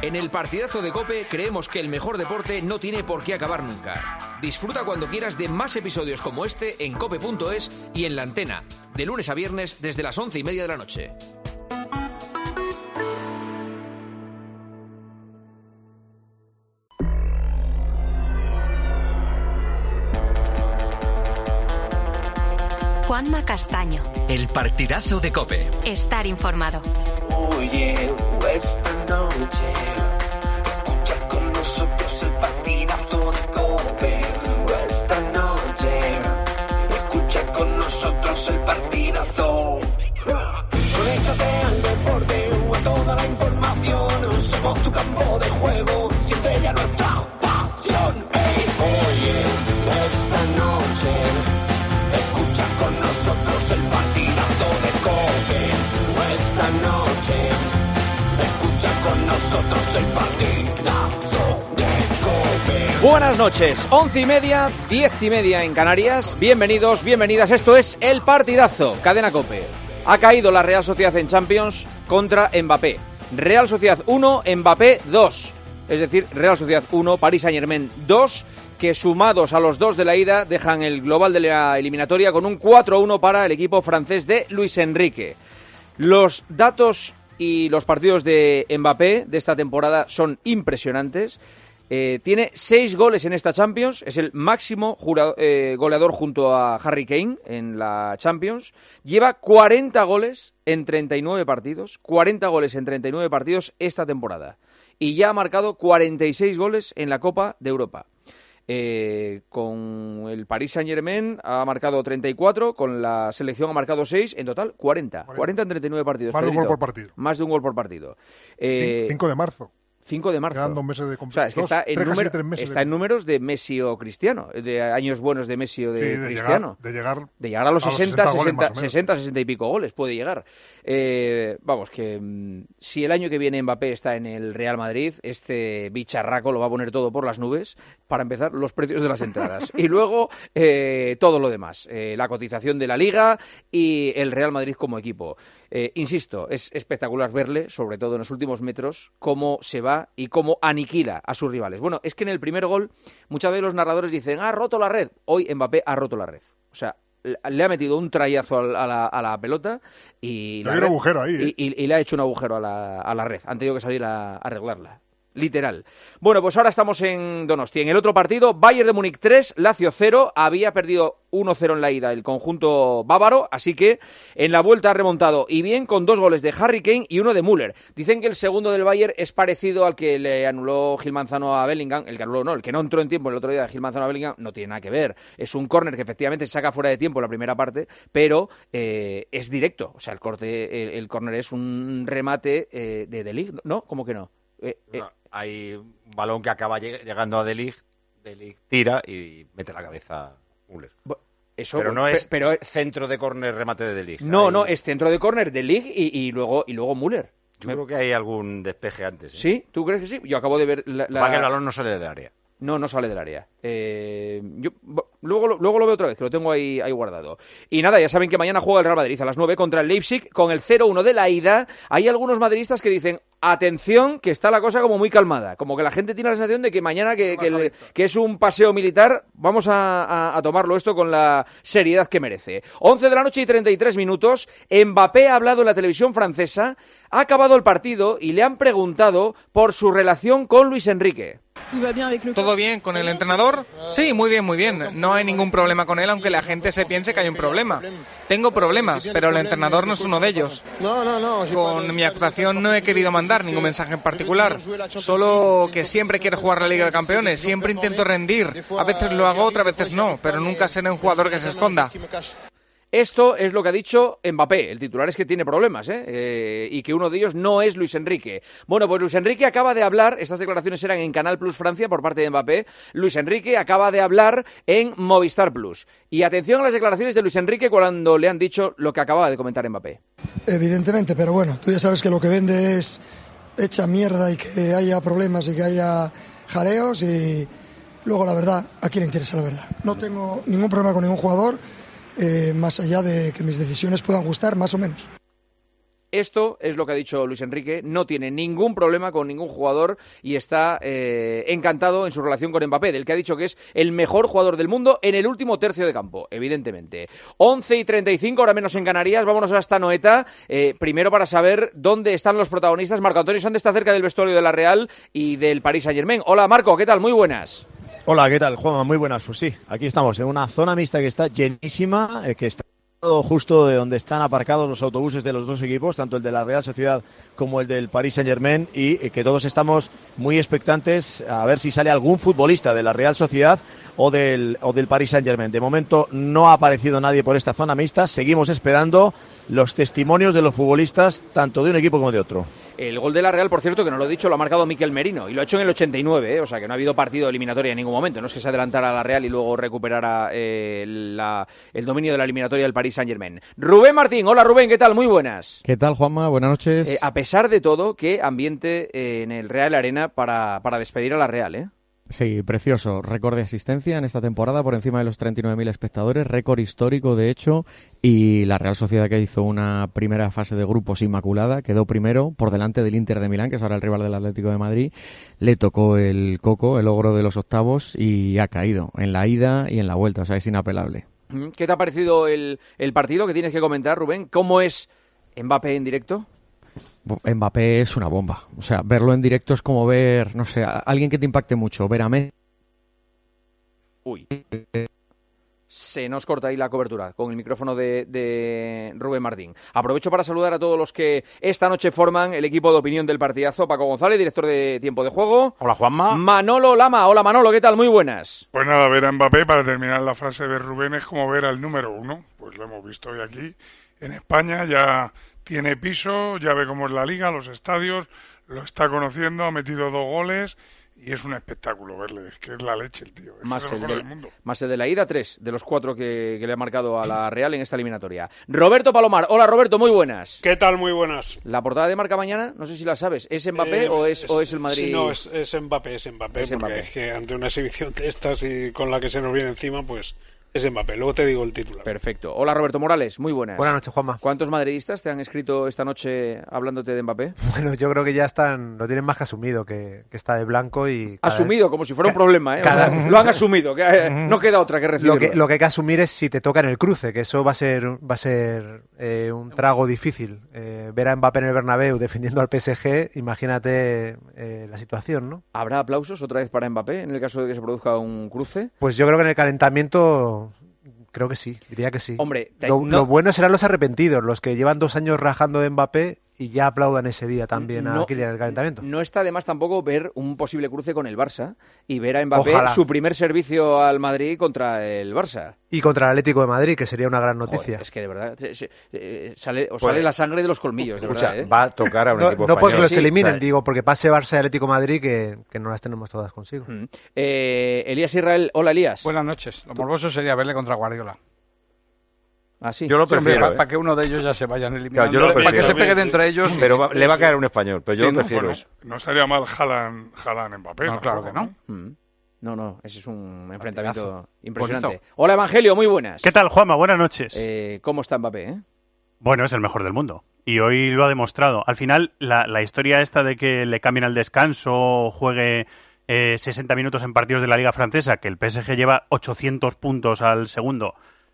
En el partidazo de COPE creemos que el mejor deporte no tiene por qué acabar nunca. Disfruta cuando quieras de más episodios como este en cope.es y en La Antena, de lunes a viernes desde las 11:30 de la noche. Juanma Castaño. El partidazo de COPE. Estar informado. Oye, esta noche escucha con nosotros el partidazo de COPE. Esta noche escucha con nosotros el partidazo. Conéctate al deporte o a toda la información. Somos tu campo de juego, siente ya nuestra pasión. Hey, oye, esta noche escucha con nosotros el partidazo de COPE. Esta noche escucha con nosotros el partidazo de COPE. Buenas noches, 11:30, 10:30 en Canarias. Bienvenidos, bienvenidas. Esto es El Partidazo, Cadena COPE. Ha caído la Real Sociedad en Champions contra Mbappé. Real Sociedad 1, Mbappé 2. Es decir, Real Sociedad 1, Paris Saint-Germain 2, que sumados a los dos de la ida dejan el global de la eliminatoria con un 4-1 para el equipo francés de Luis Enrique. Los datos y los partidos de Mbappé de esta temporada son impresionantes. Tiene 6 goles en esta Champions, es el máximo goleador junto a Harry Kane en la Champions. Lleva 40 goles en 39 partidos, 40 goles en 39 partidos esta temporada. Y ya ha marcado 46 goles en la Copa de Europa. Con el Paris Saint-Germain ha marcado 34, con la selección ha marcado 6, en total 40 en 39 partidos. Más de un gol por partido. Más de un gol por partido. 5 de marzo. 5 de marzo. Quedan 2 meses de competición. O sea, es que está en números de Messi o Cristiano, de años buenos de Messi o de Cristiano. De llegar a los 60 y pico goles, puede llegar. Vamos, que si el año que viene Mbappé está en el Real Madrid, este bicharraco lo va a poner todo por las nubes. Para empezar, los precios de las entradas. Y luego, todo lo demás. La cotización de la Liga y el Real Madrid como equipo. Insisto, es espectacular verle, sobre todo en los últimos metros, cómo se va y cómo aniquila a sus rivales. Bueno, es que en el primer gol muchas veces los narradores dicen, ha roto la red. Hoy Mbappé ha roto la red. O sea, le ha metido un trayazo a la pelota y le ha hecho un agujero ahí, y le ha hecho un agujero a la red. Han tenido que salir a arreglarla. Literal. Bueno, pues ahora estamos en Donosti. En el otro partido, Bayern de Múnich 3, Lazio 0. Había perdido 1-0 en la ida el conjunto bávaro, así que en la vuelta ha remontado. Y bien, con 2 goles de Harry Kane y 1 de Müller. Dicen que el segundo del Bayern es parecido al que le anuló Gil Manzano a Bellingham. El que no entró en tiempo el otro día de Gil Manzano a Bellingham no tiene nada que ver. Es un córner que efectivamente se saca fuera de tiempo en la primera parte, pero es directo. O sea, el córner es un remate de Ligt, ¿no? ¿Cómo que no? No, hay un balón que acaba llegando a De Ligt tira y mete la cabeza Müller. Eso, pero no es centro de córner remate de Ligt. No, es centro de córner de Ligt y luego Müller. Yo creo que hay algún despeje antes. ¿Sí? ¿Tú crees que sí? Yo acabo de ver que el balón no sale del área. No sale del área. Yo luego lo veo otra vez, que lo tengo ahí guardado. Y nada, ya saben que mañana juega el Real Madrid a las 9 contra el Leipzig con el 0-1 de la ida. Hay algunos madridistas que dicen, atención, que está la cosa como muy calmada. Como que la gente tiene la sensación de que mañana, que es un paseo militar, vamos a tomarlo esto con la seriedad que merece. 11 de la noche y 33 minutos. Mbappé ha hablado en la televisión francesa, ha acabado el partido y le han preguntado por su relación con Luis Enrique. ¿Todo bien con el entrenador? Sí, muy bien, muy bien. No hay ningún problema con él, aunque la gente se piense que hay un problema. Tengo problemas, pero el entrenador no es uno de ellos. Con mi actuación no he querido mandar ningún mensaje en particular. Solo que siempre quiero jugar la Liga de Campeones, siempre intento rendir. A veces lo hago, otras veces no, pero nunca seré un jugador que se esconda. Esto es lo que ha dicho Mbappé. El titular es que tiene problemas, y que uno de ellos no es Luis Enrique. Bueno, pues Luis Enrique acaba de hablar, estas declaraciones eran en Canal Plus Francia por parte de Mbappé. Luis Enrique acaba de hablar en Movistar Plus. Y atención a las declaraciones de Luis Enrique cuando le han dicho lo que acaba de comentar Mbappé. Evidentemente, pero bueno, tú ya sabes que lo que vende es hecha mierda y que haya problemas y que haya jaleos y luego la verdad, ¿a quién le interesa la verdad? No tengo ningún problema con ningún jugador. Más allá de que mis decisiones puedan gustar, más o menos. Esto es lo que ha dicho Luis Enrique, no tiene ningún problema con ningún jugador y está encantado en su relación con Mbappé, del que ha dicho que es el mejor jugador del mundo en el último tercio de campo, evidentemente. 11:35, ahora menos en Canarias, vámonos hasta Noeta, primero para saber dónde están los protagonistas. Marco Antonio Sande está cerca del vestuario de la Real y del Paris Saint-Germain. Hola Marco, ¿qué tal? Muy buenas. Hola, ¿qué tal, Juanma? Muy buenas. Pues sí, aquí estamos en una zona mixta que está llenísima, que está justo de donde están aparcados los autobuses de los dos equipos, tanto el de la Real Sociedad como el del Paris Saint-Germain, y que todos estamos muy expectantes a ver si sale algún futbolista de la Real Sociedad o del Paris Saint-Germain. De momento no ha aparecido nadie por esta zona mixta, seguimos esperando los testimonios de los futbolistas tanto de un equipo como de otro. El gol de la Real, por cierto, que no lo he dicho, lo ha marcado Mikel Merino y lo ha hecho en el 89, o sea que no ha habido partido eliminatoria en ningún momento. No es que se adelantara a la Real y luego recuperara el dominio de la eliminatoria del Paris Saint-Germain. Rubén Martín, hola Rubén, ¿qué tal? Muy buenas. ¿Qué tal, Juanma? Buenas noches. A pesar de todo, qué ambiente en el Real Arena para despedir a la Real, ¿eh? Sí, precioso. Récord de asistencia en esta temporada por encima de los 39.000 espectadores, récord histórico de hecho, y la Real Sociedad, que hizo una primera fase de grupos inmaculada, quedó primero por delante del Inter de Milán, que es ahora el rival del Atlético de Madrid. Le tocó el coco, el ogro de los octavos, y ha caído en la ida y en la vuelta, o sea, es inapelable. ¿Qué te ha parecido el partido que tienes que comentar, Rubén? ¿Cómo es Mbappé en directo? Mbappé es una bomba. O sea, verlo en directo es como ver, no sé, a alguien que te impacte mucho. Ver a Messi. Uy. Se nos corta ahí la cobertura con el micrófono de Rubén Martín. Aprovecho para saludar a todos los que esta noche forman el equipo de opinión del partidazo. Paco González, director de Tiempo de Juego. Hola, Juanma. Manolo Lama. Hola, Manolo, ¿qué tal? Muy buenas. Pues nada, ver a Mbappé, para terminar la frase de Rubén, es como ver al número uno. Pues lo hemos visto hoy aquí en España, ya tiene piso, ya ve cómo es la liga, los estadios, lo está conociendo, ha metido 2 goles y es un espectáculo verle, es que es la leche el tío, es más el mejor del mundo. Más el de la ida, 3 de los 4 que le ha marcado a la Real en esta eliminatoria. Roberto Palomar, hola Roberto, muy buenas. ¿Qué tal? Muy buenas. La portada de Marca Mañana, no sé si la sabes, ¿es Mbappé o es el Madrid? Sí, no, es Mbappé, porque es que ante una exhibición de estas y con la que se nos viene encima, pues es Mbappé. Luego te digo el título. Perfecto. Hola Roberto Morales, muy buenas. Buenas noches, Juanma. ¿Cuántos madridistas te han escrito esta noche hablándote de Mbappé? Bueno, yo creo que ya lo tienen más que asumido, que está de blanco y... Asumido, como si fuera un problema, ¿eh? O sea, lo han asumido, que no queda otra que recibirlo. Lo que hay que asumir es si te toca en el cruce, que eso va a ser un trago difícil. Ver a Mbappé en el Bernabéu defendiendo al PSG, imagínate la situación, ¿no? ¿Habrá aplausos otra vez para Mbappé en el caso de que se produzca un cruce? Pues yo creo que en el calentamiento... Creo que sí, diría que sí. Hombre, lo bueno serán los arrepentidos, los que llevan 2 años rajando de Mbappé y ya aplaudan ese día también a Kylian en el calentamiento. No está de más tampoco ver un posible cruce con el Barça y ver a Mbappé su primer servicio al Madrid contra el Barça. Y contra el Atlético de Madrid, que sería una gran noticia. Joder, es que de verdad sale la sangre de los colmillos, de verdad, ¿eh? Va a tocar a un equipo español. No porque los eliminen, digo, porque pase Barça y Atlético de Madrid, que no las tenemos todas consigo. Elías Israel, hola Elías. Buenas noches. Lo morboso sería verle contra Guardiola. Ah, sí. Yo lo prefiero. Para que uno de ellos ya se vayan eliminando. Claro, para que se peguen entre ellos. Pero le va a caer un español, pero yo lo prefiero eso. No estaría mal Haaland Mbappé. No, claro que no. No, ese es un enfrentamiento impresionante. Bonito. Hola Evangelio, muy buenas. ¿Qué tal, Juanma? Buenas noches. ¿Cómo está Mbappé? Bueno, es el mejor del mundo. Y hoy lo ha demostrado. Al final, la historia esta de que le cambien al descanso, juegue 60 minutos en partidos de la Liga Francesa, que el PSG lleva 800 puntos al segundo.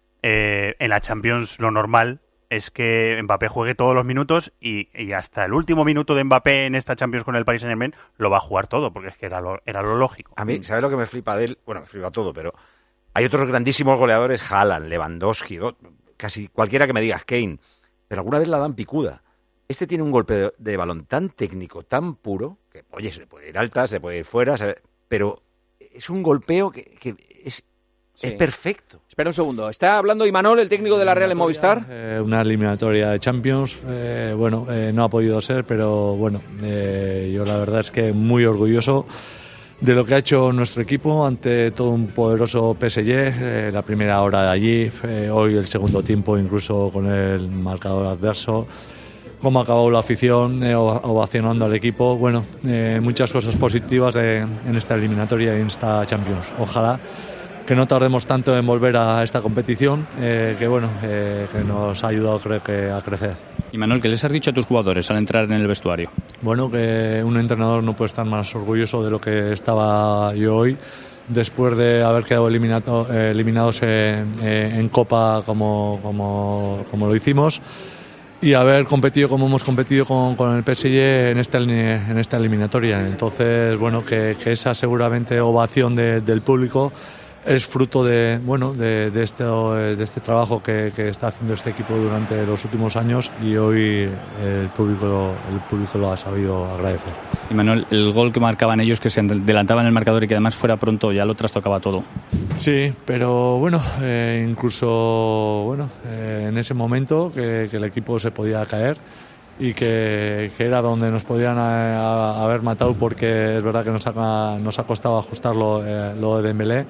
En la Champions lo normal es que Mbappé juegue todos los minutos y hasta el último minuto de Mbappé en esta Champions con el Paris Saint-Germain lo va a jugar todo, porque es que era lo lógico. A mí, ¿sabes lo que me flipa de él? Bueno, me flipa todo, pero hay otros grandísimos goleadores, Haaland, Lewandowski, casi cualquiera que me digas, Kane, pero alguna vez la dan picuda. Este tiene un golpe de balón tan técnico, tan puro, que oye, se puede ir alta, se puede ir fuera, pero es un golpeo que es... Sí. Es perfecto. Espera un segundo. Está hablando Imanol, el técnico de la Real en Movistar. Una eliminatoria de Champions. No ha podido ser, pero bueno, yo la verdad es que muy orgulloso de lo que ha hecho nuestro equipo ante todo un poderoso PSG. La primera hora de allí, hoy el segundo tiempo, incluso con el marcador adverso. Cómo ha acabado la afición ovacionando al equipo. Bueno, muchas cosas positivas en esta eliminatoria y en esta Champions. Ojalá que no tardemos tanto en volver a esta competición, que bueno, que nos ha ayudado, creo que, a crecer. Y Manuel, ¿qué les has dicho a tus jugadores al entrar en el vestuario? Bueno, que un entrenador no puede estar más orgulloso de lo que estaba yo hoy, después de haber quedado eliminados en Copa como lo hicimos, y haber competido como hemos competido con el PSG en esta eliminatoria. Entonces, bueno, que esa seguramente ovación del público es fruto de este trabajo que está haciendo este equipo durante los últimos años, y hoy el público lo ha sabido agradecer. Y Manuel, el gol que marcaban ellos, que se adelantaban el marcador y que además fuera pronto, ya lo trastocaba todo. Sí, pero bueno, incluso en ese momento que el equipo se podía caer y que era donde nos podían haber matado, porque es verdad que nos ha costado ajustar lo de Dembélé.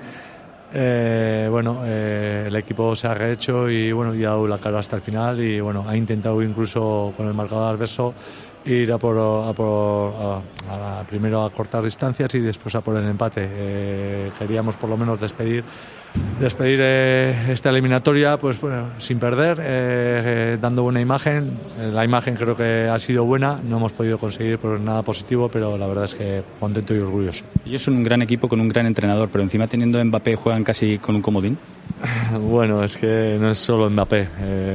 El equipo se ha rehecho y ha dado la cara hasta el final, y ha intentado incluso con el marcador adverso ir primero a cortar distancias y después a por el empate. Queríamos por lo menos despedir esta eliminatoria sin perder, dando buena imagen. La imagen creo que ha sido buena, no hemos podido conseguir nada positivo, pero la verdad es que contento y orgulloso. Ellos son un gran equipo con un gran entrenador, pero encima teniendo a Mbappé juegan casi con un comodín. Bueno, es que no es solo Mbappé,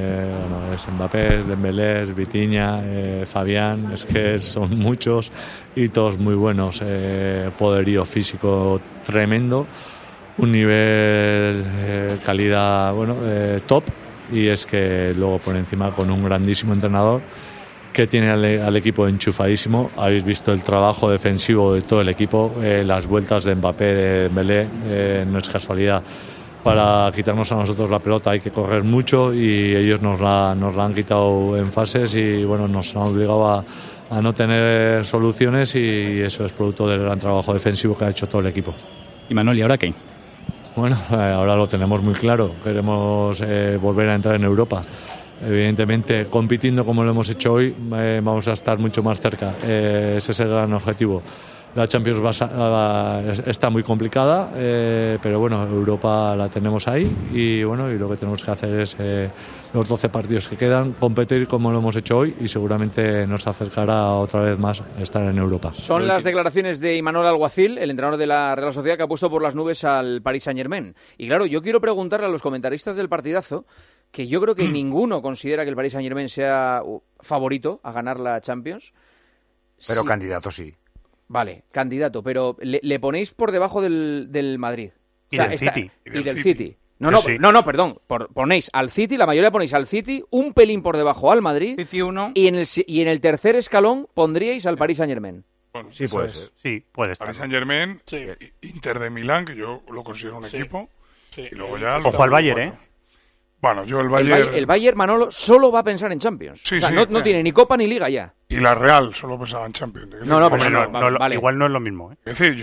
es Mbappé, es Dembélé, es Vitinha, Fabián, es que son muchos y todos muy buenos, poderío físico tremendo, un nivel calidad top, y es que luego por encima con un grandísimo entrenador que tiene al equipo enchufadísimo. Habéis visto el trabajo defensivo de todo el equipo, las vueltas de Mbappé, de Dembélé, no es casualidad. Para quitarnos a nosotros la pelota hay que correr mucho, y ellos nos la han quitado en fases, y nos han obligado a no tener soluciones, y eso es producto del gran trabajo defensivo que ha hecho todo el equipo. Y Manuel, ¿y ahora qué? Bueno, ahora lo tenemos muy claro, queremos volver a entrar en Europa. Evidentemente, compitiendo como lo hemos hecho hoy, vamos a estar mucho más cerca, ese es el gran objetivo. La Champions está muy complicada, pero Europa la tenemos ahí, y lo que tenemos que hacer es los 12 partidos que quedan, competir como lo hemos hecho hoy, y seguramente nos acercará otra vez más a estar en Europa. Son las declaraciones de Imanol Alguacil, el entrenador de la Real Sociedad, que ha puesto por las nubes al Paris Saint-Germain. Y claro, yo quiero preguntarle a los comentaristas del partidazo, que yo creo que ninguno considera que el Paris Saint-Germain sea favorito a ganar la Champions. Pero sí. Candidato sí. Vale, candidato, pero le ponéis por debajo del Madrid. Y del City. Y del City. No, perdón. Ponéis al City, la mayoría ponéis al City, un pelín por debajo al Madrid. City 1. Y en el tercer escalón pondríais al Paris Saint-Germain. Bueno, sí, puede ser. Sí, puede estar. Paris Saint-Germain, Inter de Milán, que yo lo considero un equipo. Sí. Y luego ya ojo al Bayern, Bueno, yo el Bayern... El Bayern, Manolo, solo va a pensar en Champions. No tiene ni Copa ni Liga ya. Y la Real solo pensaba en Champions. Vale. Igual no es lo mismo. Es decir,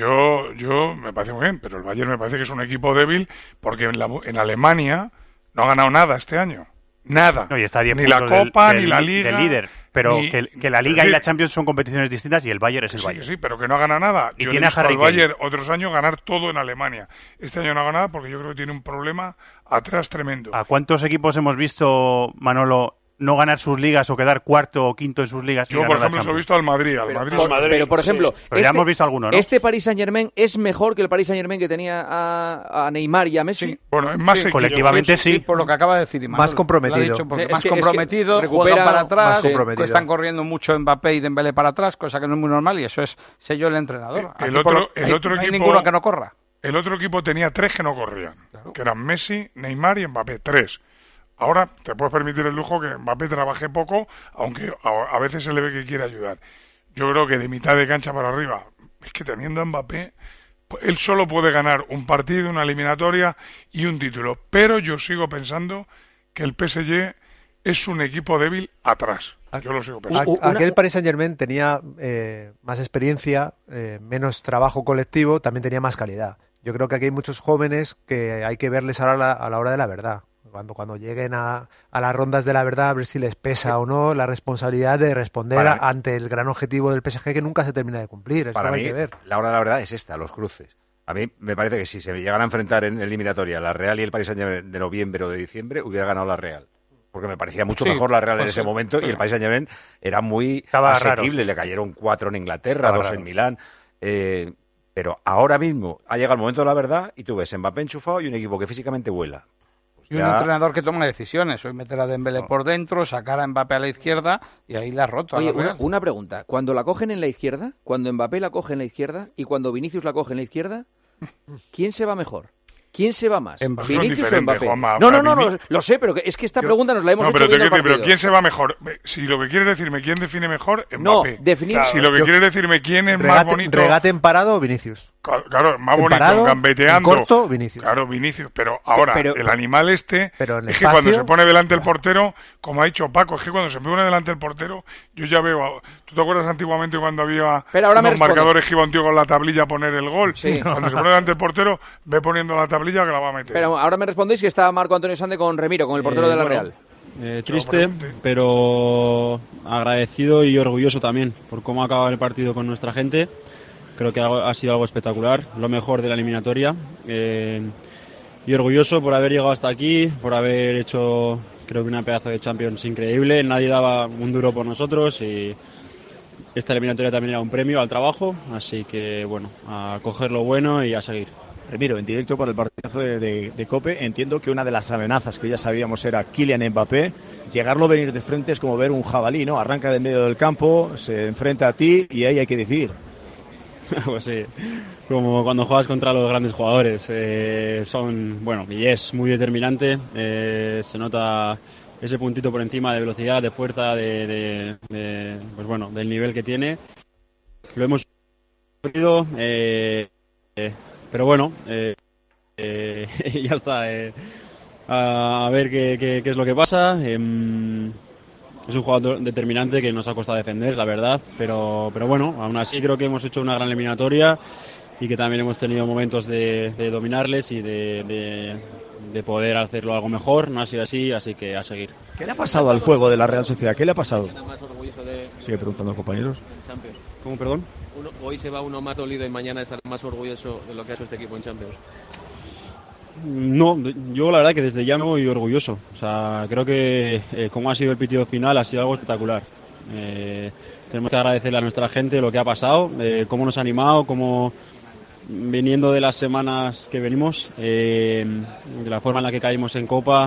yo me parece muy bien, pero el Bayern me parece que es un equipo débil, porque en Alemania no ha ganado nada este año. Nada. No, y está 10 ni la Copa, ni la Liga. Del líder. Pero que la Liga y la Champions son competiciones distintas, y el Bayern es el Bayern. Sí, pero que no gana nada. Y yo tiene he visto a Harry al Bayern otros años ganar todo en Alemania. Este año no ha ganado porque yo creo que tiene un problema atrás tremendo. ¿A cuántos equipos hemos visto, Manolo, no ganar sus ligas o quedar cuarto o quinto en sus ligas? Yo, por ejemplo, he visto al Madrid. Pero, por ejemplo, pero ya hemos visto alguno, ¿no? ¿Este Paris Saint-Germain es mejor que el Paris Saint-Germain que tenía a Neymar y a Messi? Sí. Bueno, es más colectivamente sí. Por lo que acaba de decir Imanol. Más comprometido. Más comprometido, juegan para atrás, están corriendo corriendo mucho Mbappé y Dembélé para atrás, cosa que no es muy normal, y eso es sello del entrenador. El otro equipo, no hay ninguno que no corra. El otro equipo tenía 3 que no corrían, que eran Messi, Neymar y Mbappé, 3. Ahora te puedes permitir el lujo que Mbappé trabaje poco, aunque a veces se le ve que quiere ayudar. Yo creo que de mitad de cancha para arriba, es que teniendo a Mbappé, él solo puede ganar un partido, una eliminatoria y un título. Pero yo sigo pensando que el PSG es un equipo débil atrás. Yo lo sigo pensando. Aquel Paris Saint-Germain tenía más experiencia, menos trabajo colectivo, también tenía más calidad. Yo creo que aquí hay muchos jóvenes que hay que verles ahora a la hora de la verdad. Cuando lleguen a las rondas de la verdad, a ver si les pesa o no la responsabilidad de responder ante el gran objetivo del PSG que nunca se termina de cumplir. Para mí, la hora de la verdad es esta, los cruces. A mí me parece que si se llegan a enfrentar en eliminatoria la Real y el Paris Saint-Germain de noviembre o de diciembre, hubiera ganado la Real. Porque me parecía mucho mejor la Real en ese momento y el Paris Saint-Germain era muy asequible. Raro. Le cayeron 4 en Inglaterra, 2 en Milán. Pero ahora mismo ha llegado el momento de la verdad y tú ves Mbappé enchufado y un equipo que físicamente vuela. Y un entrenador que toma decisiones. Hoy meter a Dembélé por dentro, sacar a Mbappé a la izquierda y ahí la ha roto. Oye, una pregunta. Cuando la cogen en la izquierda, cuando Mbappé la coge en la izquierda y cuando Vinicius la coge en la izquierda, ¿quién se va mejor? ¿Quién se va más? ¿Vinicius o Mbappé? Juanma, no, lo sé, pero es que esta pregunta nos la hemos hecho bien al partido. Pero ¿quién se va mejor? Si lo que quieres decirme quién define mejor, Mbappé. No, definir... Si lo que quieres decirme quién es más bonito... Regate en parado, Vinicius. Claro, más bonito, parado, gambeteando. En corto, Vinicius. Claro, Vinicius. Pero ahora, el animal es espacio, que cuando se pone delante el portero, como ha dicho Paco, es que cuando se pone delante el portero, yo ya veo... ¿Tú te acuerdas antiguamente cuando había unos marcadores que iba un tío con la tablilla a poner el gol? Sí. Cuando se pone delante el portero, ve poniendo la tablilla que la va a meter. Pero ahora me respondéis que está Marco Antonio Sande con Remiro, con el portero de la Real. Triste, pero agradecido y orgulloso también por cómo ha acabado el partido con nuestra gente. Creo que ha sido algo espectacular, lo mejor de la eliminatoria. Y orgulloso por haber llegado hasta aquí, por haber hecho, creo que una pedazo de Champions increíble. Nadie daba un duro por nosotros y esta eliminatoria también era un premio al trabajo. Así que, bueno, a coger lo bueno y a seguir. Remiro, en directo para el partidazo de COPE, entiendo que una de las amenazas que ya sabíamos era Kylian Mbappé. Llegarlo a venir de frente es como ver un jabalí, ¿no? Arranca de medio del campo, se enfrenta a ti y ahí hay que decidir. Pues sí, como cuando juegas contra los grandes jugadores. Y es muy determinante. Se nota ese puntito por encima de velocidad, de fuerza, del nivel que tiene. Lo hemos sufrido. Pero bueno, ya está. A ver qué es lo que pasa. Es un jugador determinante que nos ha costado defender, la verdad. Pero bueno, aún así creo que hemos hecho una gran eliminatoria y que también hemos tenido momentos de dominarles y de poder hacerlo algo mejor. No ha sido así que a seguir. ¿Qué le ha pasado al fuego de la Real Sociedad? ¿Qué le ha pasado? Sigue preguntando a los compañeros. ¿Cómo, perdón? Hoy se va uno más dolido y mañana estará más orgulloso de lo que ha hecho este equipo en Champions. No, yo la verdad que desde ya me voy orgulloso. O sea, creo que como ha sido el pitido final ha sido algo espectacular. Tenemos que agradecerle a nuestra gente lo que ha pasado, cómo nos ha animado, cómo viniendo de las semanas que venimos, de la forma en la que caímos en Copa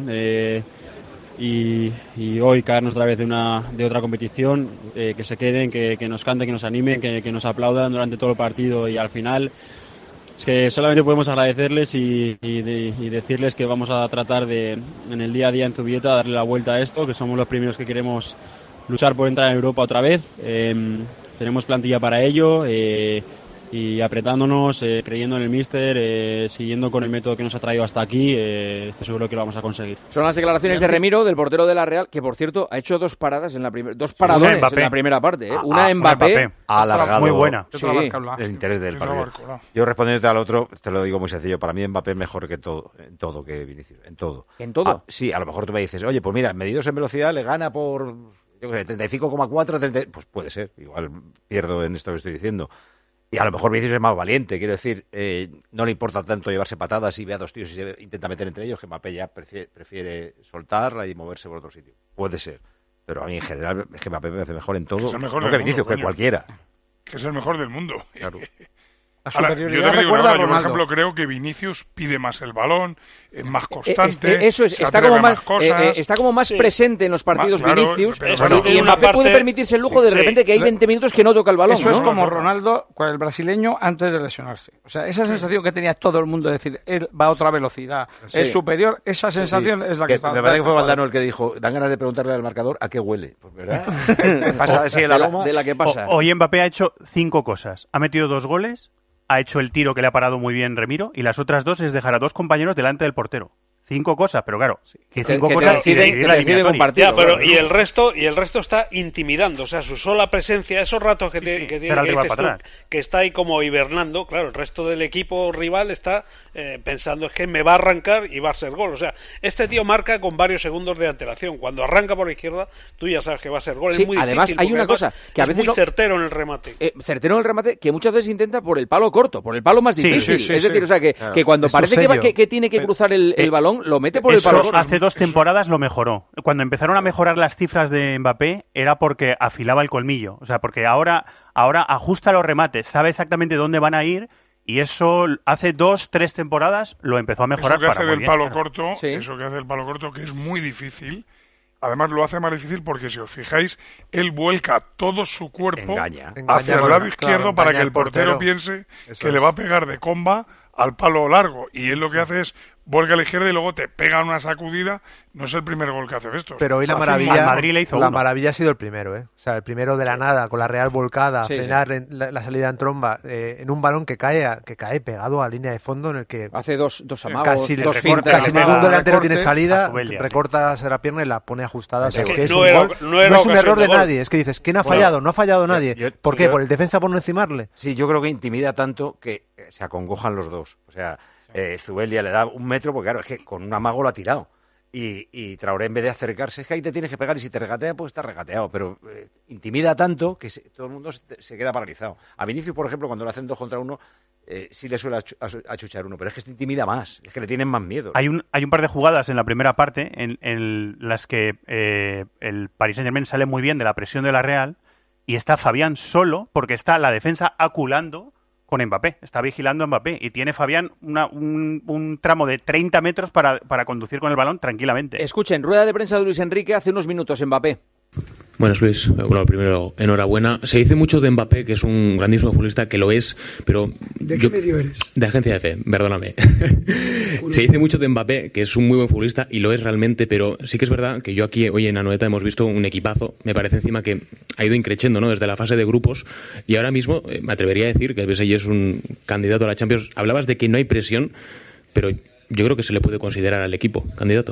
y hoy caernos otra vez de otra competición, que se queden, que nos canten, que nos animen, que nos aplaudan durante todo el partido y al final es que solamente podemos agradecerles y decirles que vamos a tratar de en el día a día en Zubieta darle la vuelta a esto, que somos los primeros que queremos luchar por entrar en Europa otra vez. Tenemos plantilla para ello y apretándonos, creyendo en el míster, siguiendo con el método que nos ha traído hasta aquí, estoy seguro que lo vamos a conseguir. Son las declaraciones de Remiro, del portero de la Real, que por cierto ha hecho dos paradones en la primera parte. Una Mbappé alargado, muy buena. Sí. El interés del partido. Yo respondiéndote al otro, te lo digo muy sencillo. Para mí Mbappé es mejor que todo, en todo que Vinicius, en todo. ¿En todo? Sí, a lo mejor tú me dices, oye, pues mira, medidos en velocidad le gana por, yo qué sé, 35,4, pues puede ser. Igual pierdo en esto que estoy diciendo. Y a lo mejor Vinicius es más valiente, quiero decir, no le importa tanto llevarse patadas y ve a dos tíos y se intenta meter entre ellos, que Mbappé ya prefiere soltarla y moverse por otro sitio. Puede ser, pero a mí en general es que Mbappé me hace mejor en todo, no que Vinicius, que cualquiera. Que es el mejor del mundo. Claro. Ahora, yo te digo, yo por ejemplo creo que Vinicius pide más el balón, es más constante, eso es, está como más presente en los partidos Vinicius, y Mbappé puede permitirse el lujo de repente que hay 20 minutos que no toca el balón. Eso es como Ronaldo, el brasileño, antes de lesionarse. O sea, esa sensación que tenía todo el mundo de decir, él va a otra velocidad, es superior, esa sensación es la que está. Me parece que fue Valdano el que dijo, dan ganas de preguntarle al marcador a qué huele, pues verdad. Pasa así el aroma de la que pasa. Hoy Mbappé ha hecho 5 cosas, ha metido 2 goles, ha hecho el tiro que le ha parado muy bien Remiro y las otras 2 es dejar a 2 compañeros delante del portero. 5 cosas, pero claro, que 5 que cosas te deciden un partido. Ya, pero y el resto está intimidando, o sea, su sola presencia, esos ratos que tiene que dices tú, que está ahí como hibernando, claro, el resto del equipo rival está pensando es que me va a arrancar y va a ser gol, o sea, este tío marca con varios segundos de antelación, cuando arranca por la izquierda, tú ya sabes que va a ser gol, sí, es muy además difícil, hay una cosa que a veces es muy certero en el remate. Certero en el remate que muchas veces intenta por el palo corto, por el palo más difícil, es decir, o sea, que cuando parece que tiene que cruzar el balón, lo mete por el palo corto. Hace 2 temporadas lo mejoró. Cuando empezaron a mejorar las cifras de Mbappé era porque afilaba el colmillo, o sea, porque ahora ajusta los remates, sabe exactamente dónde van a ir. Y eso hace 2-3 temporadas lo empezó a mejorar. Eso que hace del palo claro. corto, eso que hace del palo corto, que es muy difícil. Además lo hace más difícil porque si os fijáis, él vuelca todo su cuerpo hacia el lado izquierdo para que el portero piense que le va a pegar de comba al palo largo. Y él lo que hace es vuelca a la izquierda y luego te pega una sacudida. No es el primer gol que hace Vestos. Pero hoy la maravilla ha sido el primero, ¿eh? O sea, el primero de la nada, con la Real volcada, frenar la salida en tromba, en un balón que cae pegado a línea de fondo, en el que hace dos amagos, casi ningún delantero tiene salida, recorta la pierna y la pone ajustada. O sea, que es un gol, no es un error de nadie. Es que dices, ¿quién ha fallado? No ha fallado nadie. ¿Por qué? ¿Por el defensa por no encimarle? Sí, yo creo que intimida tanto que se acongojan los dos. O sea, Zubeldia le da 1 metro porque, claro, es que con un amago lo ha tirado. Y Traoré, en vez de acercarse, es que ahí te tienes que pegar y si te regatea, pues está regateado. Pero intimida tanto que todo el mundo se queda paralizado. A Vinicius, por ejemplo, cuando lo hacen 2 contra 1, sí le suele achuchar uno, pero es que te intimida más, es que le tienen más miedo. Hay un par de jugadas en la primera parte en las que el Paris Saint-Germain sale muy bien de la presión de la Real y está Fabián solo porque está la defensa aculando con Mbappé, está vigilando a Mbappé y tiene Fabián un tramo de 30 metros para conducir con el balón tranquilamente. Escuchen, rueda de prensa de Luis Enrique hace unos minutos, Mbappé. Buenas, Luis. Bueno, primero, enhorabuena. Se dice mucho de Mbappé, que es un grandísimo futbolista, que lo es, pero... ¿De qué medio eres? De Agencia F, perdóname. Se dice mucho de Mbappé, que es un muy buen futbolista, y lo es realmente, pero sí que es verdad que yo aquí, hoy en Anoeta, hemos visto un equipazo. Me parece encima que ha ido increciendo, ¿no?, desde la fase de grupos, y ahora mismo me atrevería a decir que el PSG es un candidato a la Champions. Hablabas de que no hay presión, pero yo creo que se le puede considerar al equipo candidato.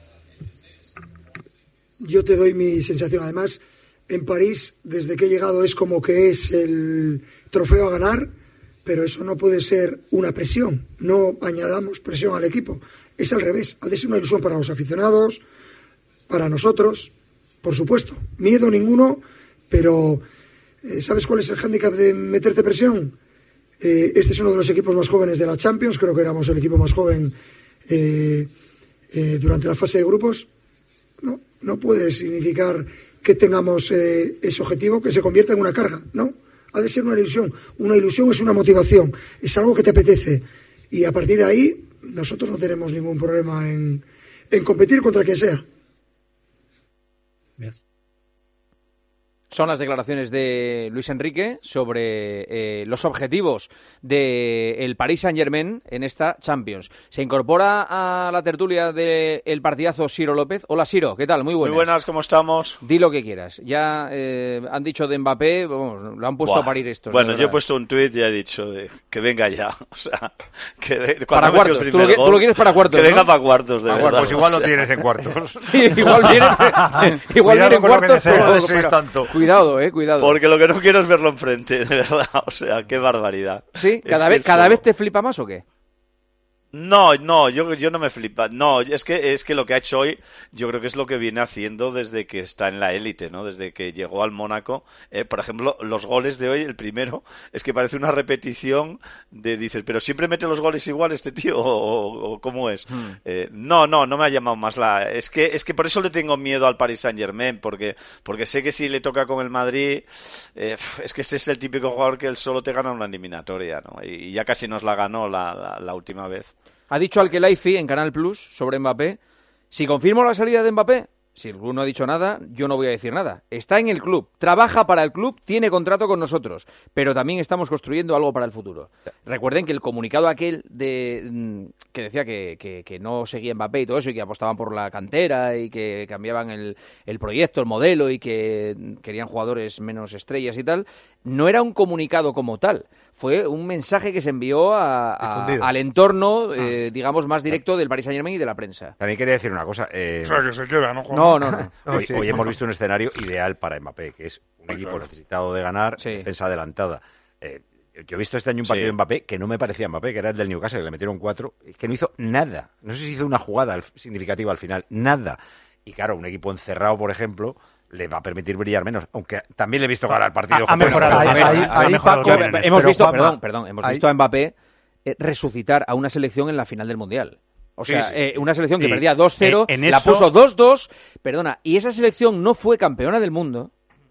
Yo te doy mi sensación. Además, en París, desde que he llegado, es como que es el trofeo a ganar, pero eso no puede ser una presión. No añadamos presión al equipo. Es al revés. Ha de ser una ilusión para los aficionados, para nosotros, por supuesto. Miedo ninguno, pero ¿sabes cuál es el hándicap de meterte presión? Este es uno de los equipos más jóvenes de la Champions. Creo que éramos el equipo más joven durante la fase de grupos. No puede significar que tengamos ese objetivo que se convierta en una carga, ¿no? Ha de ser una ilusión. Una ilusión es una motivación, es algo que te apetece. Y a partir de ahí, nosotros no tenemos ningún problema en competir contra quien sea. Son las declaraciones de Luis Enrique sobre los objetivos del Paris Saint-Germain en esta Champions. Se incorpora a la tertulia del partidazo Ciro López. Hola, Ciro, ¿qué tal? Muy buenas. Muy buenas, ¿cómo estamos? Di lo que quieras. Ya han dicho de Mbappé, vamos, lo han puesto a parir estos. Bueno, yo he puesto un tuit y he dicho que venga ya. O sea, que para cuartos. Tú lo quieres para cuartos, que venga ¿no? Para cuartos, de verdad. Pues igual lo tienes en cuartos. Sí, igual viene en cuartos, pero tanto. Cuidado. Porque lo que no quiero es verlo enfrente, de verdad. O sea, qué barbaridad. ¿Sí? ¿Cada vez te flipa más o qué? No, yo no me flipa. No, es que lo que ha hecho hoy, yo creo que es lo que viene haciendo desde que está en la élite, ¿no? Desde que llegó al Mónaco. Por ejemplo, los goles de hoy, el primero, es que parece una repetición dices, pero siempre mete los goles igual este tío, o ¿cómo es? No me ha llamado más es que por eso le tengo miedo al Paris Saint-Germain, porque sé que si le toca con el Madrid, es que este es el típico jugador que él solo te gana una eliminatoria, ¿no? Y ya casi nos la ganó la última vez. Ha dicho Al-Khelaifi en Canal Plus sobre Mbappé: si confirmo la salida de Mbappé, si el club no ha dicho nada, yo no voy a decir nada. Está en el club, trabaja para el club, tiene contrato con nosotros, pero también estamos construyendo algo para el futuro. Recuerden que el comunicado aquel que decía que no seguía Mbappé y todo eso, y que apostaban por la cantera y que cambiaban el proyecto, el modelo, y que querían jugadores menos estrellas y tal, no era un comunicado como tal. Fue un mensaje que se envió al entorno, digamos, más directo del Paris Saint-Germain y de la prensa. También quería decir una cosa. O sea, que se queda, ¿no, Juan? No. Hoy hemos visto un escenario ideal para Mbappé, que es un equipo necesitado de ganar, defensa adelantada. Yo he visto este año un partido de Mbappé que no me parecía Mbappé, que era el del Newcastle, que le metieron 4, es que no hizo nada. No sé si hizo una jugada significativa al final, nada. Y claro, un equipo encerrado, por ejemplo, le va a permitir brillar menos, aunque también le he visto ganar partidos. Hemos visto a Mbappé resucitar a una selección en la final del Mundial. O sea, una selección que perdía 2-0, la puso 2-2, y esa selección no fue campeona del mundo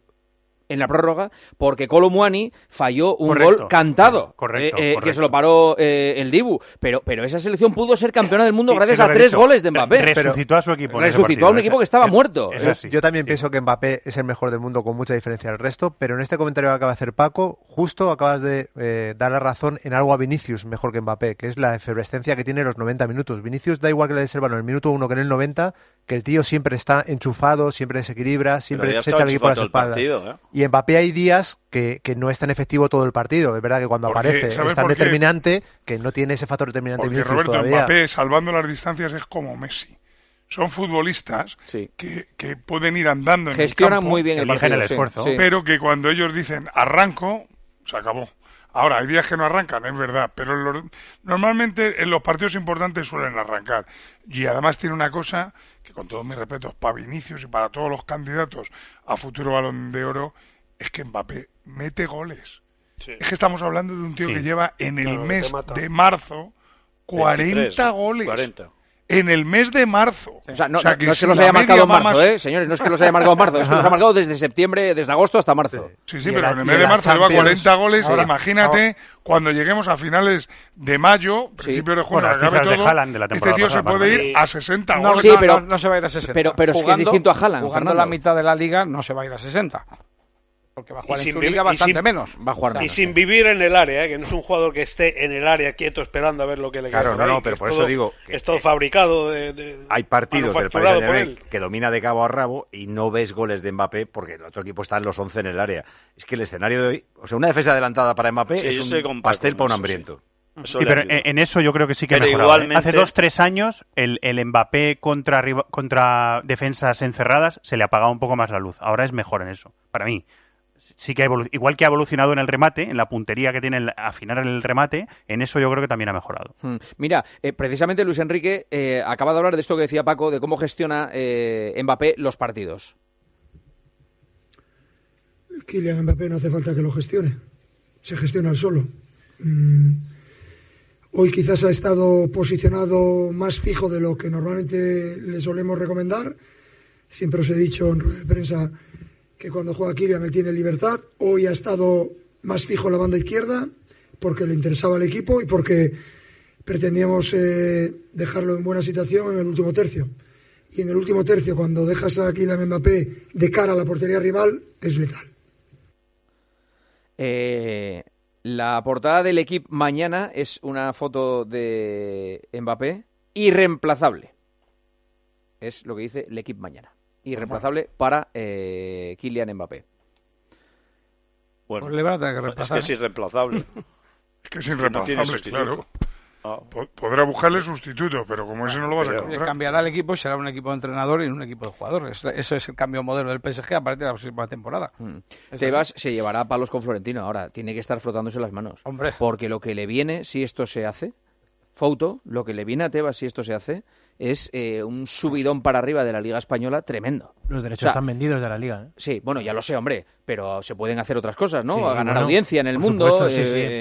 en la prórroga porque Kolo Muani falló un gol cantado, que se lo paró el Dibu, pero esa selección pudo ser campeona del mundo gracias a 3 goles de Mbappé. Resucitó a su equipo. Resucitó a un equipo que estaba muerto. Yo también pienso que Mbappé es el mejor del mundo con mucha diferencia del resto, pero en este comentario que acaba de hacer Paco, justo acabas de dar la razón en algo a Vinicius mejor que Mbappé, que es la efervescencia que tiene los 90 minutos. Vinicius da igual que le des el balón en el minuto 1 que en el 90, que el tío siempre está enchufado, siempre desequilibra, siempre se echa el equipo a las espaldas. Y Mbappé hay días que no es tan efectivo todo el partido. Es verdad que cuando aparece es tan determinante que no tiene ese factor determinante. Porque Roberto, todavía. Mbappé, salvando las distancias, es como Messi. Son futbolistas que pueden ir andando en gestionan el campo, muy bien el esfuerzo, pero que cuando ellos dicen arranco, se acabó. Ahora, hay días que no arrancan, es verdad, pero normalmente en los partidos importantes suelen arrancar. Y además tiene una cosa que, con todos mis respetos, para Vinicius y para todos los candidatos a futuro Balón de Oro, es que Mbappé mete goles. Es que estamos hablando de un tío que lleva en el mes de marzo 40 23, goles. 40. En el mes de marzo. O sea, no es que los haya marcado en marzo, señores, no es que los haya marcado en marzo, es que los ha marcado desde septiembre, desde agosto hasta marzo. Sí, pero en el mes de marzo lleva 40 goles. Ahora, imagínate cuando lleguemos a finales de mayo, principios de junio, acabe todo, este tío se puede ir a 60 goles. Sí, pero no se va a ir a 60. Pero es que es distinto a Haaland. Jugando la mitad de la liga no se va a ir a 60. Porque va a jugar en su liga bastante menos. Va a jugar menos. Y sin vivir en el área, que no es un jugador que esté en el área quieto esperando a ver lo que le queda. Claro, pero por eso digo que es todo fabricado. Hay partidos del Paris Saint-Germain que domina de cabo a rabo y no ves goles de Mbappé porque el otro equipo está en los 11 en el área. Es que el escenario de hoy, o sea, una defensa adelantada para Mbappé es un pastel para un hambriento. Sí, pero en eso yo creo que sí que ha mejorado. Igualmente... Hace 2-3 años el Mbappé contra defensas encerradas se le apagaba un poco más la luz. Ahora es mejor en eso, para mí. Sí que igual que ha evolucionado en el remate, en la puntería que tiene afinar en el remate, en eso yo creo que también ha mejorado. Mira, precisamente Luis Enrique acaba de hablar de esto que decía Paco, de cómo gestiona Mbappé los partidos. Kylian Mbappé no hace falta que lo gestione, se gestiona él solo. Hoy quizás ha estado posicionado más fijo de lo que normalmente le solemos recomendar. Siempre os he dicho en rueda de prensa que cuando juega Kylian él tiene libertad. Hoy ha estado más fijo en la banda izquierda porque le interesaba al equipo y porque pretendíamos dejarlo en buena situación en el último tercio. Y en el último tercio, cuando dejas a Kylian Mbappé de cara a la portería rival, es letal. La portada del equipo mañana es una foto de Mbappé irreemplazable. Es lo que dice el equipo mañana. Irreemplazable para Kylian Mbappé. Bueno, pues le van a tener que reemplazar. Es que es irreemplazable. Es que es irreemplazable, claro. Podrá buscarle sustituto, pero como ese no lo vas a encontrar. Cambiará el equipo y será un equipo de entrenador y no un equipo de jugadores. Eso es el cambio modelo del PSG a partir de la próxima temporada. Tebas se llevará palos con Florentino. Ahora, tiene que estar frotándose las manos. Hombre. Porque lo que le viene, si esto se hace, lo que le viene a Tebas si esto se hace, es un subidón para arriba de la Liga Española tremendo. Los derechos están vendidos de la Liga, ¿eh? Sí, bueno, ya lo sé, hombre, pero se pueden hacer otras cosas, ¿no? Sí, a ganar audiencia en el mundo. Supuesto,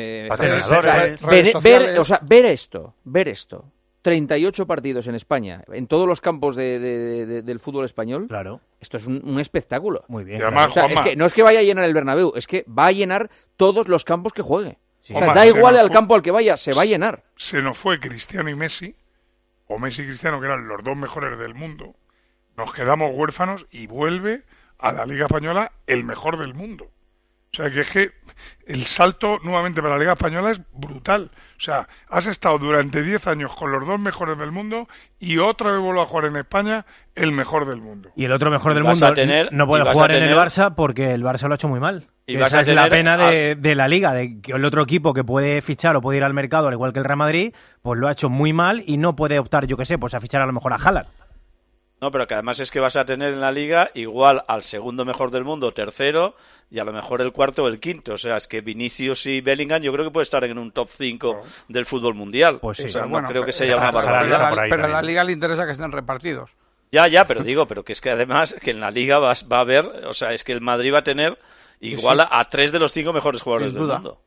Ver esto. 38 partidos en España, en todos los campos del fútbol español. Claro. Esto es un espectáculo. Muy bien. Además, claro. Es que no es que vaya a llenar el Bernabéu, es que va a llenar todos los campos que juegue. Sí. O sea, da igual al campo al que vaya, se va a llenar. Se nos fue Cristiano y Messi, o Messi y Cristiano, que eran los dos mejores del mundo. Nos quedamos huérfanos y vuelve a la Liga Española el mejor del mundo. O sea, que es que el salto nuevamente para la Liga Española es brutal. O sea, has estado durante 10 años con los dos mejores del mundo y otra vez vuelve a jugar en España el mejor del mundo. Y el otro mejor del mundo no puede jugar en el Barça porque el Barça lo ha hecho muy mal. Y vas esa a es la tener pena de la Liga, de que el otro equipo que puede fichar o puede ir al mercado, al igual que el Real Madrid, pues lo ha hecho muy mal y no puede optar, yo qué sé, pues a fichar a lo mejor a Haaland. No, pero que además es que vas a tener en la Liga igual al segundo mejor del mundo, tercero, y a lo mejor el cuarto o el quinto. O sea, es que Vinicius y Bellingham yo creo que puede estar en un top 5 del fútbol mundial. Pues sí. O sea, Pero no creo que sea una barbaridad. Pero a la Liga le interesa que estén repartidos. Ya, pero que es que además que en la Liga va a haber, o sea, es que el Madrid va a tener igual a 3 de los 5 mejores jugadores del mundo.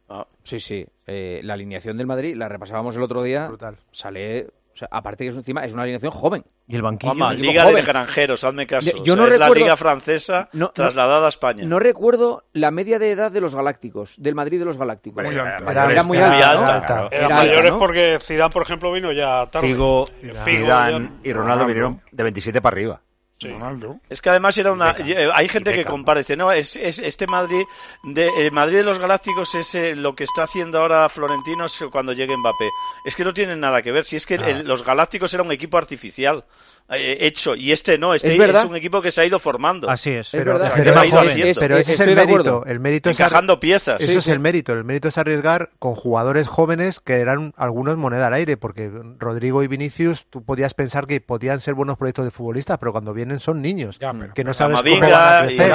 Sí. La alineación del Madrid, la repasábamos el otro día, Brutal. Sale... O sea, aparte que encima es una alineación joven. Y el banquillo. Liga de granjeros, hazme caso. Yo no es recuerdo, la Liga francesa trasladada a España. No recuerdo la media de edad de los Galácticos, del Madrid de los Galácticos. Muy alta. Era muy alta. Claro. Eran mayores, ¿no? Porque Zidane, por ejemplo, vino ya tarde. Figo, Zidane y Ronaldo vinieron de 27 para arriba. Sí. Ronaldo. Es que además era una. Hay gente que compara, dice, no, es este Madrid, el Madrid de los Galácticos es lo que está haciendo ahora Florentino cuando llegue Mbappé. Es que no tienen nada que ver. Si es que los Galácticos era un equipo artificial hecho, y este no, es un equipo que se ha ido formando. Así es. Pero pero ese es el mérito. El mérito es encajando piezas. Eso es el mérito. El mérito es arriesgar con jugadores jóvenes que eran algunos moneda al aire, porque Rodrigo y Vinicius, tú podías pensar que podían ser buenos proyectos de futbolistas, pero cuando vienen son niños, que no sabes cómo van a crecer.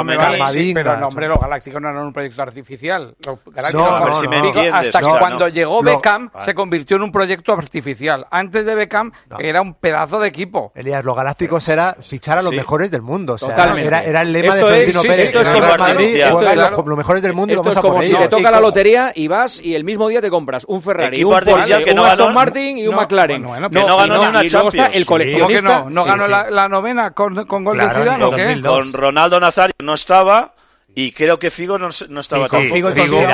Pero el nombre, los Galácticos no eran un proyecto artificial. Los Galácticos, hasta que cuando llegó Beckham se convirtió en un proyecto artificial. Antes de Beckham era un pedazo de equipo. Elías, los Galácticos era fichar a los mejores del mundo. O sea, totalmente. Era el lema de Florentino Pérez. Esto es como Madrid, los mejores del mundo. Esto es como si te toca la lotería y vas y el mismo día te compras un Ferrari, un Porsche, un Aston Martin y un McLaren. Que no ganó ni una y luego está el coleccionista. ¿No ganó la novena con gol de Zidane o qué? Con Ronaldo Nazario no estaba. Y creo que Figo no estaba tampoco. Figo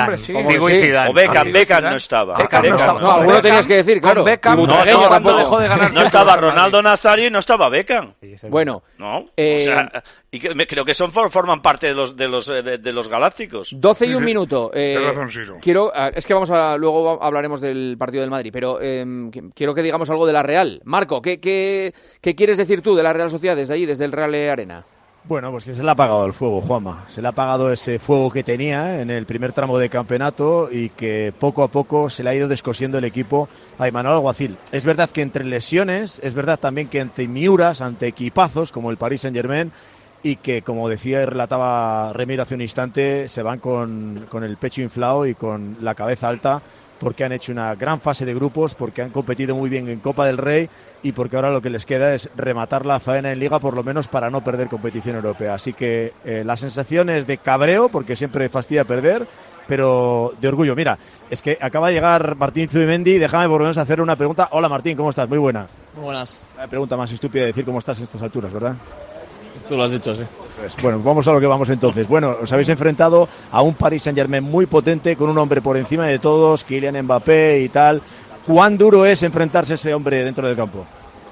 y Zidane. O Beckham no estaba. No, alguno tenías que decir, claro. Beckham tampoco dejó de ganar. No estaba Ronaldo Nazario y no estaba Beckham. Bueno. No, o sea, y creo que forman parte de los Galácticos. 12 y un minuto. Quiero, es que luego hablaremos del partido del Madrid, pero quiero que digamos algo de la Real. Marco, ¿qué quieres decir tú de la Real Sociedad desde allí, desde el Real Arena? Bueno, pues que se le ha apagado el fuego, Juanma. Se le ha apagado ese fuego que tenía en el primer tramo de campeonato y que poco a poco se le ha ido descosiendo el equipo a Imanol Alguacil. Es verdad que entre lesiones, es verdad también que ante miuras, ante equipazos como el Paris Saint-Germain, y que, como decía y relataba Remiro hace un instante, se van con el pecho inflado y con la cabeza alta, porque han hecho una gran fase de grupos, porque han competido muy bien en Copa del Rey y porque ahora lo que les queda es rematar la faena en Liga, por lo menos para no perder competición europea. Así que la sensación es de cabreo, porque siempre fastidia perder, pero de orgullo. Mira, es que acaba de llegar Martín Zubimendi, déjame por lo menos hacer una pregunta. Hola Martín, ¿cómo estás? Muy buenas. Muy buenas. La pregunta más estúpida de decir cómo estás en estas alturas, ¿verdad? Tú lo has dicho, sí. Bueno, vamos a lo que vamos entonces. Bueno, os habéis enfrentado a un Paris Saint-Germain muy potente, con un hombre por encima de todos, Kylian Mbappé y tal. ¿Cuán duro es enfrentarse a ese hombre dentro del campo?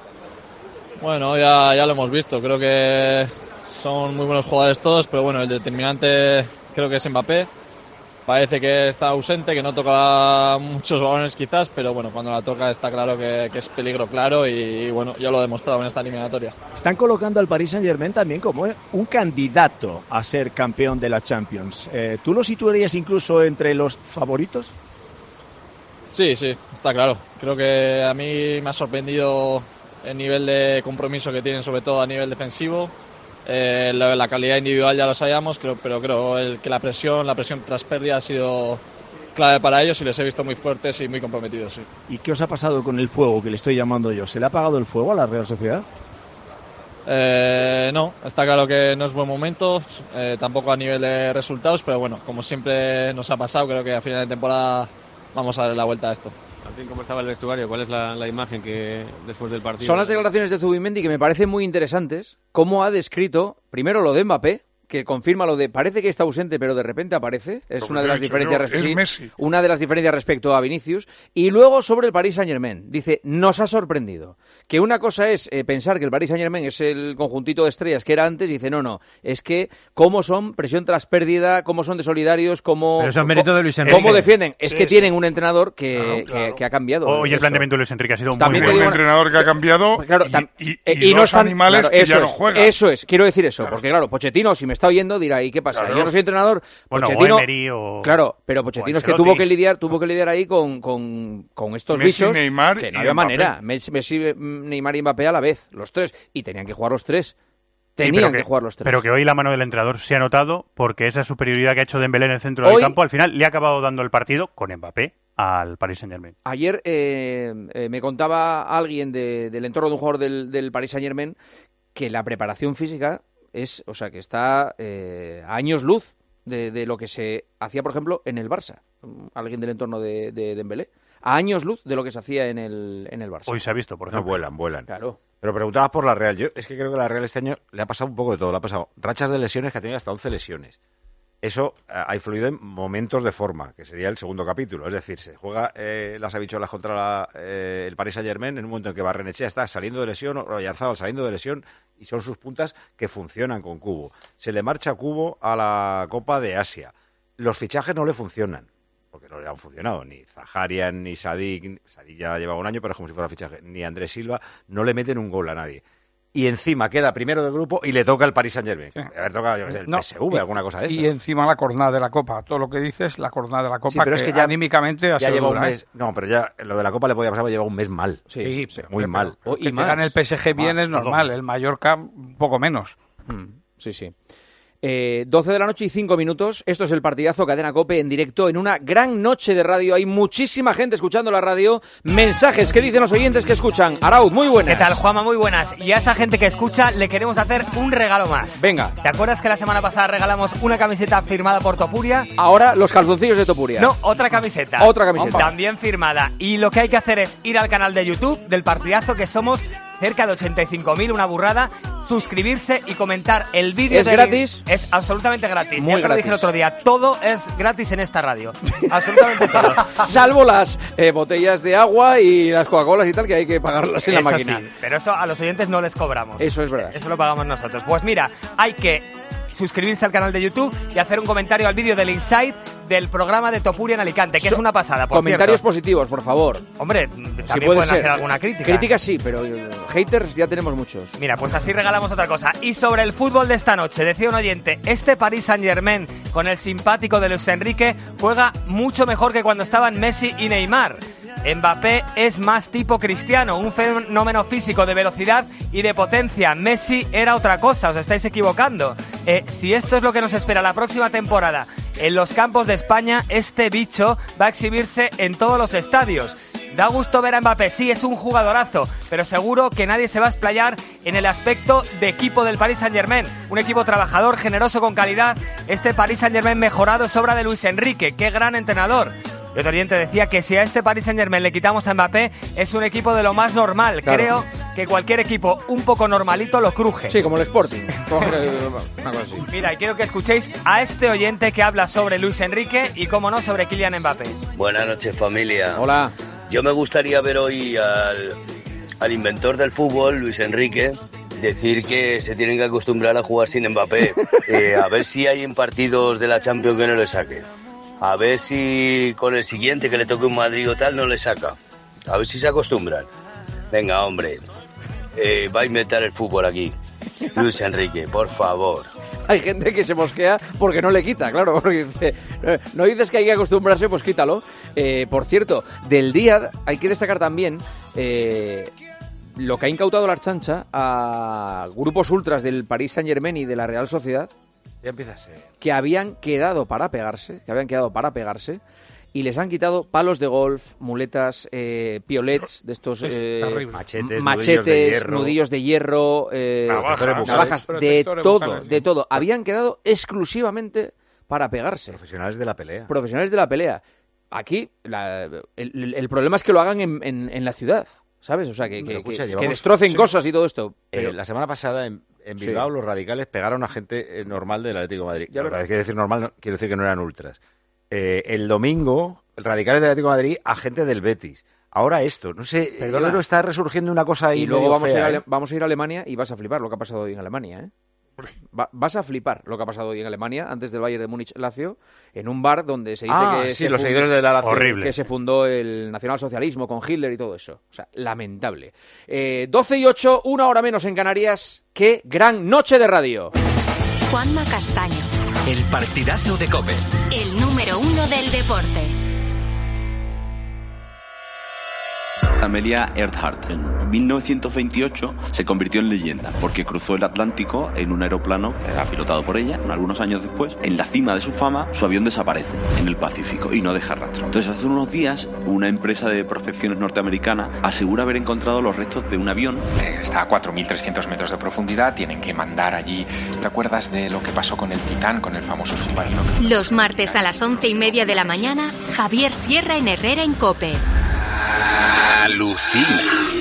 Bueno, ya lo hemos visto. Creo que son muy buenos jugadores todos, pero bueno, el determinante creo que es Mbappé. Parece que está ausente, que no toca muchos balones quizás, pero bueno, cuando la toca está claro que es peligro claro y bueno, ya lo ha demostrado en esta eliminatoria. Están colocando al Paris Saint-Germain también como un candidato a ser campeón de la Champions. ¿Tú lo situarías incluso entre los favoritos? Sí, está claro. Creo que a mí me ha sorprendido el nivel de compromiso que tienen, sobre todo a nivel defensivo. La calidad individual ya lo sabíamos, pero creo que la presión tras pérdida ha sido clave para ellos y les he visto muy fuertes y muy comprometidos. Sí. ¿Y qué os ha pasado con el fuego que le estoy llamando yo? ¿Se le ha apagado el fuego a la Real Sociedad? No, está claro que no es buen momento, tampoco a nivel de resultados, pero bueno, como siempre nos ha pasado, creo que a final de temporada vamos a darle la vuelta a esto. Martín, ¿cómo estaba el vestuario? ¿Cuál es la imagen que después del partido? Son las declaraciones de Zubimendi que me parecen muy interesantes. Cómo ha descrito, primero lo de Mbappé, que confirma lo de parece que está ausente, pero de repente aparece. Es una de las diferencias una de las diferencias respecto a Vinicius. Y luego sobre el Paris Saint-Germain. Dice, nos ha sorprendido. Que una cosa es pensar que el Paris Saint-Germain es el conjuntito de estrellas que era antes, y dice, no, es que cómo son presión tras pérdida, cómo son de solidarios, cómo defienden. Es que tienen un entrenador que ha cambiado. Hoy el planteamiento de Luis Enrique ha sido muy bueno. Un entrenador que ha cambiado y no dos están, animales que ya no juegan. Eso es, quiero decir eso, porque claro, Pochettino, si me está oyendo dirá, ¿y qué pasa? Claro. Yo no soy entrenador. Bueno, Pochettino, o Emery o... Claro, pero Pochettino es que tuvo que lidiar ahí con estos Messi, bichos Neymar que no y había Mbappé. manera. Messi, Neymar y Mbappé a la vez, los tres. Y tenían que jugar los tres. Sí, Tenían pero que jugar los tres. Pero que hoy la mano del entrenador se ha notado porque esa superioridad que ha hecho Dembélé en el centro del campo, al final le ha acabado dando el partido con Mbappé al Paris Saint-Germain. Ayer me contaba alguien del entorno de un jugador del Paris Saint-Germain que la preparación física es, o sea, que está a años luz de lo que se hacía, por ejemplo, en el Barça. Alguien del entorno de Dembélé. A años luz de lo que se hacía en el Barça. Hoy se ha visto, por ejemplo. No, vuelan. Claro. Pero preguntabas por la Real. Yo es que creo que la Real este año le ha pasado un poco de todo. Le ha pasado rachas de lesiones que ha tenido hasta 11 lesiones. Eso ha influido en momentos de forma, que sería el segundo capítulo. Es decir, se juega las habichuelas contra el Paris Saint-Germain en un momento en que Barrenechea está saliendo de lesión, o Oyarzábal saliendo de lesión, y son sus puntas que funcionan con Kubo. Se le marcha Kubo a la Copa de Asia. Los fichajes no le funcionan, porque no le han funcionado. Ni Zaharian, ni Sadik ya lleva un año, pero es como si fuera fichaje. Ni Andrés Silva, no le meten un gol a nadie. Y encima queda primero del grupo y le toca el Paris Saint-Germain. Sí. Haber tocado, yo qué sé, el PSV, alguna cosa de esa. Y encima la cornada de la Copa. Todo lo que dices, la cornada de la Copa, sí, pero es que ya, anímicamente ha ya sido lleva dura, un mes. No, pero ya lo de la Copa le podía pasar, lleva un mes mal. Sí, muy mal. Que te gane el PSG bien es normal, el Mallorca un poco menos. Sí. 12 de la noche y 5 minutos. Esto es el partidazo Cadena COPE en directo en una gran noche de radio. Hay muchísima gente escuchando la radio. Mensajes que dicen los oyentes que escuchan. Arauz, muy buenas. ¿Qué tal, Juanma? Muy buenas. Y a esa gente que escucha le queremos hacer un regalo más. Venga. ¿Te acuerdas que la semana pasada regalamos una camiseta firmada por Topuria? Ahora los calzoncillos de Topuria. No, otra camiseta. Otra camiseta. También firmada. Y lo que hay que hacer es ir al canal de YouTube del partidazo, que somos cerca de 85.000, una burrada, suscribirse y comentar el vídeo. ¿Es gratis? Es absolutamente gratis. Muy ya gratis. lo dije el otro día, todo es gratis en esta radio. Absolutamente todo. Salvo las botellas de agua y las Coca-Colas y tal, que hay que pagarlas en la máquina. Sí, pero eso a los oyentes no les cobramos. Eso es verdad. Eso lo pagamos nosotros. Pues mira, hay que suscribirse al canal de YouTube y hacer un comentario al vídeo del Inside del programa de Topuria en Alicante, que es una pasada, por comentarios cierto. positivos, por favor. Hombre, Si también puede pueden ser. hacer alguna crítica. Críticas sí, pero haters ya tenemos muchos. Mira, pues así regalamos otra cosa. Y sobre el fútbol de esta noche, decía un oyente, este Paris Saint-Germain con el simpático de Luis Enrique juega mucho mejor que cuando estaban Messi y Neymar. Mbappé es más tipo Cristiano, un fenómeno físico de velocidad y de potencia. Messi era otra cosa, os estáis equivocando. Si esto es lo que nos espera la próxima temporada en los campos de España, este bicho va a exhibirse en todos los estadios. Da gusto ver a Mbappé, sí, es un jugadorazo, pero seguro que nadie se va a explayar en el aspecto de equipo del Paris Saint-Germain. Un equipo trabajador, generoso, con calidad. Este Paris Saint-Germain mejorado es obra de Luis Enrique, qué gran entrenador. Y otro oyente decía que si a este Paris Saint-Germain le quitamos a Mbappé, es un equipo de lo más normal. Claro. Creo que cualquier equipo un poco normalito lo cruje. Sí, como el Sporting. Una cosa así. Mira, y quiero que escuchéis a este oyente que habla sobre Luis Enrique y, cómo no, sobre Kylian Mbappé. Buenas noches, familia. Hola. Yo me gustaría ver hoy al inventor del fútbol, Luis Enrique, decir que se tienen que acostumbrar a jugar sin Mbappé. A ver si hay en partidos de la Champions que no le saque. A ver si con el siguiente que le toque un Madrid o tal no le saca. A ver si se acostumbran. Venga, hombre. Va a inventar el fútbol aquí. Luis Enrique, por favor. Hay gente que se mosquea porque no le quita, claro. Porque dice, no dices que hay que acostumbrarse, pues quítalo. Por cierto, del día hay que destacar también lo que ha incautado la Archancha a grupos ultras del Paris Saint-Germain y de la Real Sociedad. Ya empieza a ser. Que habían quedado para pegarse, y les han quitado palos de golf, muletas, piolets de estos machetes, nudillos de hierro, navajas, de todo. Habían quedado exclusivamente para pegarse. Profesionales de la pelea. Aquí el problema es que lo hagan en la ciudad, ¿sabes? O sea, que destrocen cosas y todo esto. Pero la semana pasada en Bilbao los radicales pegaron a gente normal del Atlético de Madrid. Hay que decir normal, no, quiero decir que no eran ultras. El domingo, radicales del Atlético de Madrid a gente del Betis. Ahora esto, no sé, pero está resurgiendo una cosa ahí. Y luego vamos a ir a Alemania y vas a flipar lo que ha pasado hoy en Alemania, ¿eh? Vas a flipar lo que ha pasado hoy en Alemania, antes del Bayern de Múnich-Lazio, en un bar donde se dice los seguidores de la Lazio. Horrible. Que se fundó el nacionalsocialismo con Hitler y todo eso. O sea, lamentable. 12 y 8, una hora menos en Canarias. ¡Qué gran noche de radio! Juanma Castaño. El partidazo de COPE. El número 1 del deporte. Amelia Earhart en 1928 se convirtió en leyenda porque cruzó el Atlántico en un aeroplano que era pilotado por ella. Algunos años después, en la cima de su fama, su avión desaparece en el Pacífico y no deja rastro. Entonces, hace unos días, una empresa de prospecciones norteamericana asegura haber encontrado los restos de un avión. Está a 4.300 metros de profundidad, tienen que mandar allí. ¿Te acuerdas de lo que pasó con el Titán, con el famoso submarino? Los martes a las 11:30 de la mañana, Javier Sierra en Herrera en COPE. Alucina.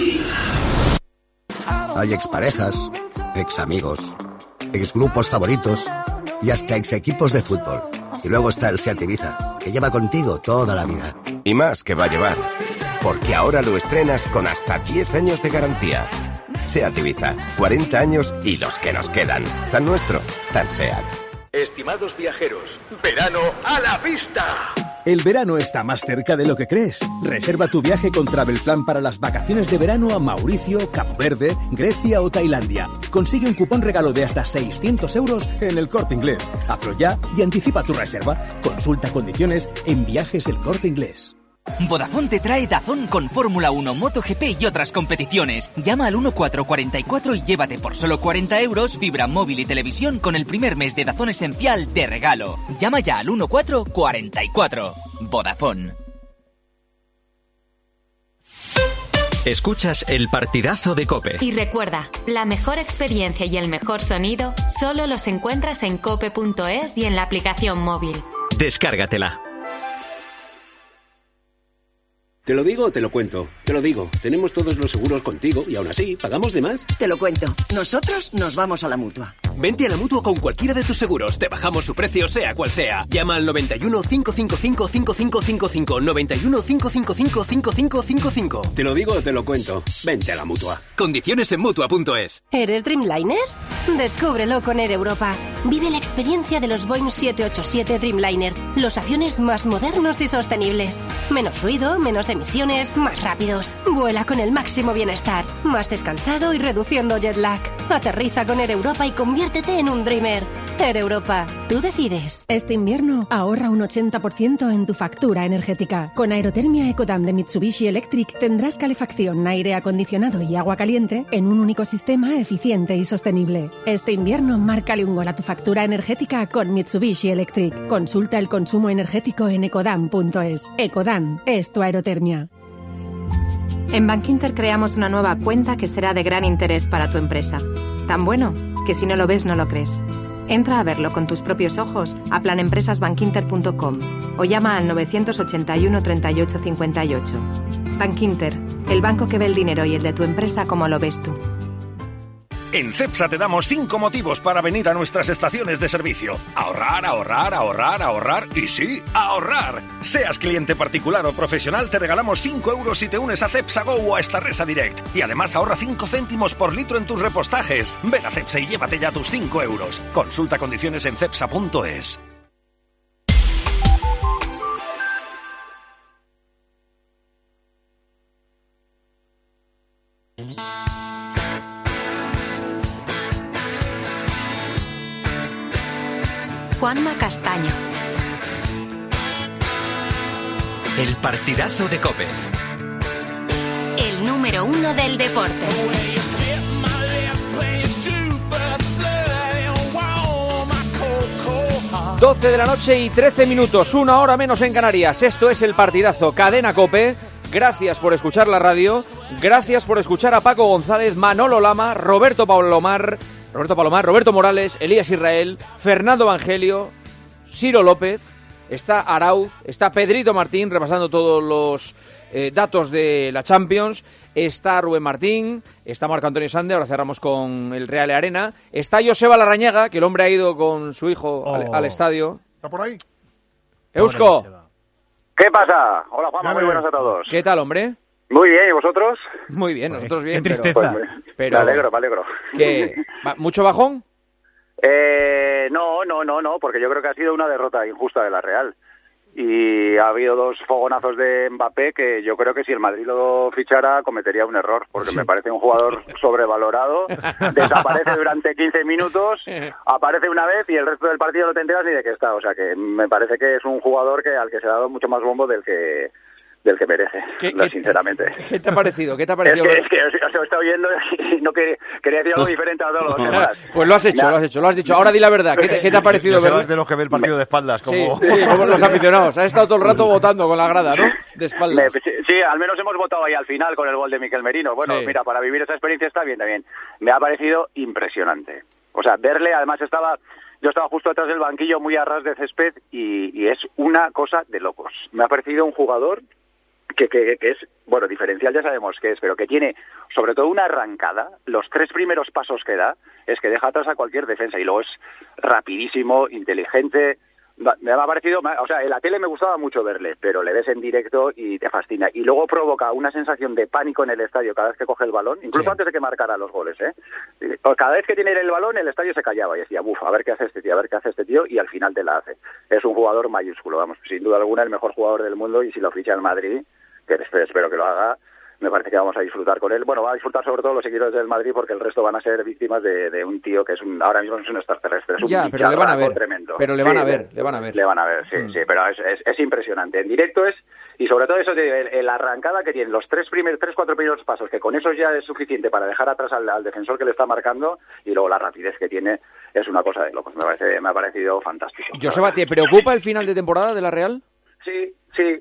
Hay exparejas, examigos, exgrupos favoritos y hasta exequipos de fútbol. Y luego está el SEAT Ibiza, que lleva contigo toda la vida. Y más que va a llevar, porque ahora lo estrenas con hasta 10 años de garantía. SEAT Ibiza, 40 años y los que nos quedan. Tan nuestro, tan SEAT. Estimados viajeros, verano a la vista. El verano está más cerca de lo que crees. Reserva tu viaje con Travelplan para las vacaciones de verano a Mauricio, Cabo Verde, Grecia o Tailandia. Consigue un cupón regalo de hasta 600 euros en El Corte Inglés. Hazlo ya y anticipa tu reserva. Consulta condiciones en Viajes El Corte Inglés. Vodafone te trae DAZN con Fórmula 1, MotoGP y otras competiciones. Llama al 1444 y llévate por solo 40 euros fibra móvil y televisión con el primer mes de DAZN Esencial de regalo. Llama ya al 1444. Vodafone. Escuchas el partidazo de COPE. Y recuerda, la mejor experiencia y el mejor sonido solo los encuentras en cope.es y en la aplicación móvil. Descárgatela. ¿Te lo digo o te lo cuento? Te lo digo. Tenemos todos los seguros contigo y aún así, ¿pagamos de más? Te lo cuento. Nosotros nos vamos a la Mutua. Vente a la Mutua con cualquiera de tus seguros. Te bajamos su precio, sea cual sea. Llama al 91 555 5555. 91 555 5555. Te lo digo o te lo cuento. Vente a la Mutua. Condiciones en Mutua.es. ¿Eres Dreamliner? Descúbrelo con Air Europa. Vive la experiencia de los Boeing 787 Dreamliner. Los aviones más modernos y sostenibles. Menos ruido, menos emisiones, más rápidos. Vuela con el máximo bienestar, más descansado y reduciendo jet lag. Aterriza con Air Europa y conviértete en un dreamer. Air Europa, tú decides. Este invierno ahorra un 80% en tu factura energética. Con Aerotermia Ecodan de Mitsubishi Electric tendrás calefacción, aire acondicionado y agua caliente en un único sistema eficiente y sostenible. Este invierno márcale un gol a tu factura energética con Mitsubishi Electric. Consulta el consumo energético en ecodan.es. Ecodan es tu aerotermia. En Bankinter creamos una nueva cuenta que será de gran interés para tu empresa. Tan bueno que si no lo ves no lo crees. Entra a verlo con tus propios ojos a planempresasbankinter.com o llama al 981 38 58. Bankinter, el banco que ve el dinero y el de tu empresa como lo ves tú. En CEPSA te damos 5 motivos para venir a nuestras estaciones de servicio. Ahorrar, ahorrar, ahorrar, ahorrar y sí, ahorrar. Seas cliente particular o profesional, te regalamos 5 euros si te unes a CEPSA Go o a Starresa Direct. Y además ahorra 5 céntimos por litro en tus repostajes. Ven a CEPSA y llévate ya tus 5 euros. Consulta condiciones en cepsa.es. Juanma Castaño. El partidazo de COPE. El número 1 del deporte. Doce de la noche y 13 minutos, 1 hora menos en Canarias. Esto es el partidazo Cadena COPE. Gracias por escuchar la radio. Gracias por escuchar a Paco González, Manolo Lama, Roberto Palomar, Roberto Morales, Elías Israel, Fernando Evangelio, Ciro López, está Arauz, está Pedrito Martín repasando todos los datos de la Champions, está Rubén Martín, está Marco Antonio Sande, ahora cerramos con el Real Arena, está Joseba Larrañaga, que el hombre ha ido con su hijo al estadio. ¿Está por ahí? Eusko. ¿Qué pasa? Hola Juanma, muy buenos a todos. ¿Qué tal, hombre? Muy bien, ¿y vosotros? Muy bien, nosotros bien. Qué tristeza. Pero, me alegro. ¿Qué? ¿Mucho bajón? No, porque yo creo que ha sido una derrota injusta de la Real. y ha habido 2 fogonazos de Mbappé que yo creo que si el Madrid lo fichara cometería un error, porque me parece un jugador sobrevalorado, desaparece durante 15 minutos, aparece una vez y el resto del partido no te enteras ni de qué está, o sea que me parece que es un jugador al que se ha dado mucho más bombo del que merece, sinceramente. ¿Qué te ha parecido? Es que os he estado oyendo y no quería decir algo diferente a todos los demás. Pues lo has dicho. Ahora di la verdad. ¿Qué te ha parecido? No de los que ve el partido de espaldas, como... Sí, como los aficionados. Has estado todo el rato votando con la grada, ¿no? De espaldas. Sí, al menos hemos votado ahí al final con el gol de Mikel Merino. Bueno, mira, para vivir esa experiencia está bien también. Me ha parecido impresionante. O sea, verle, además yo estaba justo detrás del banquillo, muy a ras de césped, y es una cosa de locos. Me ha parecido un jugador que es, bueno, diferencial ya sabemos que es, pero que tiene sobre todo una arrancada, los 3 primeros pasos que da, es que deja atrás a cualquier defensa, y luego es rapidísimo, inteligente. Me ha parecido, o sea, en la tele me gustaba mucho verle, pero le ves en directo y te fascina. Y luego provoca una sensación de pánico en el estadio cada vez que coge el balón, incluso antes de que marcara los goles, ¿eh? Cada vez que tiene el balón, el estadio se callaba y decía, a ver qué hace este tío, y al final te la hace. Es un jugador mayúsculo, vamos, sin duda alguna el mejor jugador del mundo, y si lo ficha el Madrid, que espero que lo haga, me parece que vamos a disfrutar con él. Bueno, va a disfrutar sobre todo los seguidores del Madrid, porque el resto van a ser víctimas de un tío que ahora mismo es un extraterrestre, es un pero le van a ver, tremendo. Pero le van a ver. Le van a ver, sí, pero es impresionante. En directo y sobre todo eso, la arrancada que tiene, los 3-4 primeros pasos, que con eso ya es suficiente para dejar atrás al defensor que le está marcando, y luego la rapidez que tiene es una cosa de locos. Me ha parecido fantástico. Joseba, ¿te preocupa el final de temporada de la Real? Sí,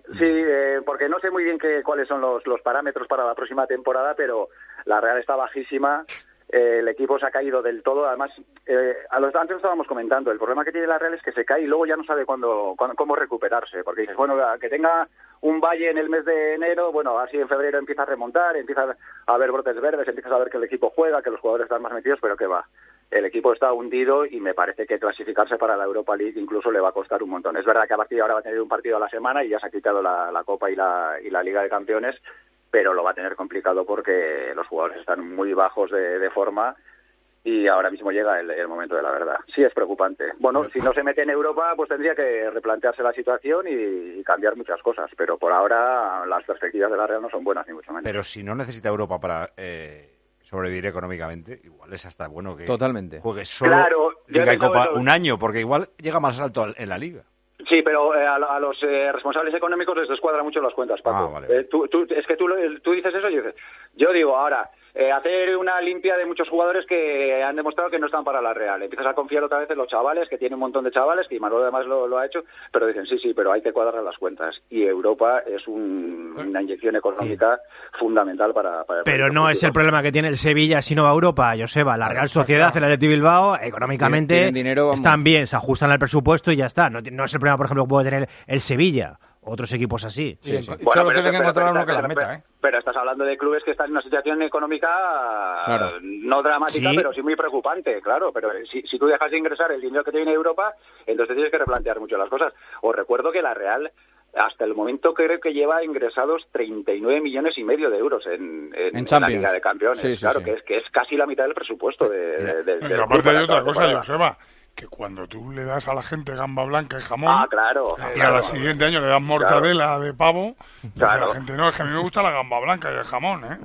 porque no sé muy bien cuáles son los parámetros para la próxima temporada, pero la Real está bajísima, el equipo se ha caído del todo, además, antes lo estábamos comentando, el problema que tiene la Real es que se cae y luego ya no sabe cómo recuperarse, porque dices, bueno, que tenga un valle en el mes de enero, bueno, así en febrero empieza a remontar, empieza a haber brotes verdes, empiezas a ver que el equipo juega, que los jugadores están más metidos, pero que va. El equipo está hundido y me parece que clasificarse para la Europa League incluso le va a costar un montón. Es verdad que a partir de ahora va a tener un partido a la semana y ya se ha quitado la Copa y la Liga de Campeones, pero lo va a tener complicado porque los jugadores están muy bajos de forma y ahora mismo llega el momento de la verdad. Sí, es preocupante. Bueno, si no se mete en Europa, pues tendría que replantearse la situación y cambiar muchas cosas, pero por ahora las perspectivas de la Real no son buenas, ni mucho menos. Pero si no necesita Europa para... sobrevivir económicamente, igual es hasta bueno que juegue solo Liga y Copa un año, porque igual llega más alto en la Liga. Sí, pero a los responsables económicos les descuadran mucho las cuentas, Paco. Vale. Tú dices eso, yo digo ahora, hacer una limpia de muchos jugadores que han demostrado que no están para la Real. Empiezas a confiar otra vez en los chavales, que tiene un montón de chavales, que Manolo además lo ha hecho, pero dicen sí, pero hay que cuadrar las cuentas. Y Europa es una inyección económica fundamental para pero no es el problema que tiene el Sevilla si no va a Europa, Joseba. La Real Sociedad, el Athletic Bilbao, económicamente tienen dinero, están bien, se ajustan al presupuesto y ya está. No es el problema, por ejemplo, que puede tener el Sevilla. Otros equipos así. Sí. Bueno, pero estás hablando de clubes que están en una situación económica no dramática, pero sí muy preocupante, claro. Pero si tú dejas de ingresar el dinero que te viene de Europa, entonces tienes que replantear mucho las cosas. Os recuerdo que la Real, hasta el momento, creo que lleva ingresados 39,5 millones de euros en la Liga de Campeones. Que es casi la mitad del presupuesto del aparte hay otra cosa, Joseba, que cuando tú le das a la gente gamba blanca y jamón, y al siguiente año le das mortadela de pavo, pues a la gente no, es que a mí me gusta la gamba blanca y el jamón, ¿eh?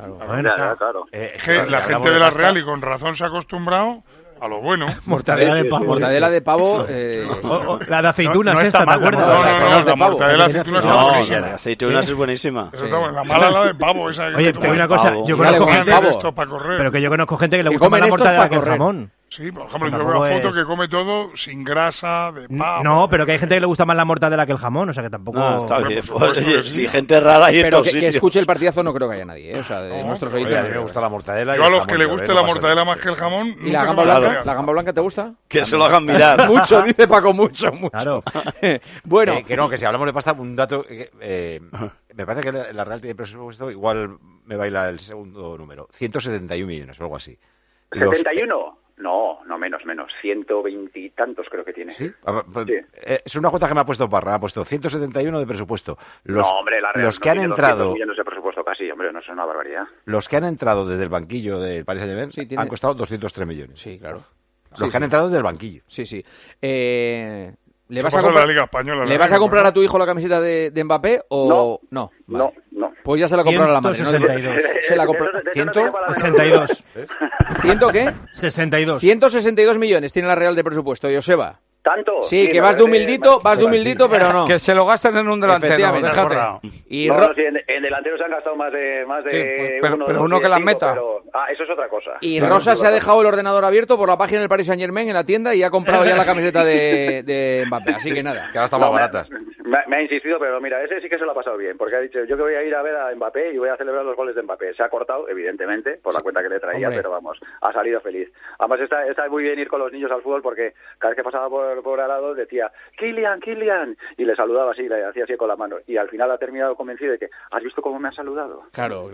La gente de la Real, y con razón se ha acostumbrado a lo bueno. Mortadela de pavo. La de aceitunas, esta, ¿te acuerdas? La mortadela de aceitunas está buenísima. La de aceitunas es buenísima. Eso está bueno. La mala la de pavo. Oye, te digo una cosa, yo conozco gente, pero que yo conozco gente que le gusta más la mortadela que el jamón. Sí, por ejemplo, yo veo una foto que come todo sin grasa, de pavo. No, pero que hay gente que le gusta más la mortadela que el jamón, o sea que tampoco... No, está bien. Oye, si gente rara hay en todos sitios. Pero que escuche el partidazo no creo que haya nadie, o sea, de nuestros oyentes. A mí me gusta la mortadela. Yo a los que le guste la mortadela más que el jamón... ¿Y la gamba blanca? ¿La gamba blanca te gusta? Que se lo hagan mirar. Mucho, dice Paco, mucho. Claro. Bueno. Que si hablamos de pasta, un dato... me parece que la Real tiene presupuesto, igual me baila el segundo número, 171 millones o algo así. ¿71? No, menos, 120 y tantos creo que tiene. ¿Sí? Es una cuota que me ha puesto Parra, me ha puesto 171 de presupuesto. La Real los que han entrado... millones de presupuesto casi, hombre, no es una barbaridad. Los que han entrado desde el banquillo del Paris Saint-Germain han costado 203 millones. Sí, claro. Los que han entrado desde el banquillo. Sí. ¿Le vas a comprar, la Liga Española, ¿le vas a comprar a tu hijo la camiseta de Mbappé o no? No. Pues ya se la comprará la madre. 162. Se la compró. 162. ¿100 qué? 62. 162 millones tiene la Real de presupuesto, Joseba. ¿Tanto? Sí, que vas de humildito, pero no. Que se lo gastan en un delantero, déjate. Y en delanteros se han gastado más de pero uno que las meta. Eso es otra cosa. Y Rosa se ha dejado el ordenador abierto por la página del Paris Saint-Germain en la tienda y ha comprado ya la camiseta de Mbappé, así que nada. Que ahora están más baratas. Me ha insistido, pero mira, ese sí que se lo ha pasado bien, porque ha dicho, yo que voy a ir a ver a Mbappé y voy a celebrar los goles de Mbappé. Se ha cortado, evidentemente, por la cuenta que le traía, pero vamos, ha salido feliz. Además está muy bien ir con los niños al fútbol porque cada vez que pasaba por al lado decía, Kylian, y le saludaba así, le hacía así con la mano. Y al final ha terminado convencido de que, ¿has visto cómo me ha saludado? Claro.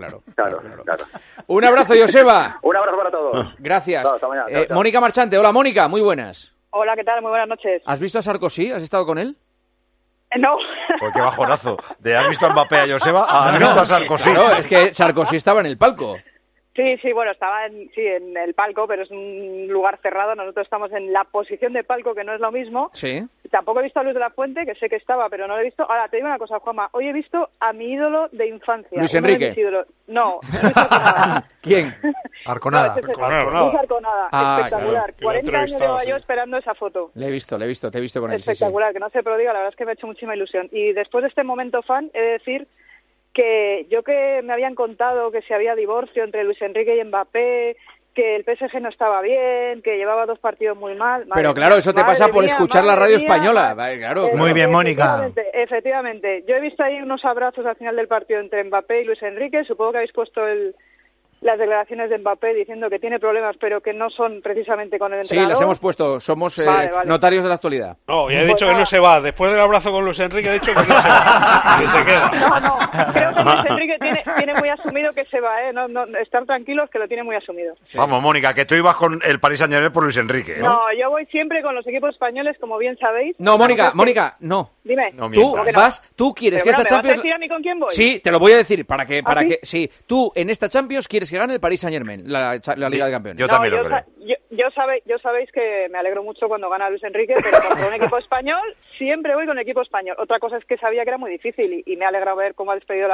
Un abrazo, Joseba. Un abrazo para todos. Gracias. Hasta mañana. Chao. Mónica Marchante, hola Mónica, muy buenas. Hola, ¿qué tal? Muy buenas noches. ¿Has visto a Sarkozy? ¿Has estado con él? No. Pues qué bajonazo. De has visto a Mbappé a Joseba a has visto a Sarkozy. Claro, es que Sarkozy estaba en el palco. Sí, bueno, estaba en el palco, pero es un lugar cerrado. Nosotros estamos en la posición de palco, que no es lo mismo. Sí. Tampoco he visto a Luis de la Fuente, que sé que estaba, pero no lo he visto. Ahora, te digo una cosa, Juanma. Hoy he visto a mi ídolo de infancia. Luis Enrique. No, Luis Arconada. ¿Quién? Arconada. Luis Arconada. Espectacular. Claro. 40 años llevaba yo esperando esa foto. Le he visto, te he visto con él. Espectacular, que no se prodiga, la verdad es que me ha hecho muchísima ilusión. Y después de este momento fan, he de decir que yo que me habían contado que si había divorcio entre Luis Enrique y Mbappé, que el PSG no estaba bien, que llevaba 2 partidos muy mal. Pero claro, eso te pasa por escuchar la radio española. Claro. Muy bien, Mónica. Efectivamente. Yo he visto ahí unos abrazos al final del partido entre Mbappé y Luis Enrique. Supongo que habéis puesto las declaraciones de Mbappé diciendo que tiene problemas, pero que no son precisamente con el entrenador. Sí, las hemos puesto. Somos vale. notarios de la actualidad. No, ya he dicho que no se va. Después del abrazo con Luis Enrique he dicho que no se va. Que se queda. No. Creo que Luis Enrique tiene muy asumido que se va, ¿eh? No, estar tranquilos, que lo tiene muy asumido. Sí. Vamos, Mónica, que tú ibas con el Paris Saint-Germain por Luis Enrique, ¿no? No, yo voy siempre con los equipos españoles, como bien sabéis. No, Mónica, no. Dime. No tú quieres que esta Champions... ¿Me vas a decir a mí con quién voy? Sí, te lo voy a decir, para que sí, tú en esta Champions quieres que gane el Paris Saint-Germain, la Liga de Campeones. Yo también lo creo. Yo sabéis que me alegro mucho cuando gana Luis Enrique, pero contra un equipo español siempre voy con el equipo español. Otra cosa es que sabía que era muy difícil y me alegra ver cómo ha despedido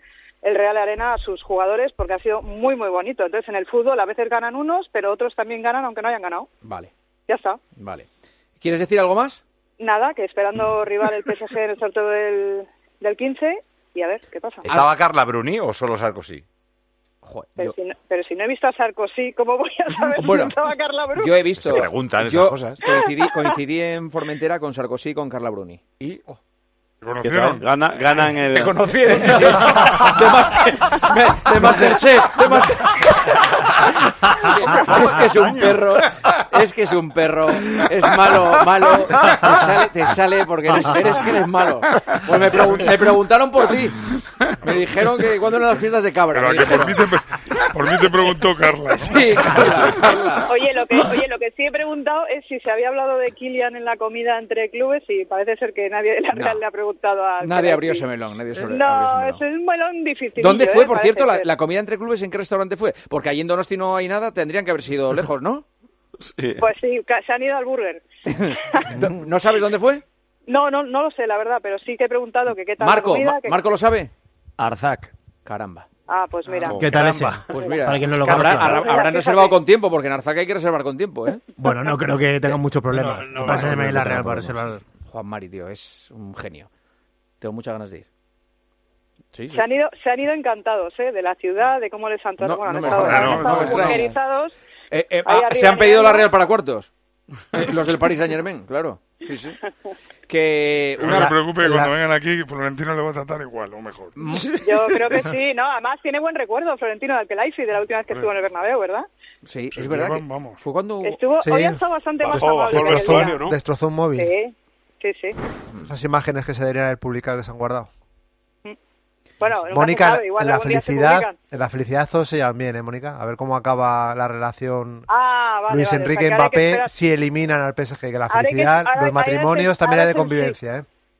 el Real Arena a sus jugadores, porque ha sido muy, muy bonito. Entonces, en el fútbol a veces ganan unos, pero otros también ganan aunque no hayan ganado. Vale. Ya está. Vale. ¿Quieres decir algo más? Nada, que esperando rival el PSG en el sorteo del 15 y a ver qué pasa. ¿Estaba Carla Bruni o solo Sarkozy? Joder, pero si no he visto a Sarkozy, ¿cómo voy a saber si estaba Carla Bruni? Yo he visto. Se preguntan esas cosas. Coincidí en Formentera con Sarkozy y con Carla Bruni. Y... ¿Te conocieron? Ganan el... ¿Te conocieron? Sí. De Masterchef. Es que es un perro. Es malo. Te sale porque eres malo. Pues me preguntaron por ti. Me dijeron que cuándo eran las fiestas de cabra. Pero que por mí te preguntó Carla, ¿no? Sí, Carla. Oye, lo que sí he preguntado es si se había hablado de Kylian en la comida entre clubes y parece ser que nadie de la Real le ha preguntado a... Nadie abrió ese melón. Es un melón difícil. ¿Dónde fue, por cierto, la comida entre clubes? ¿En qué restaurante fue? Porque allí en Donosti no hay nada, tendrían que haber sido lejos, ¿no? Sí. Pues sí, se han ido al burger. ¿No sabes dónde fue? No lo sé, la verdad, pero sí que he preguntado que qué tal la comida. ¿Marco lo sabe? Arzac. Caramba. Ah, pues mira. ¿Qué tal ese? Pues mira, para quien no lo habrán reservado con tiempo, porque en Arzac hay que reservar con tiempo, ¿eh? Bueno, no creo que tengan mucho problema. Pásame la Real para reservar. Juan Mari, tío, es un genio. Tengo muchas ganas de ir. Sí. Se han ido encantados, de la ciudad, de cómo les han tratado. Han estado mujeres. ¿Se han pedido la Real para cuartos? Los del Paris Saint-Germain, claro. Sí. Que no se preocupe, cuando vengan aquí, Florentino le va a tratar igual, o mejor. Yo creo que sí, ¿no? Además tiene buen recuerdo Florentino de Alquelaifi, de la última vez que estuvo en el Bernabéu, ¿verdad? Sí, es verdad. Fue cuando... Hoy ha estado bastante más amable. Destrozó un móvil. Sí. Esas imágenes que se deberían haber publicado que se han guardado. Bueno, Mónica, en la felicidad todos se llevan bien, ¿eh, Mónica? A ver cómo acaba la relación Luis Enrique y Mbappé si eliminan al PSG, que la felicidad, los matrimonios también hay de convivencia, ¿eh?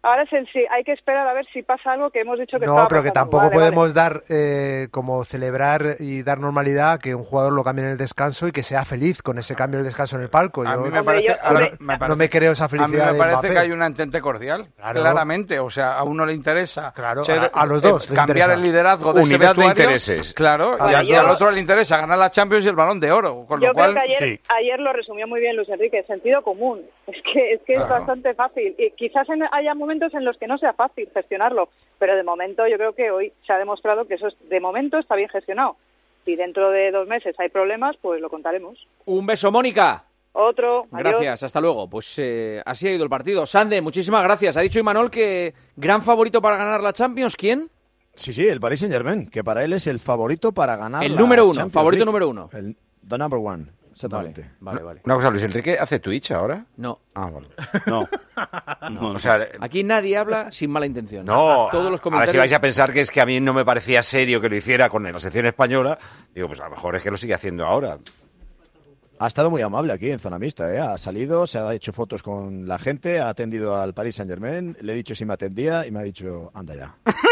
Ahora hay que esperar a ver si pasa algo que hemos dicho que no, pero que tampoco podemos dar como celebrar y dar normalidad a que un jugador lo cambie en el descanso y que sea feliz con ese cambio del descanso en el palco. A mí me parece, no me creo esa felicidad. A mí me parece que hay un entente cordial, claramente. O sea, a uno le interesa a los dos cambiar el liderazgo de ese vestuario. De intereses. Claro, y al otro le interesa ganar la Champions y el Balón de Oro. Con yo lo cual, creo que ayer lo resumió muy bien Luis Enrique, sentido común. Es que es bastante fácil. Y quizás haya momentos en los que no sea fácil gestionarlo, pero de momento yo creo que hoy se ha demostrado que eso de momento está bien gestionado. Si dentro de 2 meses hay problemas, pues lo contaremos. Un beso, Mónica. Otro. Gracias, adiós. Hasta luego. Pues así ha ido el partido. Sande, muchísimas gracias. Ha dicho Imanol que gran favorito para ganar la Champions, ¿quién? Sí, el Paris Saint-Germain, que para él es el favorito para ganar el la número 1, Champions favorito League. número 1. The number one. Exactamente. Vale. Una cosa, Luis Enrique, ¿hace Twitch ahora? No. Ah, vale. No. O sea, aquí nadie habla sin mala intención. No, todos los a comentarios... ver si vais a pensar que es que a mí no me parecía serio que lo hiciera con la sección española. Digo, pues a lo mejor es que lo sigue haciendo ahora. Ha estado muy amable aquí en Zona Mixta, ¿eh? Ha salido, se ha hecho fotos con la gente, ha atendido al Paris Saint-Germain, le he dicho si me atendía y me ha dicho, anda ya.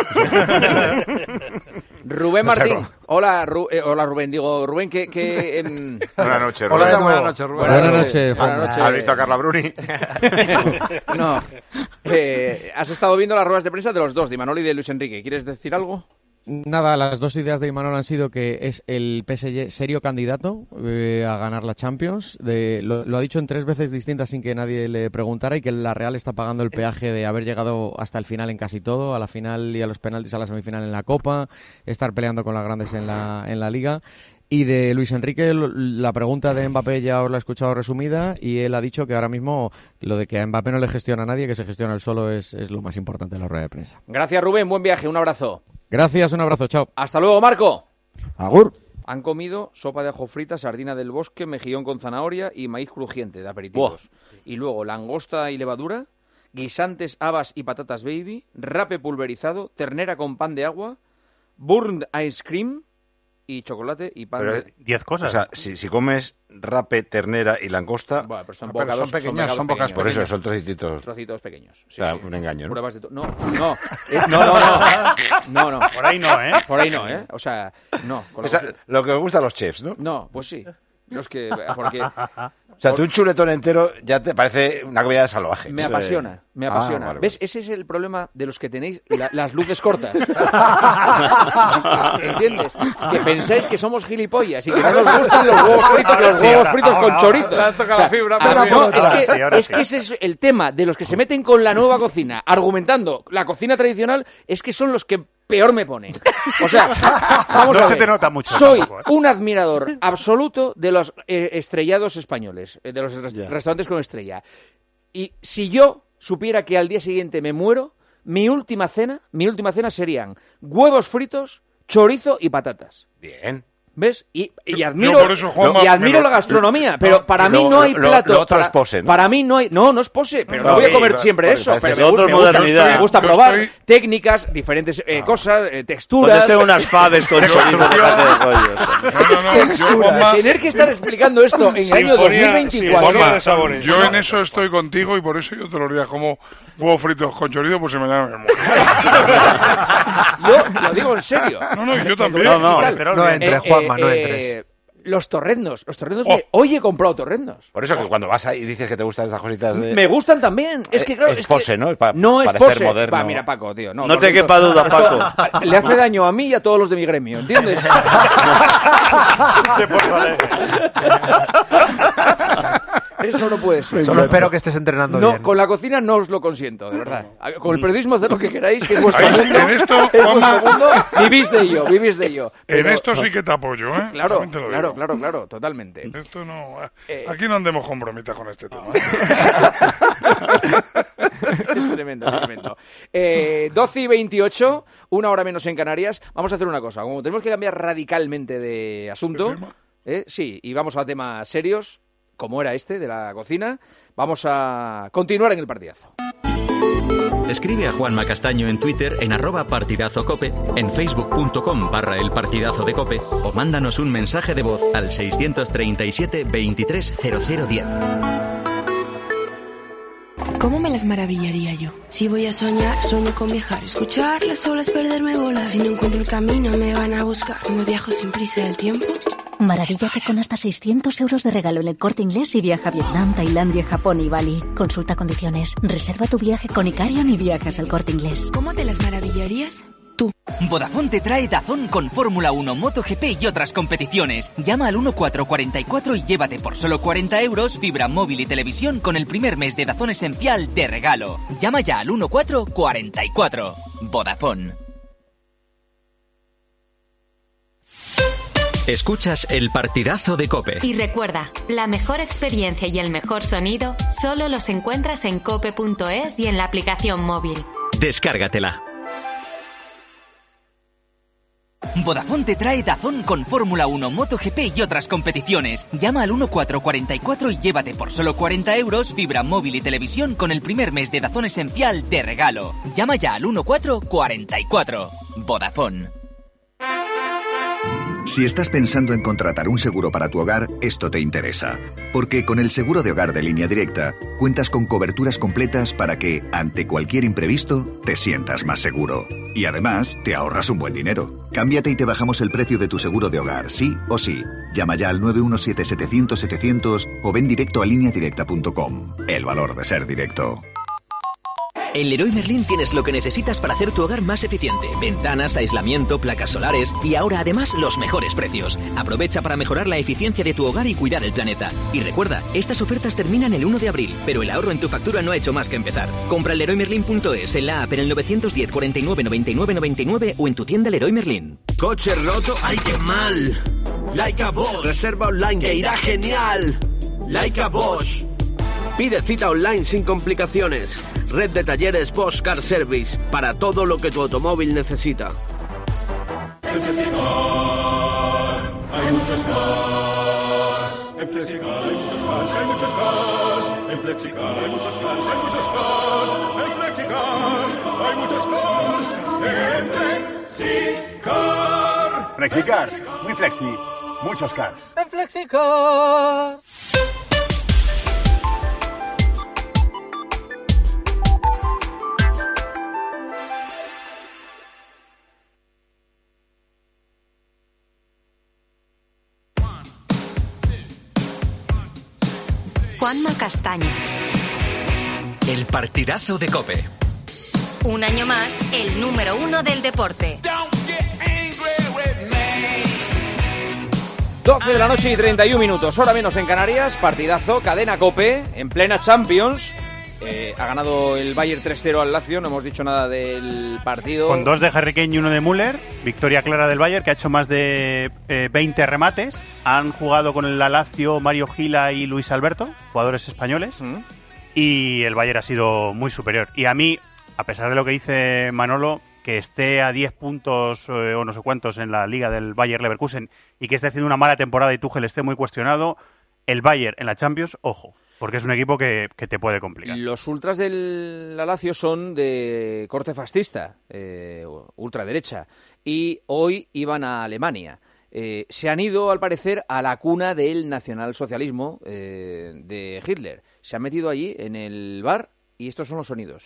Rubén Martín. Hola, Rubén. Digo, Rubén, que Buenas noches, Rubén. Buenas noches, Rubén. Buenas noches. ¿Has visto a Carla Bruni? No. Has estado viendo las ruedas de prensa de los dos, de Imanol y de Luis Enrique. ¿Quieres decir algo? Nada, las dos ideas de Imanol han sido que es el PSG serio candidato a ganar la Champions. Lo ha dicho en 3 veces distintas sin que nadie le preguntara, y que la Real está pagando el peaje de haber llegado hasta el final en casi todo, a la final y a los penaltis a la semifinal en la Copa, estar peleando con las grandes en la Liga. Y de Luis Enrique, la pregunta de Mbappé ya os la he escuchado resumida, y él ha dicho que ahora mismo lo de que a Mbappé no le gestiona a nadie, que se gestiona él solo, es lo más importante de la rueda de prensa. Gracias, Rubén. Buen viaje. Un abrazo. Gracias, un abrazo. Chao. Hasta luego, Marco. Agur. Han comido sopa de ajo frita, sardina del bosque, mejillón con zanahoria y maíz crujiente de aperitivos. Buah. Y luego langosta y levadura, guisantes, habas y patatas baby, rape pulverizado, ternera con pan de agua, burned ice cream y chocolate y pan. Pero 10 cosas. O sea, si comes rape, ternera y langosta... Bueno, pero son pequeñas, son pocas. Por eso son trocitos. Trocitos pequeños. Sí, o sea, un engaño, ¿no? Pruebas de todo. No. Por ahí no, ¿eh? Por ahí no, ¿eh? O sea, no. Lo que os gusta a los chefs, ¿no? No, pues sí. Los que... Porque... O sea, tú un chuletón entero ya te parece una comida salvaje. Me apasiona. Vale. ¿Ves? Ese es el problema de los que tenéis las luces cortas. ¿Entiendes? Que pensáis que somos gilipollas y que no nos gustan los huevos fritos, con chorizo. Es que ese es el tema de los que se meten con la nueva cocina, argumentando la cocina tradicional, es que son los que peor me ponen. O sea, vamos a ver. Se te nota mucho. Soy un admirador absoluto de los estrellados españoles, de los restaurantes con estrella. Y si yo supiera que al día siguiente me muero, mi última cena serían huevos fritos, chorizo y patatas. Bien. ¿Ves? Y admiro, la gastronomía, pero para mí no hay plato. Lo otro es pose, ¿no? Para mí no hay. No es pose, pero no voy a comer siempre eso. Pero me gusta probar técnicas, diferentes cosas, texturas. Puede ser unas faves con chorizo de Tener que estar explicando esto en el año 2024. Yo en eso estoy contigo y por eso yo te lo diría como huevos fritos con chorizo, pues se me da memoria. Yo lo digo en serio. No, yo también. No entres, Juanma, no entres. Los torrendos hoy he comprado torrendos. Por eso que cuando vas ahí y dices que te gustan estas cositas de... Me gustan también. Es que claro, es pose, ¿no? No es pose. Moderno. Va, mira, Paco, tío. No te quepa duda, Paco. Le hace daño a mí y a todos los de mi gremio, ¿entiendes? Eso no puede ser. Solo espero que estés entrenando bien. No, con la cocina no os lo consiento, de verdad. Con el periodismo haced lo que queráis, que es vuestro mundo. En esto, vivís de ello. En esto sí que te apoyo, ¿eh? Claro, totalmente. Esto no... Aquí no andemos con bromitas con este tema. Es tremendo. 12:28, 1 hora menos en Canarias. Vamos a hacer una cosa. Como tenemos que cambiar radicalmente de asunto, sí, y vamos a temas serios, como era este de la cocina, vamos a continuar en el partidazo. Escribe a Juanma Castaño en Twitter en @partidazocope, en facebook.com/elpartidazo de Cope, o mándanos un mensaje de voz al 637 23 0010. ¿Cómo me las maravillaría yo? Si voy a soñar, sueño con viajar. Escuchar las olas, perderme bolas. Si no encuentro el camino, me van a buscar. ¿Me viajo sin prisa del tiempo? Maravíllate con hasta 600 euros de regalo en El Corte Inglés y viaja a Vietnam, Tailandia, Japón y Bali. Consulta condiciones. Reserva tu viaje con Icarion y viajas al Corte Inglés. ¿Cómo te las maravillarías? Tú. Vodafone te trae DAZN con Fórmula 1, MotoGP y otras competiciones. Llama al 1444 y llévate por solo 40 euros fibra móvil y televisión con el primer mes de DAZN Esencial de regalo. Llama ya al 1444. Vodafone. Escuchas el partidazo de COPE. Y recuerda, la mejor experiencia y el mejor sonido solo los encuentras en cope.es y en la aplicación móvil. Descárgatela. Vodafone te trae DAZN con Fórmula 1, MotoGP y otras competiciones. Llama al 1444 y llévate por solo 40 euros fibra móvil y televisión con el primer mes de DAZN Esencial de regalo. Llama ya al 1444. Vodafone. Si estás pensando en contratar un seguro para tu hogar, esto te interesa. Porque con el seguro de hogar de Línea Directa, cuentas con coberturas completas para que, ante cualquier imprevisto, te sientas más seguro. Y además, te ahorras un buen dinero. Cámbiate y te bajamos el precio de tu seguro de hogar, sí o sí. Llama ya al 917-700-700 o ven directo a lineadirecta.com. El valor de ser directo. En Leroy Merlin tienes lo que necesitas para hacer tu hogar más eficiente. Ventanas, aislamiento, placas solares y ahora además los mejores precios. Aprovecha para mejorar la eficiencia de tu hogar y cuidar el planeta. Y recuerda, estas ofertas terminan el 1 de abril, pero el ahorro en tu factura no ha hecho más que empezar. Compra en LeroyMerlin.es, en la app en el 910 49 99 99 o en tu tienda Leroy Merlin. ¿Coche roto? ¡Ay, qué mal! Laika Bosch. Reserva online que irá genial. Laika Bosch. Pide cita online sin complicaciones. Red de talleres Bosch Car Service para todo lo que tu automóvil necesita. En Flexicar hay muchos cars. En Flexicar hay muchos cars, hay muchos cars. En Flexicar hay muchos cars, hay muchos cars. En Flexicar hay muchos cars. En Flexicar. Flexicar, muy flexi, muchos cars. En Flexicar. Juanma Castaño. El partidazo de COPE. Un año más, el número 1 del deporte. 12 de la noche y 31 minutos, hora menos en Canarias, partidazo, cadena COPE, en plena Champions. Ha ganado el Bayern 3-0 al Lazio, no hemos dicho nada del partido. Con 2 de Harry Kane y 1 de Müller, victoria clara del Bayern, que ha hecho más de 20 remates. Han jugado con el Lazio Mario Gila y Luis Alberto, jugadores españoles, y el Bayern ha sido muy superior. Y a mí, a pesar de lo que dice Manolo, que esté a 10 puntos o no sé cuántos en la liga del Bayer Leverkusen y que esté haciendo una mala temporada y Tuchel esté muy cuestionado, el Bayern en la Champions, ojo. Porque es un equipo que te puede complicar. Los ultras del Lazio son de corte fascista, ultraderecha, y hoy iban a Alemania. Se han ido, al parecer, a la cuna del nacionalsocialismo de Hitler. Se han metido allí, en el bar, y estos son los sonidos.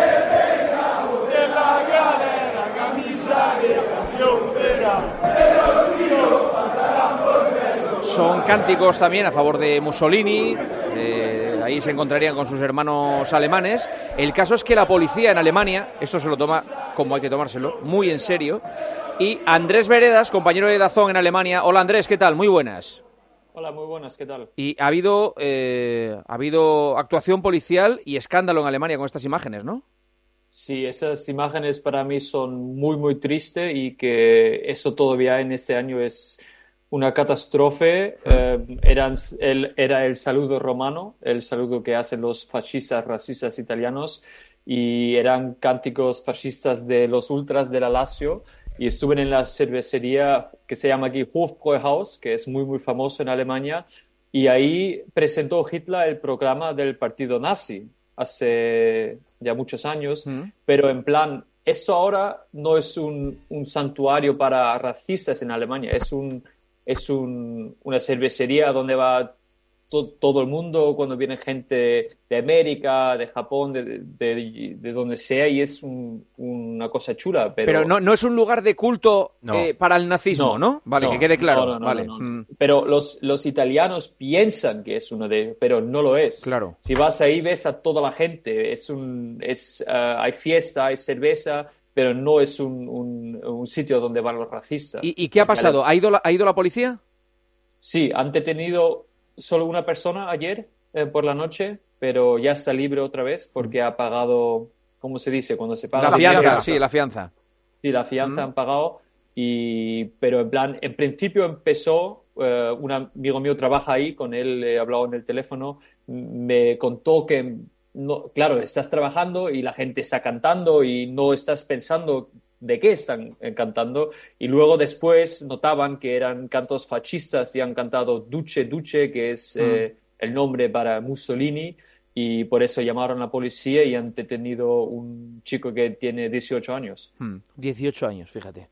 Son cánticos también a favor de Mussolini. Ahí se encontrarían con sus hermanos alemanes. El caso es que la policía en Alemania, esto se lo toma como hay que tomárselo, muy en serio. Y Andrés Veredas, compañero de DAZN en Alemania. Hola Andrés, ¿qué tal? Muy buenas. Hola, muy buenas, ¿qué tal? Y ha habido actuación policial y escándalo en Alemania con estas imágenes, ¿no? Sí, esas imágenes para mí son muy, muy tristes y que eso todavía en este año es una catástrofe. Era el saludo romano, el saludo que hacen los fascistas, racistas italianos, y eran cánticos fascistas de los ultras de la Lazio. Y estuve en la cervecería que se llama aquí Hofbräuhaus, que es muy, muy famoso en Alemania, y ahí presentó Hitler el programa del partido nazi hace ya muchos años, pero en plan, esto ahora no es un santuario para racistas en Alemania, es una cervecería donde va todo el mundo, cuando viene gente de América, de Japón, de donde sea, y es una cosa chula. Pero no es un lugar de culto para el nazismo, ¿no? Vale, que quede claro. Vale. Pero los italianos piensan que es uno de ellos, pero no lo es. Claro. Si vas ahí ves a toda la gente, hay fiesta, hay cerveza, pero no es un sitio donde van los racistas. ¿Y qué ha pasado? ¿Ha ido la policía? Sí, han detenido solo una persona ayer por la noche, pero ya está libre otra vez porque ha pagado, ¿cómo se dice? Cuando se paga la fianza. Sí, la fianza. Sí, la fianza han pagado, pero en principio empezó, un amigo mío trabaja ahí, con él he hablado en el teléfono, me contó que, claro, estás trabajando y la gente está cantando y no estás pensando de qué están cantando, y luego después notaban que eran cantos fascistas y han cantado Duce, Duce, que es el nombre para Mussolini, y por eso llamaron a la policía y han detenido un chico que tiene 18 años. 18 años, fíjate.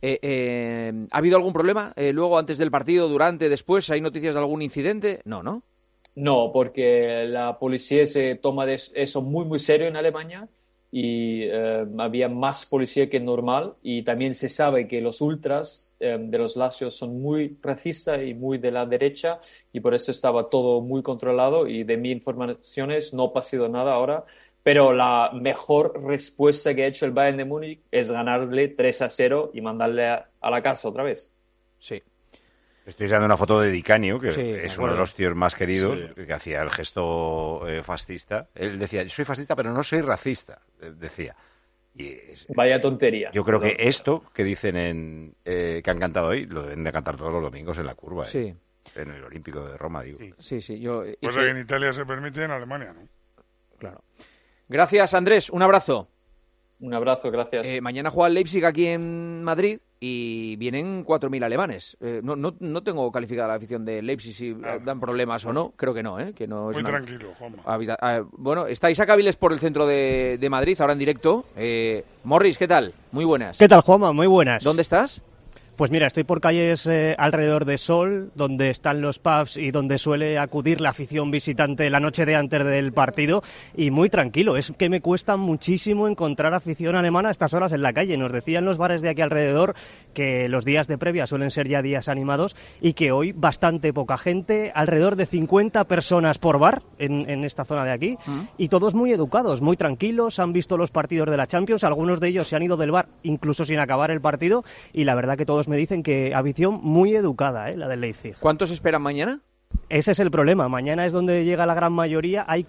¿Ha habido algún problema luego, antes del partido, durante, después? ¿Hay noticias de algún incidente? No. No, porque la policía se toma eso muy, muy serio en Alemania, y había más policía que normal, y también se sabe que los ultras de los Lazios son muy racistas y muy de la derecha, y por eso estaba todo muy controlado, y de mis informaciones no ha pasado nada ahora, pero la mejor respuesta que ha hecho el Bayern de Múnich es ganarle 3-0 y mandarle a la casa otra vez. Sí. Estoy usando una foto de Di Canio, que es uno de los tíos más queridos, que hacía el gesto fascista. Él decía, yo soy fascista, pero no soy racista, decía. Vaya tontería. Yo creo que esto que dicen que han cantado hoy, lo deben de cantar todos los domingos en la curva. Sí. En el Olímpico de Roma, digo. Sí. Pues que en Italia se permite, en Alemania no. Claro. Gracias, Andrés. Un abrazo. Un abrazo, gracias. Mañana juega el Leipzig aquí en Madrid y vienen 4.000 alemanes. No tengo calificada la afición de Leipzig si dan problemas o no. Creo que no, que no es muy tranquilo, Juanma. Bueno, está Isaac Aviles por el centro de Madrid, ahora en directo. Morris, ¿qué tal? Muy buenas. ¿Qué tal, Juanma? Muy buenas. ¿Dónde estás? Pues mira, estoy por calles alrededor de Sol, donde están los pubs y donde suele acudir la afición visitante la noche de antes del partido, y muy tranquilo. Es que me cuesta muchísimo encontrar afición alemana a estas horas en la calle. Nos decían los bares de aquí alrededor que los días de previa suelen ser ya días animados y que hoy bastante poca gente, alrededor de 50 personas por bar en esta zona de aquí, y todos muy educados, muy tranquilos, han visto los partidos de la Champions, algunos de ellos se han ido del bar incluso sin acabar el partido, y la verdad que todos me dicen que afición muy educada, la del Leipzig. ¿Cuántos esperan mañana? Ese es el problema. Mañana es donde llega la gran mayoría. Hay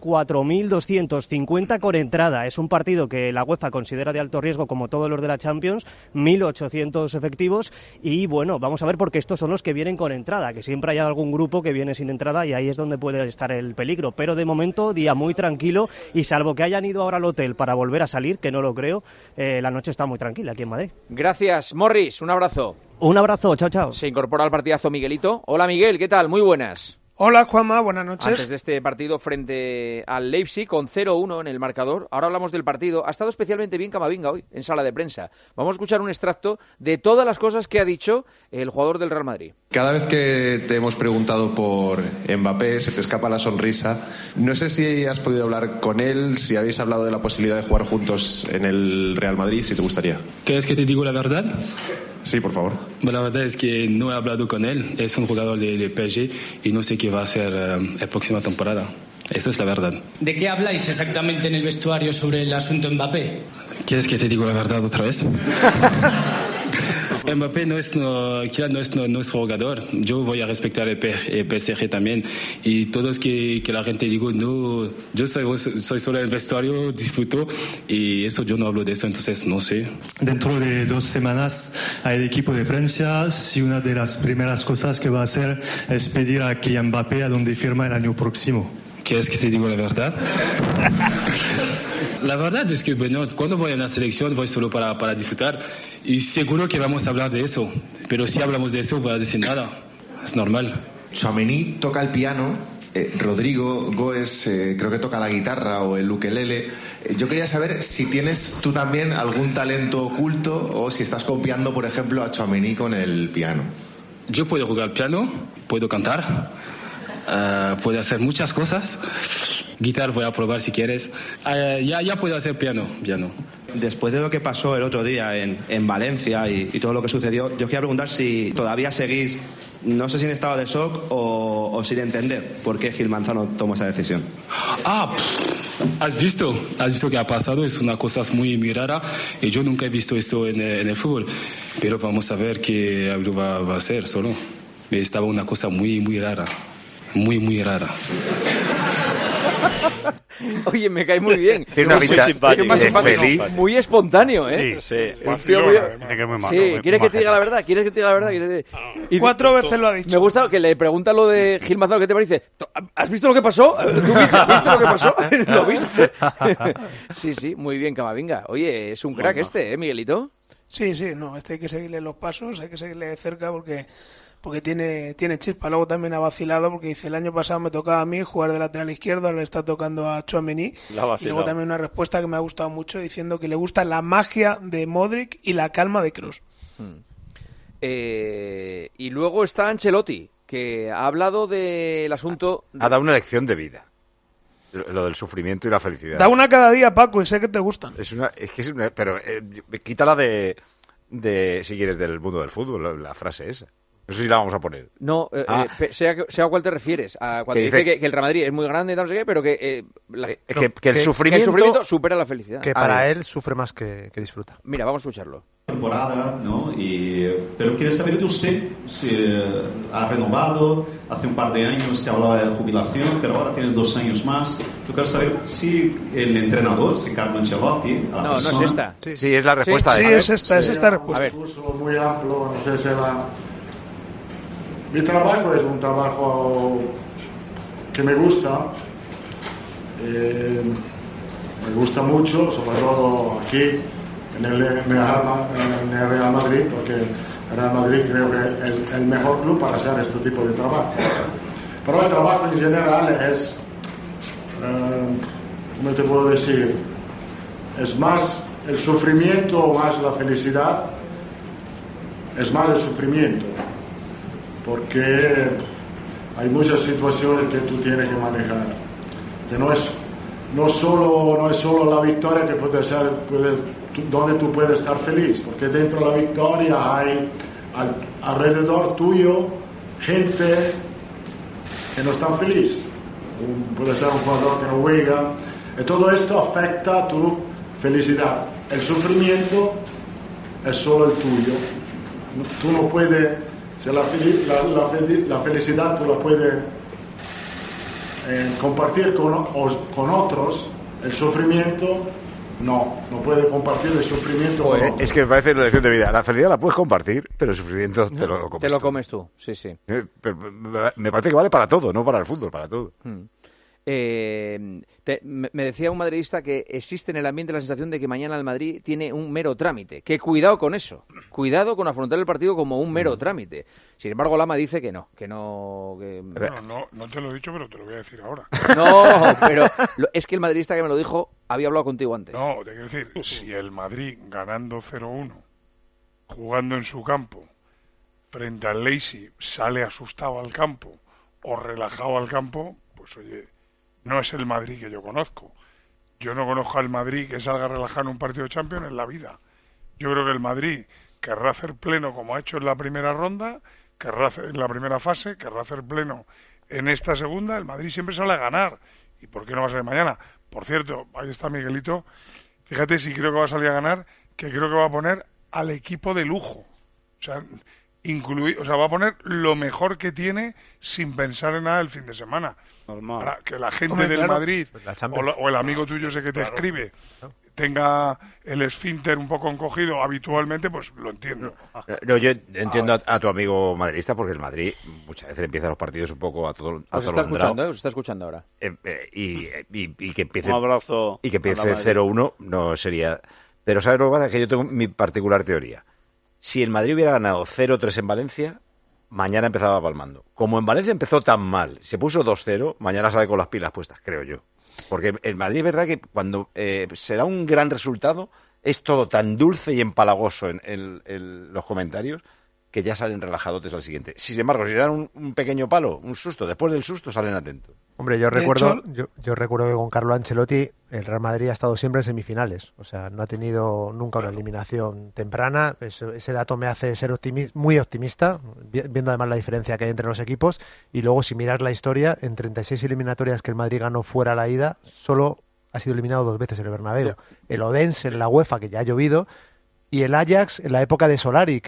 4.250 con entrada. Es un partido que la UEFA considera de alto riesgo, como todos los de la Champions. 1.800 efectivos. Y bueno, vamos a ver, porque estos son los que vienen con entrada, que siempre hay algún grupo que viene sin entrada y ahí es donde puede estar el peligro. Pero de momento, día muy tranquilo, y salvo que hayan ido ahora al hotel para volver a salir, que no lo creo, la noche está muy tranquila aquí en Madrid. Gracias, Morris. Un abrazo. Un abrazo, chao. Se incorpora al partidazo Miguelito. Hola, Miguel, ¿qué tal? Muy buenas. Hola, Juanma, buenas noches. Antes de este partido frente al Leipzig, con 0-1 en el marcador, ahora hablamos del partido. Ha estado especialmente bien Camavinga hoy, en sala de prensa. Vamos a escuchar un extracto de todas las cosas que ha dicho el jugador del Real Madrid. Cada vez que te hemos preguntado por Mbappé, se te escapa la sonrisa. No sé si has podido hablar con él, si habéis hablado de la posibilidad de jugar juntos en el Real Madrid, si te gustaría. ¿Quieres que te diga la verdad? Sí, por favor. La verdad es que no he hablado con él. Es un jugador de PSG y no sé qué va a hacer la próxima temporada. Esa es la verdad. ¿De qué habláis exactamente en el vestuario sobre el asunto Mbappé? ¿Quieres que te diga la verdad otra vez? Mbappé no es nuestro jugador. Yo voy a respetar el PSG también. Y todos que la gente digo, no, yo soy solo en el vestuario, disfruto, y eso yo no hablo de eso, entonces no sé. Dentro de 2 semanas hay el equipo de Francia. Si una de las primeras cosas que va a hacer es pedir a Kylian Mbappé a donde firma el año próximo. ¿Quieres que te diga la verdad? La verdad es que cuando voy a una selección voy solo para disfrutar, y seguro que vamos a hablar de eso, pero si hablamos de eso, voy a decir nada, es normal. Tchouaméni toca el piano, Rodrigo Goes creo que toca la guitarra o el ukelele. Yo quería saber si tienes tú también algún talento oculto o si estás copiando, por ejemplo, a Tchouaméni con el piano. Yo puedo jugar piano, puedo cantar, puede hacer muchas cosas. Guitarra voy a probar si quieres. Ya puedo hacer piano. Después de lo que pasó el otro día en Valencia y todo lo que sucedió, yo quería preguntar si todavía seguís, no sé si en estado de shock o sin entender por qué Gil Manzano tomó esa decisión. ¿Has visto qué ha pasado? Es una cosa muy, muy rara y yo nunca he visto esto en el fútbol. Pero vamos a ver qué va a hacer solo. Estaba una cosa muy, muy rara. Muy, muy rara. Oye, me cae muy bien. Tiene una vida feliz. Muy espontáneo, ¿eh? Sí. Un tío muy... ¿Quieres que te diga la verdad? Y 4 veces lo ha dicho. Me gusta que le pregunta lo de Gil Manzano, ¿qué te parece? ¿Has visto lo que pasó? ¿Tú viste lo que pasó? ¿Lo viste? Sí, muy bien, Camavinga. Oye, es un crack Miguelito. Sí, no, hay que seguirle los pasos, hay que seguirle de cerca porque tiene chispa. Luego también ha vacilado porque dice, el año pasado me tocaba a mí jugar de lateral izquierdo, ahora le está tocando a Tchouaméni. Y luego también una respuesta que me ha gustado mucho diciendo que le gusta la magia de Modric y la calma de Kroos. Y luego está Ancelotti, que ha hablado del asunto... Ha dado una lección de vida. Lo del sufrimiento y la felicidad. Da una cada día, Paco, y sé que te gustan. Pero quítala de si quieres del mundo del fútbol, la frase esa. No sé si la vamos a poner. No, sea a cuál te refieres. Cuando dice que el Real Madrid es muy grande y no sé qué, pero que el sufrimiento supera la felicidad. Que para él sufre más que disfruta. Mira, vamos a escucharlo. Temporada, ¿no? Pero quería saber de usted si ha renovado. Hace un par de años se hablaba de jubilación, pero ahora tiene 2 años más. Yo quiero saber si el entrenador, si Carlo Ancelotti, no es esta. Sí, es la respuesta. Sí, es esta respuesta. A ver. Un discurso muy amplio, no sé si Mi trabajo es un trabajo que me gusta. Me gusta mucho, sobre todo aquí en el Real Madrid, porque el Real Madrid creo que es el mejor club para hacer este tipo de trabajo. Pero el trabajo en general es, ¿cómo te puedo decir? Es más el sufrimiento o más la felicidad. Es más el sufrimiento, porque hay muchas situaciones que tú tienes que manejar, que no es solo la victoria que puede ser donde tú puedes estar feliz, porque dentro de la victoria hay alrededor tuyo gente que no está feliz. Puede ser un jugador que no juega, y todo esto afecta a tu felicidad. El sufrimiento es solo el tuyo. Tú no puedes, la felicidad tú la puedes compartir con otros. El sufrimiento no puedes compartir el sufrimiento con otros. Es que me parece una lección de vida. La felicidad la puedes compartir, pero el sufrimiento te lo comes. Te lo comes tú, sí. Pero me parece que vale para todo, no para el fútbol, para todo. Me decía un madridista que existe en el ambiente la sensación de que mañana el Madrid tiene un mero trámite. Que cuidado con eso. Cuidado con afrontar el partido como un mero trámite. Sin embargo, Lama dice que no. Bueno, no te lo he dicho, pero te lo voy a decir ahora. No, pero es que el madridista que me lo dijo había hablado contigo antes. No, te quiero decir, si el Madrid ganando 0-1, jugando en su campo, frente al Leipzig, sale asustado al campo o relajado al campo, pues oye, no es el Madrid que yo conozco. Yo no conozco al Madrid que salga relajado en un partido de Champions en la vida. Yo creo que el Madrid querrá hacer pleno como ha hecho en la primera ronda, querrá hacer en la primera fase, querrá hacer pleno en esta segunda. El Madrid siempre sale a ganar. ¿Y por qué no va a salir mañana? Por cierto, ahí está Miguelito. Fíjate si creo que va a salir a ganar, que creo que va a poner al equipo de lujo. O sea, va a poner lo mejor que tiene sin pensar en nada el fin de semana. Normal. Para que la gente del Madrid o el amigo tuyo ese que te escribe tenga el esfínter un poco encogido habitualmente, pues lo entiendo. No, yo entiendo a tu amigo madridista, porque el Madrid muchas veces empieza los partidos un poco a todo os está escuchando ahora. Y que empiece, un abrazo. Y que empiece 0-1 no sería... Pero ¿sabes lo que pasa? Que yo tengo mi particular teoría. Si el Madrid hubiera ganado 0-3 en Valencia, mañana empezaba palmando. Como en Valencia empezó tan mal, se puso 2-0, mañana sale con las pilas puestas, creo yo. Porque el Madrid es verdad que cuando se da un gran resultado, es todo tan dulce y empalagoso en los comentarios que ya salen relajadotes al siguiente. Sin embargo, si dan un pequeño palo, un susto, después del susto salen atentos. Hombre, yo recuerdo que con Carlo Ancelotti el Real Madrid ha estado siempre en semifinales. O sea, no ha tenido nunca una eliminación temprana. Ese dato me hace ser muy optimista, viendo además la diferencia que hay entre los equipos. Y luego, si miras la historia, en 36 eliminatorias que el Madrid ganó fuera la ida, solo ha sido eliminado 2 veces en el Bernabéu. El Odense en la UEFA, que ya ha llovido, y el Ajax en la época de Solari,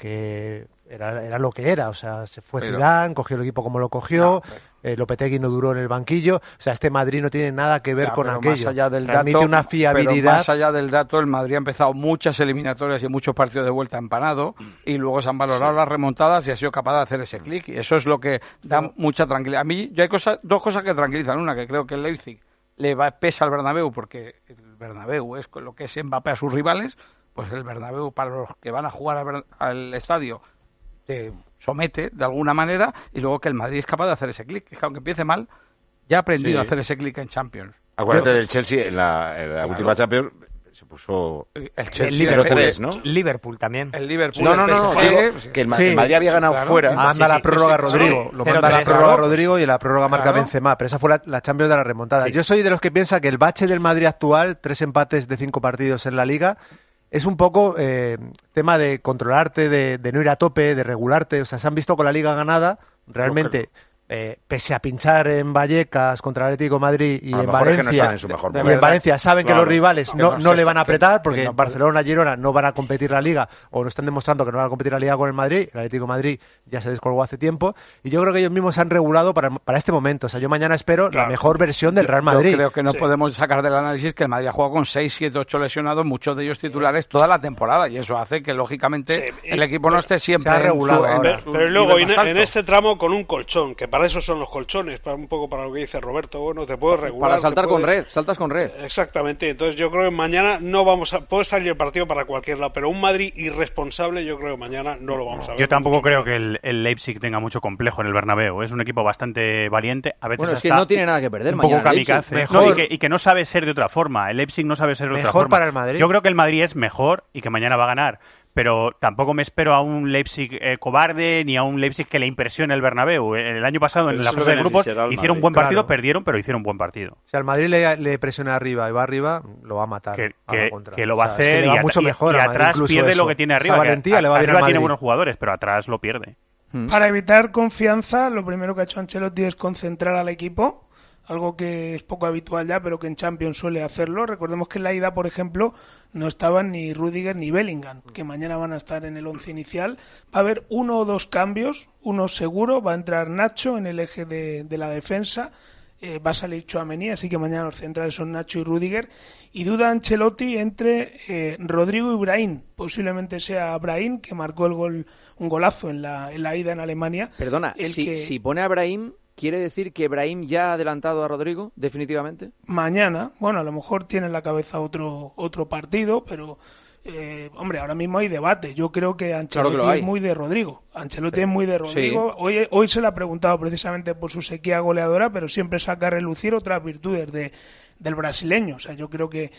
que era lo que era. O sea, se fue Zidane, cogió el equipo como lo cogió, Lopetegui no duró en el banquillo. O sea, este Madrid no tiene nada que ver con aquello. Más allá del Transmite dato, una fiabilidad. Pero más allá del dato, el Madrid ha empezado muchas eliminatorias y muchos partidos de vuelta empanado, y luego se han valorado las remontadas y ha sido capaz de hacer ese clic. Y eso es lo que da mucha tranquilidad. A mí hay dos cosas que tranquilizan. Una, que creo que el Leipzig pesa al Bernabéu, porque el Bernabéu es lo que es Mbappé a sus rivales. Pues el Bernabéu, para los que van a jugar al estadio, te somete de alguna manera, y luego que el Madrid es capaz de hacer ese clic, que aunque empiece mal, ya ha aprendido a hacer ese clic en Champions. Acuérdate del Chelsea en la última Champions. Se puso el Chelsea, Liverpool también. El Liverpool. No, que el Madrid había ganado fuera. Manda la prórroga Rodrigo. Lo manda la prórroga Rodrigo y en la prórroga marca Benzema. Pero esa fue la Champions de la remontada. Yo soy de los que piensa que el bache del Madrid actual, 3 empates de 5 partidos en la Liga, es un poco tema de controlarte, de no ir a tope, de regularte. O sea, se han visto con la Liga ganada, realmente, pese a pinchar en Vallecas contra el Atlético de Madrid y en Valencia, en Valencia saben que los rivales no le van a apretar, porque Barcelona, Girona no van a competir la Liga, o no están demostrando que no van a competir la Liga con el Madrid. El Atlético de Madrid ya se descolgó hace tiempo, y yo creo que ellos mismos se han regulado para este momento. O sea, yo mañana espero la mejor versión del Real Madrid. Yo creo que no podemos sacar del análisis que el Madrid ha jugado con 6, 7, 8 lesionados, muchos de ellos titulares toda la temporada, y eso hace que lógicamente el equipo no esté siempre regulado. Pero luego en este tramo con un colchón, que para eso son los colchones, un poco para lo que dice Roberto, bueno, te puedes regular. Para saltar con red, saltas con red. Exactamente, entonces yo creo que mañana no puede salir el partido para cualquier lado, pero un Madrid irresponsable yo creo que mañana no lo vamos a ver. Yo tampoco creo que el Leipzig tenga mucho complejo en el Bernabéu, es un equipo bastante valiente, a veces bueno, es que no tiene nada que perder un mañana, poco kamikaze, y que no sabe ser de otra forma. El Leipzig no sabe ser de otra forma. Mejor para el Madrid. Yo creo que el Madrid es mejor y que mañana va a ganar, pero tampoco me espero a un Leipzig cobarde ni a un Leipzig que le impresione el Bernabéu. El año pasado en la fase de grupos hicieron un buen partido, perdieron, pero hicieron un buen partido. Si al Madrid le presiona arriba y va arriba, lo va a matar. Que lo va a hacer, va mucho mejor y atrás pierde eso. Lo que tiene arriba. Valentía le va arriba bien tiene buenos jugadores, pero atrás lo pierde. Para evitar confianza, lo primero que ha hecho Ancelotti es concentrar al equipo, algo que es poco habitual ya, pero que en Champions suele hacerlo. Recordemos que en la ida, por ejemplo, no estaban ni Rüdiger ni Bellingham, que mañana van a estar en el 11 inicial. Va a haber 1 o 2 cambios, uno seguro, va a entrar Nacho en el eje de la defensa, va a salir Tchouaméni, así que mañana los centrales son Nacho y Rüdiger, y duda Ancelotti entre Rodrigo y Brahim. Posiblemente sea Brahim, que marcó un golazo en la ida en Alemania. Perdona, si pone a Brahim, ¿quiere decir que Brahim ya ha adelantado a Rodrigo, definitivamente? Mañana, bueno, a lo mejor tiene en la cabeza otro partido, pero, hombre, ahora mismo hay debate. Yo creo que Ancelotti es muy de Rodrigo. Ancelotti es muy de Rodrigo. Sí. Hoy se le ha preguntado precisamente por su sequía goleadora, pero siempre saca a relucir otras virtudes del brasileño. O sea, yo creo que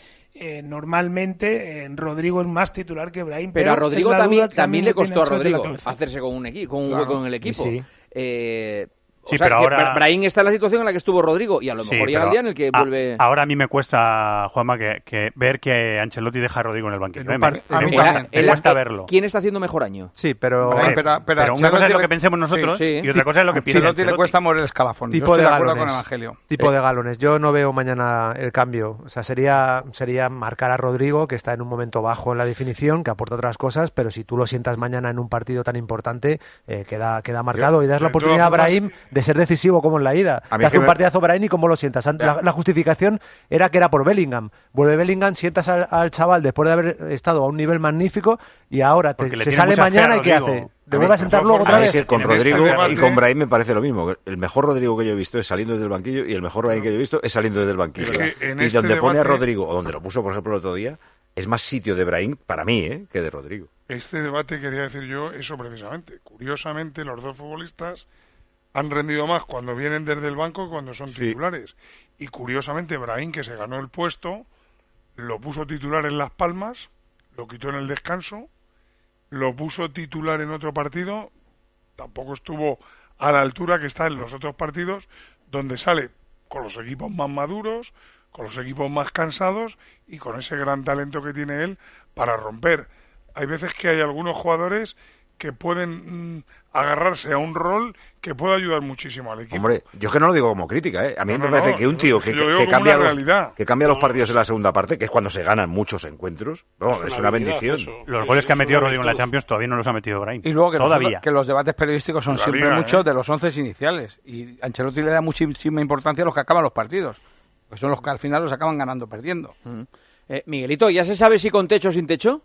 normalmente Rodrigo es más titular que Brahim. Pero a Rodrigo también le costó a Rodrigo hacerse con un hueco en el equipo. Sí. Sí, pero ahora Brahim está en la situación en la que estuvo Rodrigo y a lo mejor llega el día en el que vuelve. Ahora a mí me cuesta, Juanma, que ver que Ancelotti deja a Rodrigo en el banquillo. Me cuesta verlo. ¿Quién está haciendo mejor año? Sí, pero una cosa es lo que pensemos nosotros y otra cosa es lo que piensa Ancelotti. Le cuesta mover el escalafón. Tipo de galones. Yo no veo mañana el cambio. O sea, sería marcar a Rodrigo, que está en un momento bajo en la definición, que aporta otras cosas, pero si tú lo sientas mañana en un partido tan importante, queda marcado y das la oportunidad a Brahim de ser decisivo como en la ida. Te hace un partidazo Brahim y cómo lo sientas. La justificación era que era por Bellingham. Vuelve Bellingham, sientas al chaval después de haber estado a un nivel magnífico y ahora se sale mañana y ¿qué hace? ¿Le vuelve a sentar luego otra vez? Es que con Rodrigo y con Brahim me parece lo mismo. El mejor Rodrigo que yo he visto es saliendo desde el banquillo y el mejor Brahim que yo he visto es saliendo desde el banquillo. Y donde pone a Rodrigo, o donde lo puso por ejemplo el otro día, es más sitio de Brahim para mí que de Rodrigo. Este debate quería decir yo eso precisamente. Curiosamente los dos futbolistas han rendido más cuando vienen desde el banco que cuando son titulares. Y curiosamente Brahim, que se ganó el puesto, lo puso titular en Las Palmas, lo quitó en el descanso lo puso titular en otro partido, tampoco estuvo a la altura que está en los otros partidos, donde sale con los equipos más maduros, con los equipos más cansados y con ese gran talento que tiene él para romper. Hay veces que hay algunos jugadores que pueden agarrarse a un rol que puede ayudar muchísimo al equipo. Hombre, yo que no lo digo como crítica, ¿eh? A mí me parece que un tío que cambia los partidos en la segunda parte, que es cuando se ganan muchos encuentros, es una bendición. Los goles que ha metido Rodrigo en la Champions todavía no los ha metido Brahim. Y luego todavía. Que los debates periodísticos son siempre liga, muchos de los 11 iniciales. Y Ancelotti le da muchísima importancia a los que acaban los partidos. Pues son los que al final los acaban ganando, perdiendo. Miguelito, ¿ya se sabe si con techo o sin techo?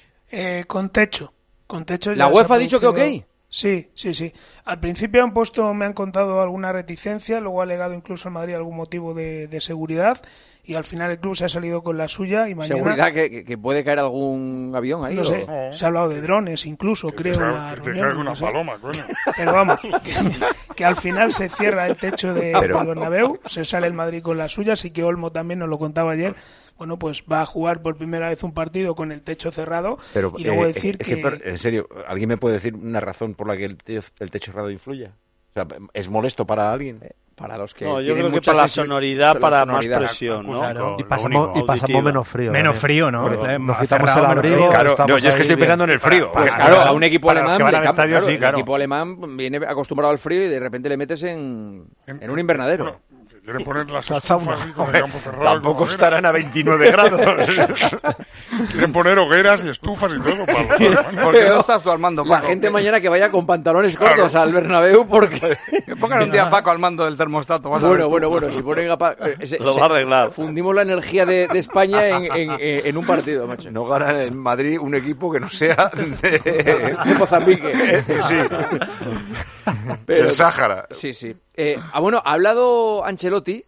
Con techo. Con techo. ¿La UEFA ha dicho que ok? Sí. Al principio me han contado alguna reticencia, luego ha alegado incluso el Madrid algún motivo de seguridad y al final el club se ha salido con la suya y mañana... ¿Seguridad que puede caer algún avión ahí? No sé, se ha hablado de drones incluso, creo. Que te caiga una paloma, coño. Pero vamos, que al final se cierra el techo del Bernabéu, se sale el Madrid con la suya, así que Olmo también nos lo contaba ayer. Bueno, pues va a jugar por primera vez un partido con el techo cerrado. Pero, y luego decir que... En serio, ¿alguien me puede decir una razón por la que el techo cerrado influya? O sea, ¿es molesto para alguien? Para los que yo creo que para la sonoridad, para más presión, ¿no? Claro. Y pasamos menos frío. Menos frío, ¿no? Nos quitamos el abrigo. Claro, yo es que estoy pensando en el frío. Pues claro, a un equipo alemán el equipo alemán viene acostumbrado al frío y de repente le metes en un invernadero. Bueno, quieren poner las estufas así con el campo cerrado. Tampoco estarán a 29 grados. Quieren poner hogueras y estufas y todo. ¿Por qué no estás tú, Armando? La gente mañana que vaya con pantalones cortos al Bernabéu porque... Que pongan un día a Paco al mando del termostato. Bueno, si ponen a Paco... Lo va a arreglar. Fundimos la energía de España en un partido, macho. No gana en Madrid un equipo que no sea de Mozambique. Sí. El Sáhara. Sí. Bueno, ha hablado Ancelotti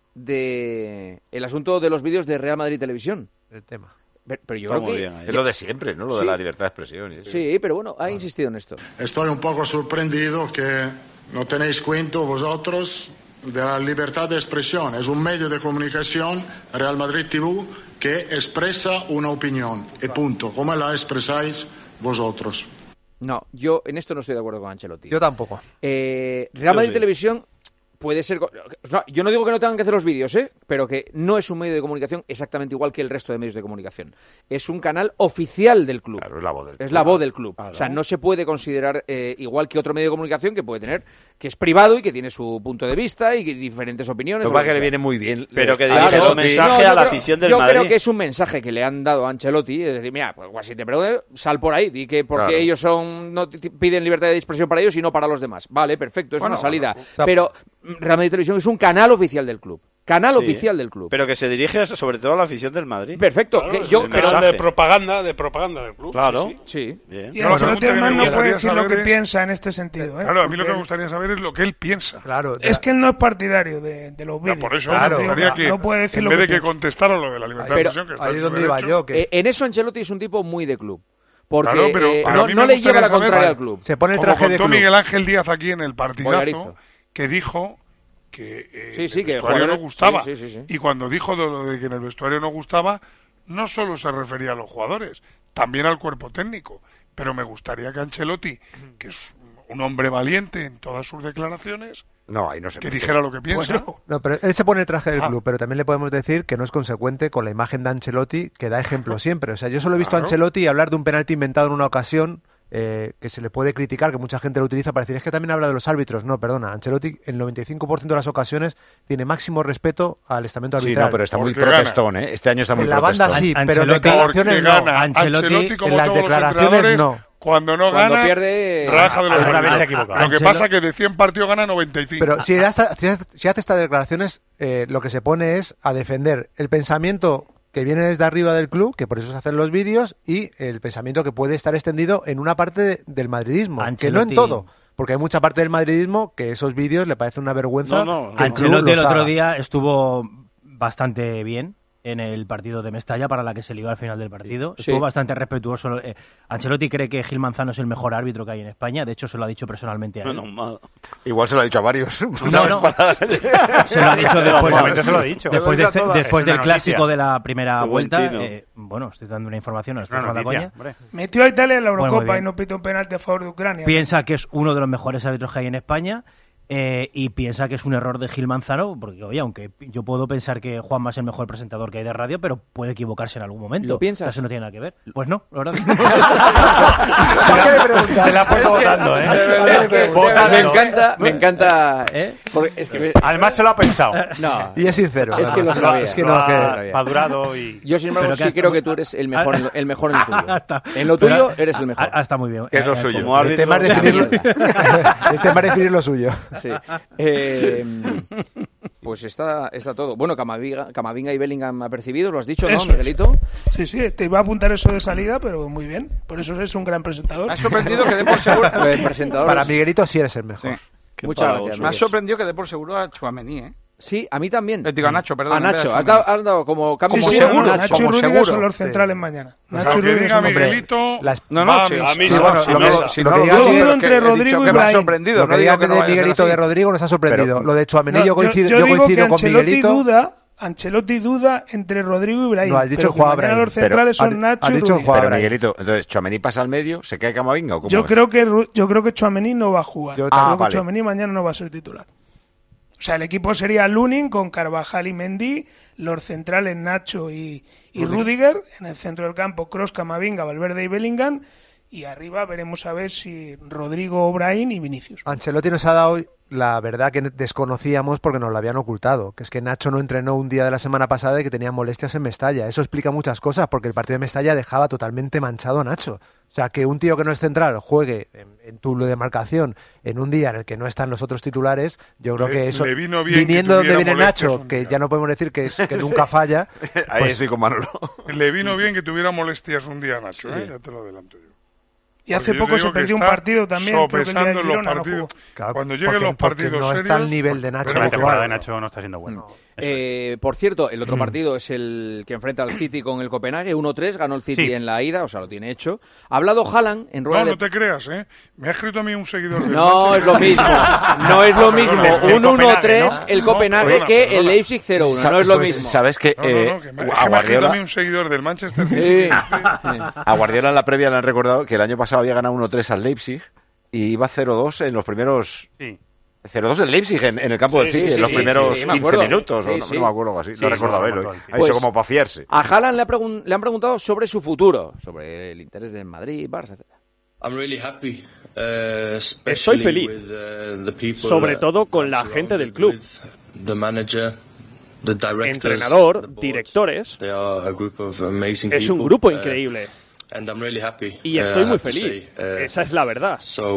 de el asunto de los vídeos de Real Madrid Televisión. El tema. Pero yo creo que es lo de siempre, ¿no? Lo de la libertad de expresión. Sí, pero bueno, ha insistido en esto. Estoy un poco sorprendido que no tenéis cuenta vosotros de la libertad de expresión. Es un medio de comunicación, Real Madrid TV, que expresa una opinión. Y punto. ¿Cómo la expresáis vosotros? No, yo en esto no estoy de acuerdo con Ancelotti. Yo tampoco. Real Madrid Televisión puede ser... No, yo no digo que no tengan que hacer los vídeos, pero que no es un medio de comunicación exactamente igual que el resto de medios de comunicación. Es un canal oficial del club. Claro, es la voz del club. Es la voz del club. Claro. O sea, no se puede considerar igual que otro medio de comunicación que puede tener, que es privado y que tiene su punto de vista y que diferentes opiniones. Lo que le viene muy bien. Pero que dirige su mensaje a la afición del Madrid. Yo creo que es un mensaje que le han dado a Ancelotti, es decir, mira, pues si te pregunto, sal por ahí, di que porque ellos no piden libertad de expresión para ellos y no para los demás. Vale, perfecto, es una salida. Pero Real Madrid Televisión es un canal oficial del club. Oficial del club. Pero que se dirige sobre todo a la afición del Madrid. Perfecto. Claro, pero de propaganda del club. Claro. Sí. Y Ancelotti además no puede decir lo que piensa en este sentido. Claro, a mí lo que me gustaría saber es lo que él piensa. Claro. Es que él no es partidario de los vídeos. Por eso me gustaría que, no puede decir en lo vez de que que contestara lo de la libertad de expresión, que está ahí es donde iba yo. En eso Ancelotti es un tipo muy de club. Porque no le lleva la contraria al club. Se pone el traje de club. Miguel Ángel Díaz aquí en el partidazo, que dijo que el vestuario no gustaba. Y cuando dijo lo de que en el vestuario no gustaba, no solo se refería a los jugadores, también al cuerpo técnico. Pero me gustaría que Ancelotti, que es un hombre valiente en todas sus declaraciones, que dijera lo que piensa. Bueno, no, pero él se pone el traje del club, pero también le podemos decir que no es consecuente con la imagen de Ancelotti, que da ejemplo siempre. O sea, yo solo he visto a Ancelotti hablar de un penalti inventado en una ocasión, que se le puede criticar, que mucha gente lo utiliza para decir, es que también habla de los árbitros. No, perdona, Ancelotti en el 95% de las ocasiones tiene máximo respeto al estamento arbitral. Sí, no, pero está muy protestón, ¿eh? Este año está muy protestón. En la banda sí, pero en declaraciones no. Ancelotti, como en las declaraciones no. Cuando no gana, pierde, raja de los vez se ha equivocado. Lo que pasa es que de 100 partidos gana 95. Pero si hace estas declaraciones, lo que se pone es a defender el pensamiento que viene desde arriba del club, que por eso se hacen los vídeos, y el pensamiento que puede estar extendido en una parte del madridismo, que no en todo. Porque hay mucha parte del madridismo que esos vídeos le parecen una vergüenza. Ancelotti el otro día estuvo bastante bien. en el partido de Mestalla, para la que se ligó al final del partido. Estuvo bastante respetuoso. Ancelotti cree que Gil Manzano es el mejor árbitro que hay en España. De hecho, se lo ha dicho personalmente a él. Igual se lo ha dicho a varios. Se lo ha dicho después del clásico de la primera vuelta. Bueno, estoy dando una información, no estoy tomando coña. Metió a Italia en la Eurocopa y no pitó un penalti a favor de Ucrania. Piensa que es uno de los mejores árbitros que hay en España. Y piensa que es un error de Gil Manzano, porque oye, aunque yo puedo pensar que Juanma es el mejor presentador que hay de radio, pero puede equivocarse en algún momento. ¿Lo piensas? Eso no tiene nada que ver. Pues no, la verdad. Se la ha puesto votando, Me encanta. Además se lo ha pensado. No. Y es sincero. Es que lo sabía. Es que madurado y... Yo, sin embargo, sí creo que tú eres el mejor en lo tuyo. En lo tuyo eres el mejor. Está muy bien. Es lo suyo. El tema es definir lo suyo. Sí. Pues está todo. Bueno, Camavinga y Bellingham ha percibido, ¿lo has dicho, no, Miguelito? Sí, te iba a apuntar eso de salida, pero muy bien. Por eso es un gran presentador. Me ha sorprendido que dé por seguro. Para Miguelito sí eres el mejor. Sí. Muchas gracias. Me ha sorprendido que dé por seguro a Tchouaméni, ¿eh? Sí, a mí también. Digo a Nacho, perdón. A Nacho, has dado como cambio seguro. Nacho y Rudiger son los centrales mañana. Nacho y Rudiger son Miguelito. A mí yo dudo entre Rodrigo y Brahim. Lo que diga de Miguelito de Rodrigo nos ha sorprendido. Lo de Tchouaméni yo coincido con Miguelito. Ancelotti duda entre Rodrigo y Brahim. No, has dicho el jugador Brahim. Los centrales son Nacho y Rudiger. Pero Miguelito, entonces, ¿Tchouaméni pasa al medio? ¿Se cae Camavinga o cómo yo creo que Tchouaméni no va a jugar. Yo creo que Tchouaméni mañana no va a ser titular. O sea, el equipo sería Lunin con Carvajal y Mendy, los centrales Nacho y Rudiger, en el centro del campo Kroos, Camavinga, Valverde y Bellingham, y arriba veremos a ver si Rodrigo, Brahim y Vinicius. Ancelotti nos ha dado la verdad que desconocíamos porque nos lo habían ocultado, que es que Nacho no entrenó un día de la semana pasada y que tenía molestias en Mestalla. Eso explica muchas cosas, porque el partido de Mestalla dejaba totalmente manchado a Nacho. O sea, que un tío que no es central juegue en tu demarcación en un día en el que no están los otros titulares, yo creo que eso, viniendo donde viene Nacho, que ya no podemos decir que nunca falla. Ahí pues, estoy con Manolo. Le vino bien que tuviera molestias un día Nacho, ya te lo adelanto yo. Y hace poco se perdió un partido también, creo que el día de Girona no jugó. Claro, cuando lleguen los partidos no serios, está al nivel de Nacho. La temporada de Nacho no está siendo buena. Por cierto, el otro partido es el que enfrenta al City con el Copenhague, 1-3, ganó el City en la ida, o sea, lo tiene hecho. Ha hablado Haaland en rueda no te creas, me ha escrito a mí un seguidor del No es lo mismo, no es lo mismo un 1-3 el Copenhague que el Leipzig 0-1, no es lo mismo. ¿Sabes qué? Que me ha escrito a mí un seguidor del Manchester City. A Guardiola en la previa le han recordado que el año pasado había ganado 1-3 al Leipzig y iba 0-2 en los primeros... 0-2 en Leipzig, en el campo del City, en los primeros 15 minutos, no me acuerdo así. Lo recuerdo él. Ha dicho como para fiarse. A Haaland le han preguntado sobre su futuro, sobre el interés de Madrid, Barça, etc. Estoy feliz, sobre todo con la gente del club. Entrenador, directores, es un grupo increíble. Y estoy muy feliz, esa es la verdad.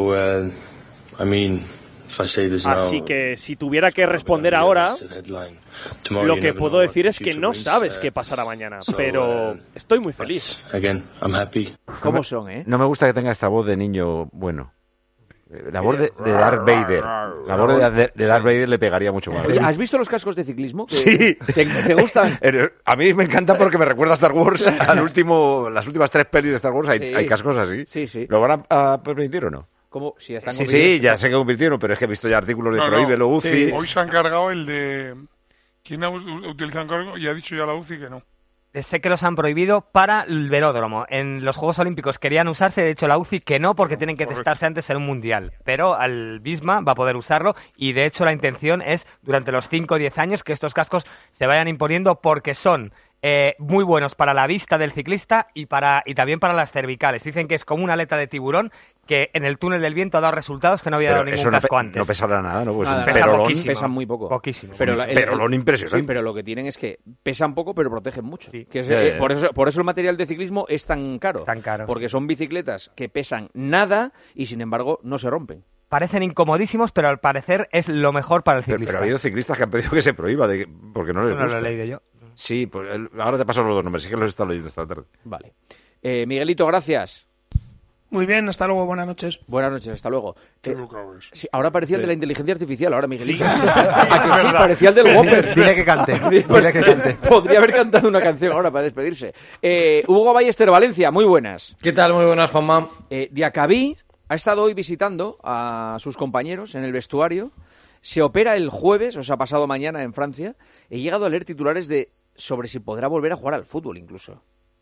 Así que si tuviera que responder ahora, lo que puedo decir es que no sabes qué pasará mañana, pero estoy muy feliz. ¿Cómo son, No me gusta que tenga esta voz de niño bueno. La voz de Darth Vader. La voz de Darth Vader le pegaría mucho más. ¿Has visto los cascos de ciclismo? Sí. ¿Te gustan? A mí me encanta porque me recuerda a Star Wars. Las últimas 3 pelis de Star Wars hay cascos así. Sí. ¿Lo van a permitir o no? Sí, ya sé que convirtieron, pero es que he visto ya artículos de prohíbelo, UCI. Sí. Hoy se han cargado el de... ¿Quién ha utilizado cargo? Y ha dicho ya la UCI que no. Sé que los han prohibido para el velódromo. En los Juegos Olímpicos querían usarse, de hecho la UCI que no, porque tienen que testarse antes en un mundial. Pero al Visma va a poder usarlo y de hecho la intención es, durante los 5 o 10 años, que estos cascos se vayan imponiendo porque son muy buenos para la vista del ciclista y también para las cervicales. Dicen que es como una aleta de tiburón que en el túnel del viento ha dado resultados que no había dado ningún casco antes. No pesará nada, ¿no? Pues pesan muy poco. Poquísimo. Perolón impresionante. Sí, pero lo que tienen es que pesan poco pero protegen mucho. Sí. Por eso el material de ciclismo es tan caro. Porque son bicicletas que pesan nada y sin embargo no se rompen. Parecen incomodísimos, pero al parecer es lo mejor para el ciclista. Pero ha habido ciclistas que han pedido que se prohíba porque no les gusta. Eso no lo he leído yo. Sí, pues ahora te paso los 2 nombres, sí que los he estado leyendo esta tarde. Vale. Miguelito, gracias. Muy bien, hasta luego, buenas noches. Buenas noches, hasta luego. Qué educado es. Sí, ahora parecía el de la inteligencia artificial, ahora Miguelito. Sí. ¿A que sí? Parecía el del Whopper. Dile que cante. Podría haber cantado una canción ahora para despedirse. Hugo Ballester, Valencia, muy buenas. ¿Qué tal? Muy buenas, Juanma. Diacabí ha estado hoy visitando a sus compañeros en el vestuario. Se opera el jueves, o sea, pasado mañana en Francia. He llegado a leer titulares sobre si podrá volver a jugar al fútbol incluso.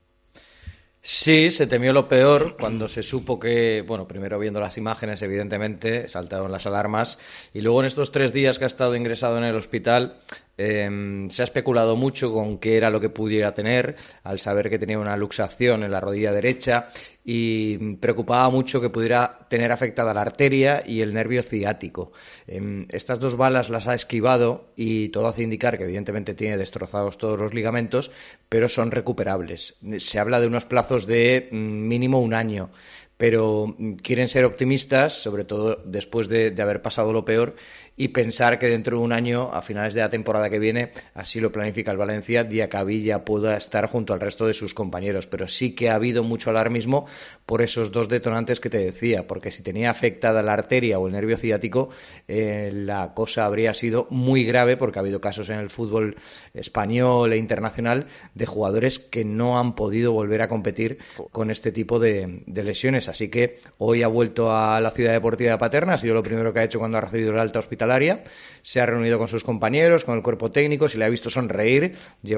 Sí, se temió lo peor cuando se supo que, bueno, primero viendo las imágenes, evidentemente, saltaron las alarmas, y luego en estos 3 días que ha estado ingresado en el hospital, se ha especulado mucho con qué era lo que pudiera tener, al saber que tenía una luxación en la rodilla derecha, y preocupaba mucho que pudiera tener afectada la arteria y el nervio ciático. Estas 2 balas las ha esquivado y todo hace indicar que evidentemente tiene destrozados todos los ligamentos, pero son recuperables. Se habla de unos plazos de mínimo 1 año, pero quieren ser optimistas, sobre todo después de haber pasado lo peor, y pensar que dentro de 1 año, a finales de la temporada que viene, así lo planifica el Valencia, Diacabí ya pueda estar junto al resto de sus compañeros. Pero sí que ha habido mucho alarmismo por esos 2 detonantes que te decía, porque si tenía afectada la arteria o el nervio ciático, la cosa habría sido muy grave, porque ha habido casos en el fútbol español e internacional de jugadores que no han podido volver a competir con este tipo de lesiones. Así que hoy ha vuelto a la Ciudad Deportiva de Paterna, ha sido lo primero que ha hecho cuando ha recibido el alta hospitalaria. Se ha reunido con sus compañeros, con el cuerpo técnico, se le ha visto sonreír, lleva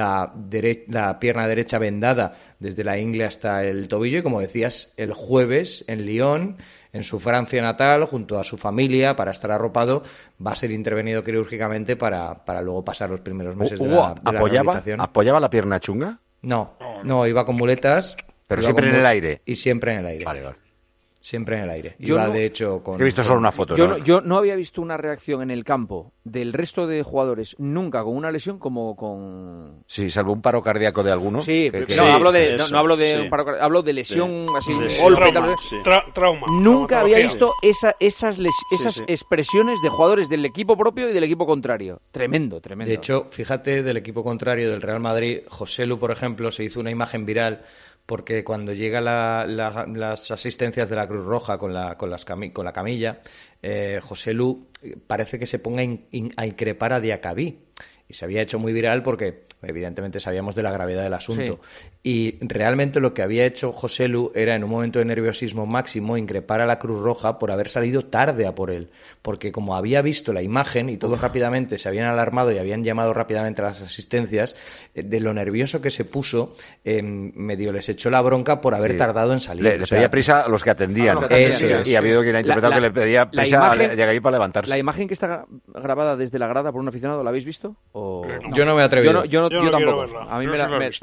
la pierna derecha vendada desde la ingle hasta el tobillo, y como decías, el jueves en Lyon, en su Francia natal, junto a su familia, para estar arropado, va a ser intervenido quirúrgicamente para luego pasar los primeros meses de la rehabilitación. ¿Apoyaba la pierna chunga? No, iba con muletas. Pero siempre en el aire. Y siempre en el aire. Vale. Siempre en el aire. De hecho, he visto solo una foto. Yo no había visto una reacción en el campo del resto de jugadores nunca con una lesión como con... Sí, salvo un paro cardíaco de alguno. Sí, hablo de un paro cardíaco, hablo de lesión, así, un golpe. Trauma. Nunca había visto esas expresiones de jugadores del equipo propio y del equipo contrario. Tremendo. De hecho, fíjate, del equipo contrario, del Real Madrid, Joselu, por ejemplo, se hizo una imagen viral porque cuando llega las asistencias de la Cruz Roja con la camilla, Joselu parece que se ponga a increpar a Diacabí. Y se había hecho muy viral porque evidentemente sabíamos de la gravedad del asunto. Sí. Y realmente lo que había hecho Joselu era, en un momento de nerviosismo máximo, increpar a la Cruz Roja por haber salido tarde a por él. Porque como había visto la imagen y todos rápidamente se habían alarmado y habían llamado rápidamente a las asistencias, de lo nervioso que se puso, medio les echó la bronca por haber tardado en salir. Le pedía prisa a los que atendían. Y ha habido quien ha interpretado que le pedía prisa a Diacabí para levantarse. ¿La imagen que está grabada desde la grada por un aficionado, la habéis visto? No. Yo no me he atrevido. Yo tampoco. A mí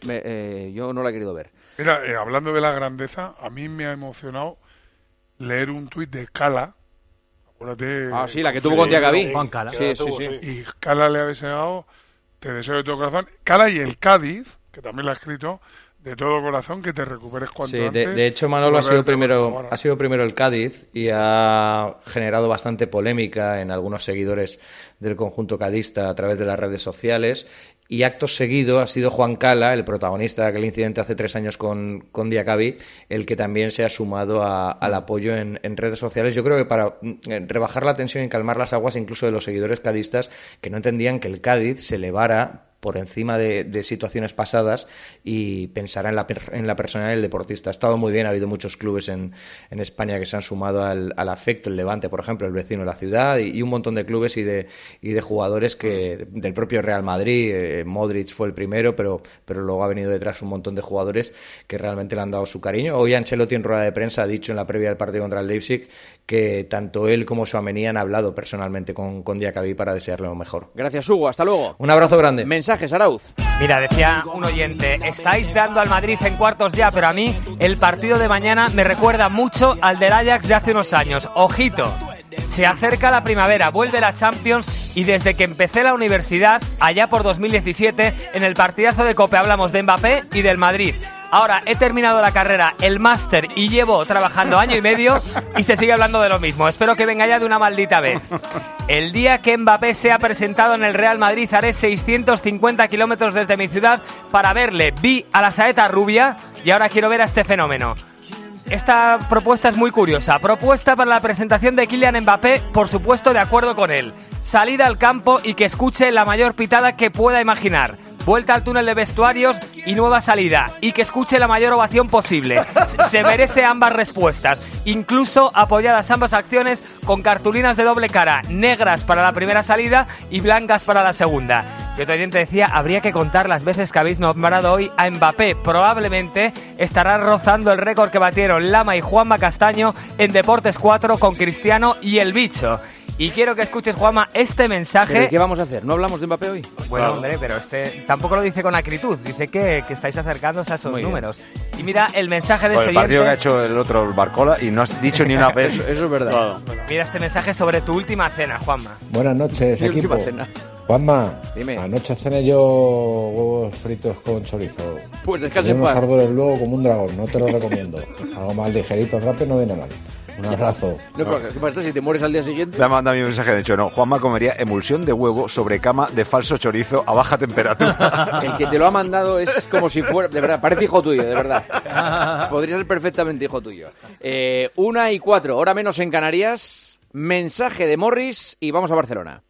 yo no la he querido ver. Mira, hablando de la grandeza, a mí me ha emocionado leer un tuit de Cala. Acuérdate. Sí, la que tuvo con Diacabí. Juan Cala. Sí. Y Cala le ha deseado, te deseo de todo corazón. Cala y el Cádiz, que también lo ha escrito, de todo corazón, que te recuperes cuanto antes. De hecho, Manolo ha sido primero el Cádiz y ha generado bastante polémica en algunos seguidores del conjunto cadista a través de las redes sociales, y acto seguido ha sido Juan Cala, el protagonista de aquel incidente hace 3 años con Diacabí, el que también se ha sumado al apoyo en redes sociales. Yo creo que para rebajar la tensión y calmar las aguas incluso de los seguidores cadistas, que no entendían que el Cádiz se elevara por encima de situaciones pasadas y pensar en la personalidad del deportista. Ha estado muy bien, ha habido muchos clubes en España que se han sumado al afecto, el Levante, por ejemplo, el vecino de la ciudad, y un montón de clubes y de jugadores del propio Real Madrid. Modric fue el primero, pero luego ha venido detrás un montón de jugadores que realmente le han dado su cariño. Hoy Ancelotti, en rueda de prensa, ha dicho en la previa del partido contra el Leipzig que tanto él como Tchouaméni han hablado personalmente con Diacabí para desearle lo mejor. Gracias, Hugo. Hasta luego. Un abrazo grande. Mensajes, Arauz. Mira, decía un oyente, estáis dando al Madrid en cuartos ya, pero a mí el partido de mañana me recuerda mucho al del Ajax de hace unos años. Ojito, se acerca la primavera, vuelve la Champions, y desde que empecé la universidad, allá por 2017, en el partidazo de COPE hablamos de Mbappé y del Madrid. Ahora he terminado la carrera, el máster, y llevo trabajando 1 año y medio y se sigue hablando de lo mismo. Espero que venga ya de una maldita vez. El día que Mbappé sea presentado en el Real Madrid haré 650 kilómetros desde mi ciudad para verle. Vi a la saeta rubia y ahora quiero ver a este fenómeno. esta propuesta es muy curiosa. Propuesta para la presentación de Kylian Mbappé, por supuesto de acuerdo con él. Salida al campo y que escuche la mayor pitada que pueda imaginar. Vuelta al túnel de vestuarios y nueva salida. Y que escuche la mayor ovación posible. Se merece ambas respuestas. Incluso apoyadas ambas acciones con cartulinas de doble cara. Negras para la primera salida y blancas para la segunda. Y otro oyente decía, habría que contar las veces que habéis nombrado hoy a Mbappé. Probablemente estará rozando el récord que batieron Lama y Juanma Castaño en Deportes 4 con Cristiano y el Bicho. Y quiero que escuches, Juanma, este mensaje. ¿Pero qué vamos a hacer? ¿No hablamos de Mbappé hoy? Bueno, hombre, pero tampoco lo dice con acritud. Dice que estáis acercándose a esos números. Y mira el mensaje de este oyente. El partido que ha hecho el otro, el Barcola, y no has dicho ni una vez. Eso es verdad. Mira este mensaje sobre tu última cena, Juanma. Buenas noches, Mi equipo. última cena. Juanma, Dime. anoche cené yo huevos fritos con chorizo. Pues descanse en unos paz. ardores luego como un dragón, no te lo recomiendo. Algo más ligerito, rápido, no viene mal. Un abrazo. No, pero ¿qué pasa si te mueres al día siguiente? Le ha mandado mi mensaje, de hecho, no. Juanma comería emulsión de huevo sobre cama de falso chorizo a baja temperatura. El que te lo ha mandado es como si fuera... De verdad, parece hijo tuyo, de verdad. Podría ser perfectamente hijo tuyo. 1:04, hora menos en Canarias. Mensaje de Morris y vamos a Barcelona.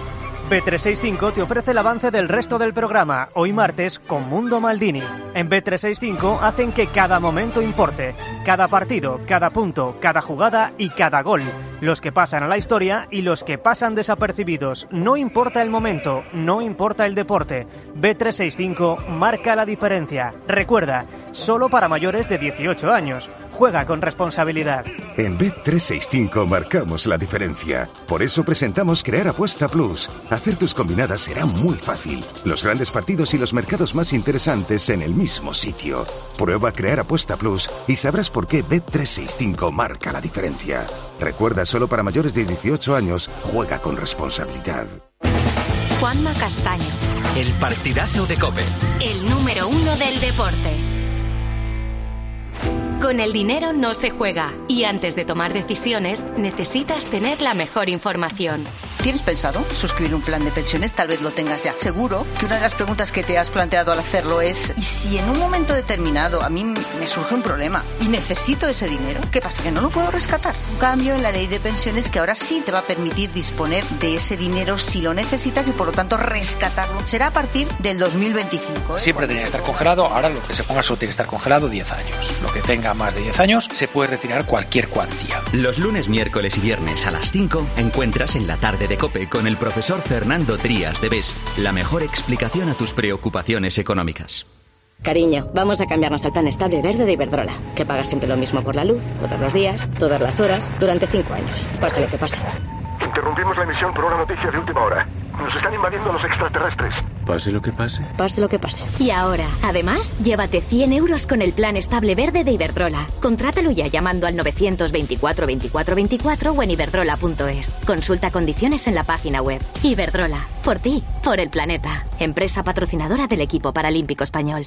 Bet365 te ofrece el avance del resto del programa, hoy martes con Mundo Maldini. En Bet365 hacen que cada momento importe, cada partido, cada punto, cada jugada y cada gol. Los que pasan a la historia y los que pasan desapercibidos. No importa el momento, no importa el deporte. Bet365 marca la diferencia. Recuerda, solo para mayores de 18 años. Juega con responsabilidad. En Bet365 marcamos la diferencia. Por eso presentamos Crear Apuesta Plus. Hacer tus combinadas será muy fácil. Los grandes partidos y los mercados más interesantes en el mismo sitio. Prueba Crear Apuesta Plus y sabrás por qué Bet365 marca la diferencia. Recuerda, solo para mayores de 18 años, juega con responsabilidad. Juanma Castaño. El partidazo de COPE. El número 1 del deporte. Con el dinero no se juega y antes de tomar decisiones necesitas tener la mejor información. ¿Tienes pensado suscribir un plan de pensiones? Tal vez lo tengas ya. Seguro que una de las preguntas que te has planteado al hacerlo es ¿y si en un momento determinado a mí me surge un problema y necesito ese dinero? ¿Qué pasa? ¿Que no lo puedo rescatar? Un cambio en la ley de pensiones que ahora sí te va a permitir disponer de ese dinero si lo necesitas y por lo tanto rescatarlo. Será a partir del 2025. Siempre tenía que estar congelado, ahora lo que se ponga solo tiene que estar congelado 10 años. Lo que tenga más de 10 años se puede retirar cualquier cuantía. Los lunes, miércoles y viernes a las 5 encuentras en la tarde de COPE con el profesor Fernando Trías de BES la mejor explicación a tus preocupaciones económicas. Cariño, vamos a cambiarnos al plan estable verde de Iberdrola, que paga siempre lo mismo por la luz, todos los días, todas las horas, durante 5 años, pase lo que pase. Interrumpimos la emisión por una noticia de última hora. Nos están invadiendo los extraterrestres. Pase lo que pase. Pase lo que pase. Y ahora, además, llévate 100 euros con el plan estable verde de Iberdrola. Contrátalo ya llamando al 924 24 24 o en iberdrola.es. Consulta condiciones en la página web. Iberdrola, por ti, por el planeta. Empresa patrocinadora del equipo paralímpico español.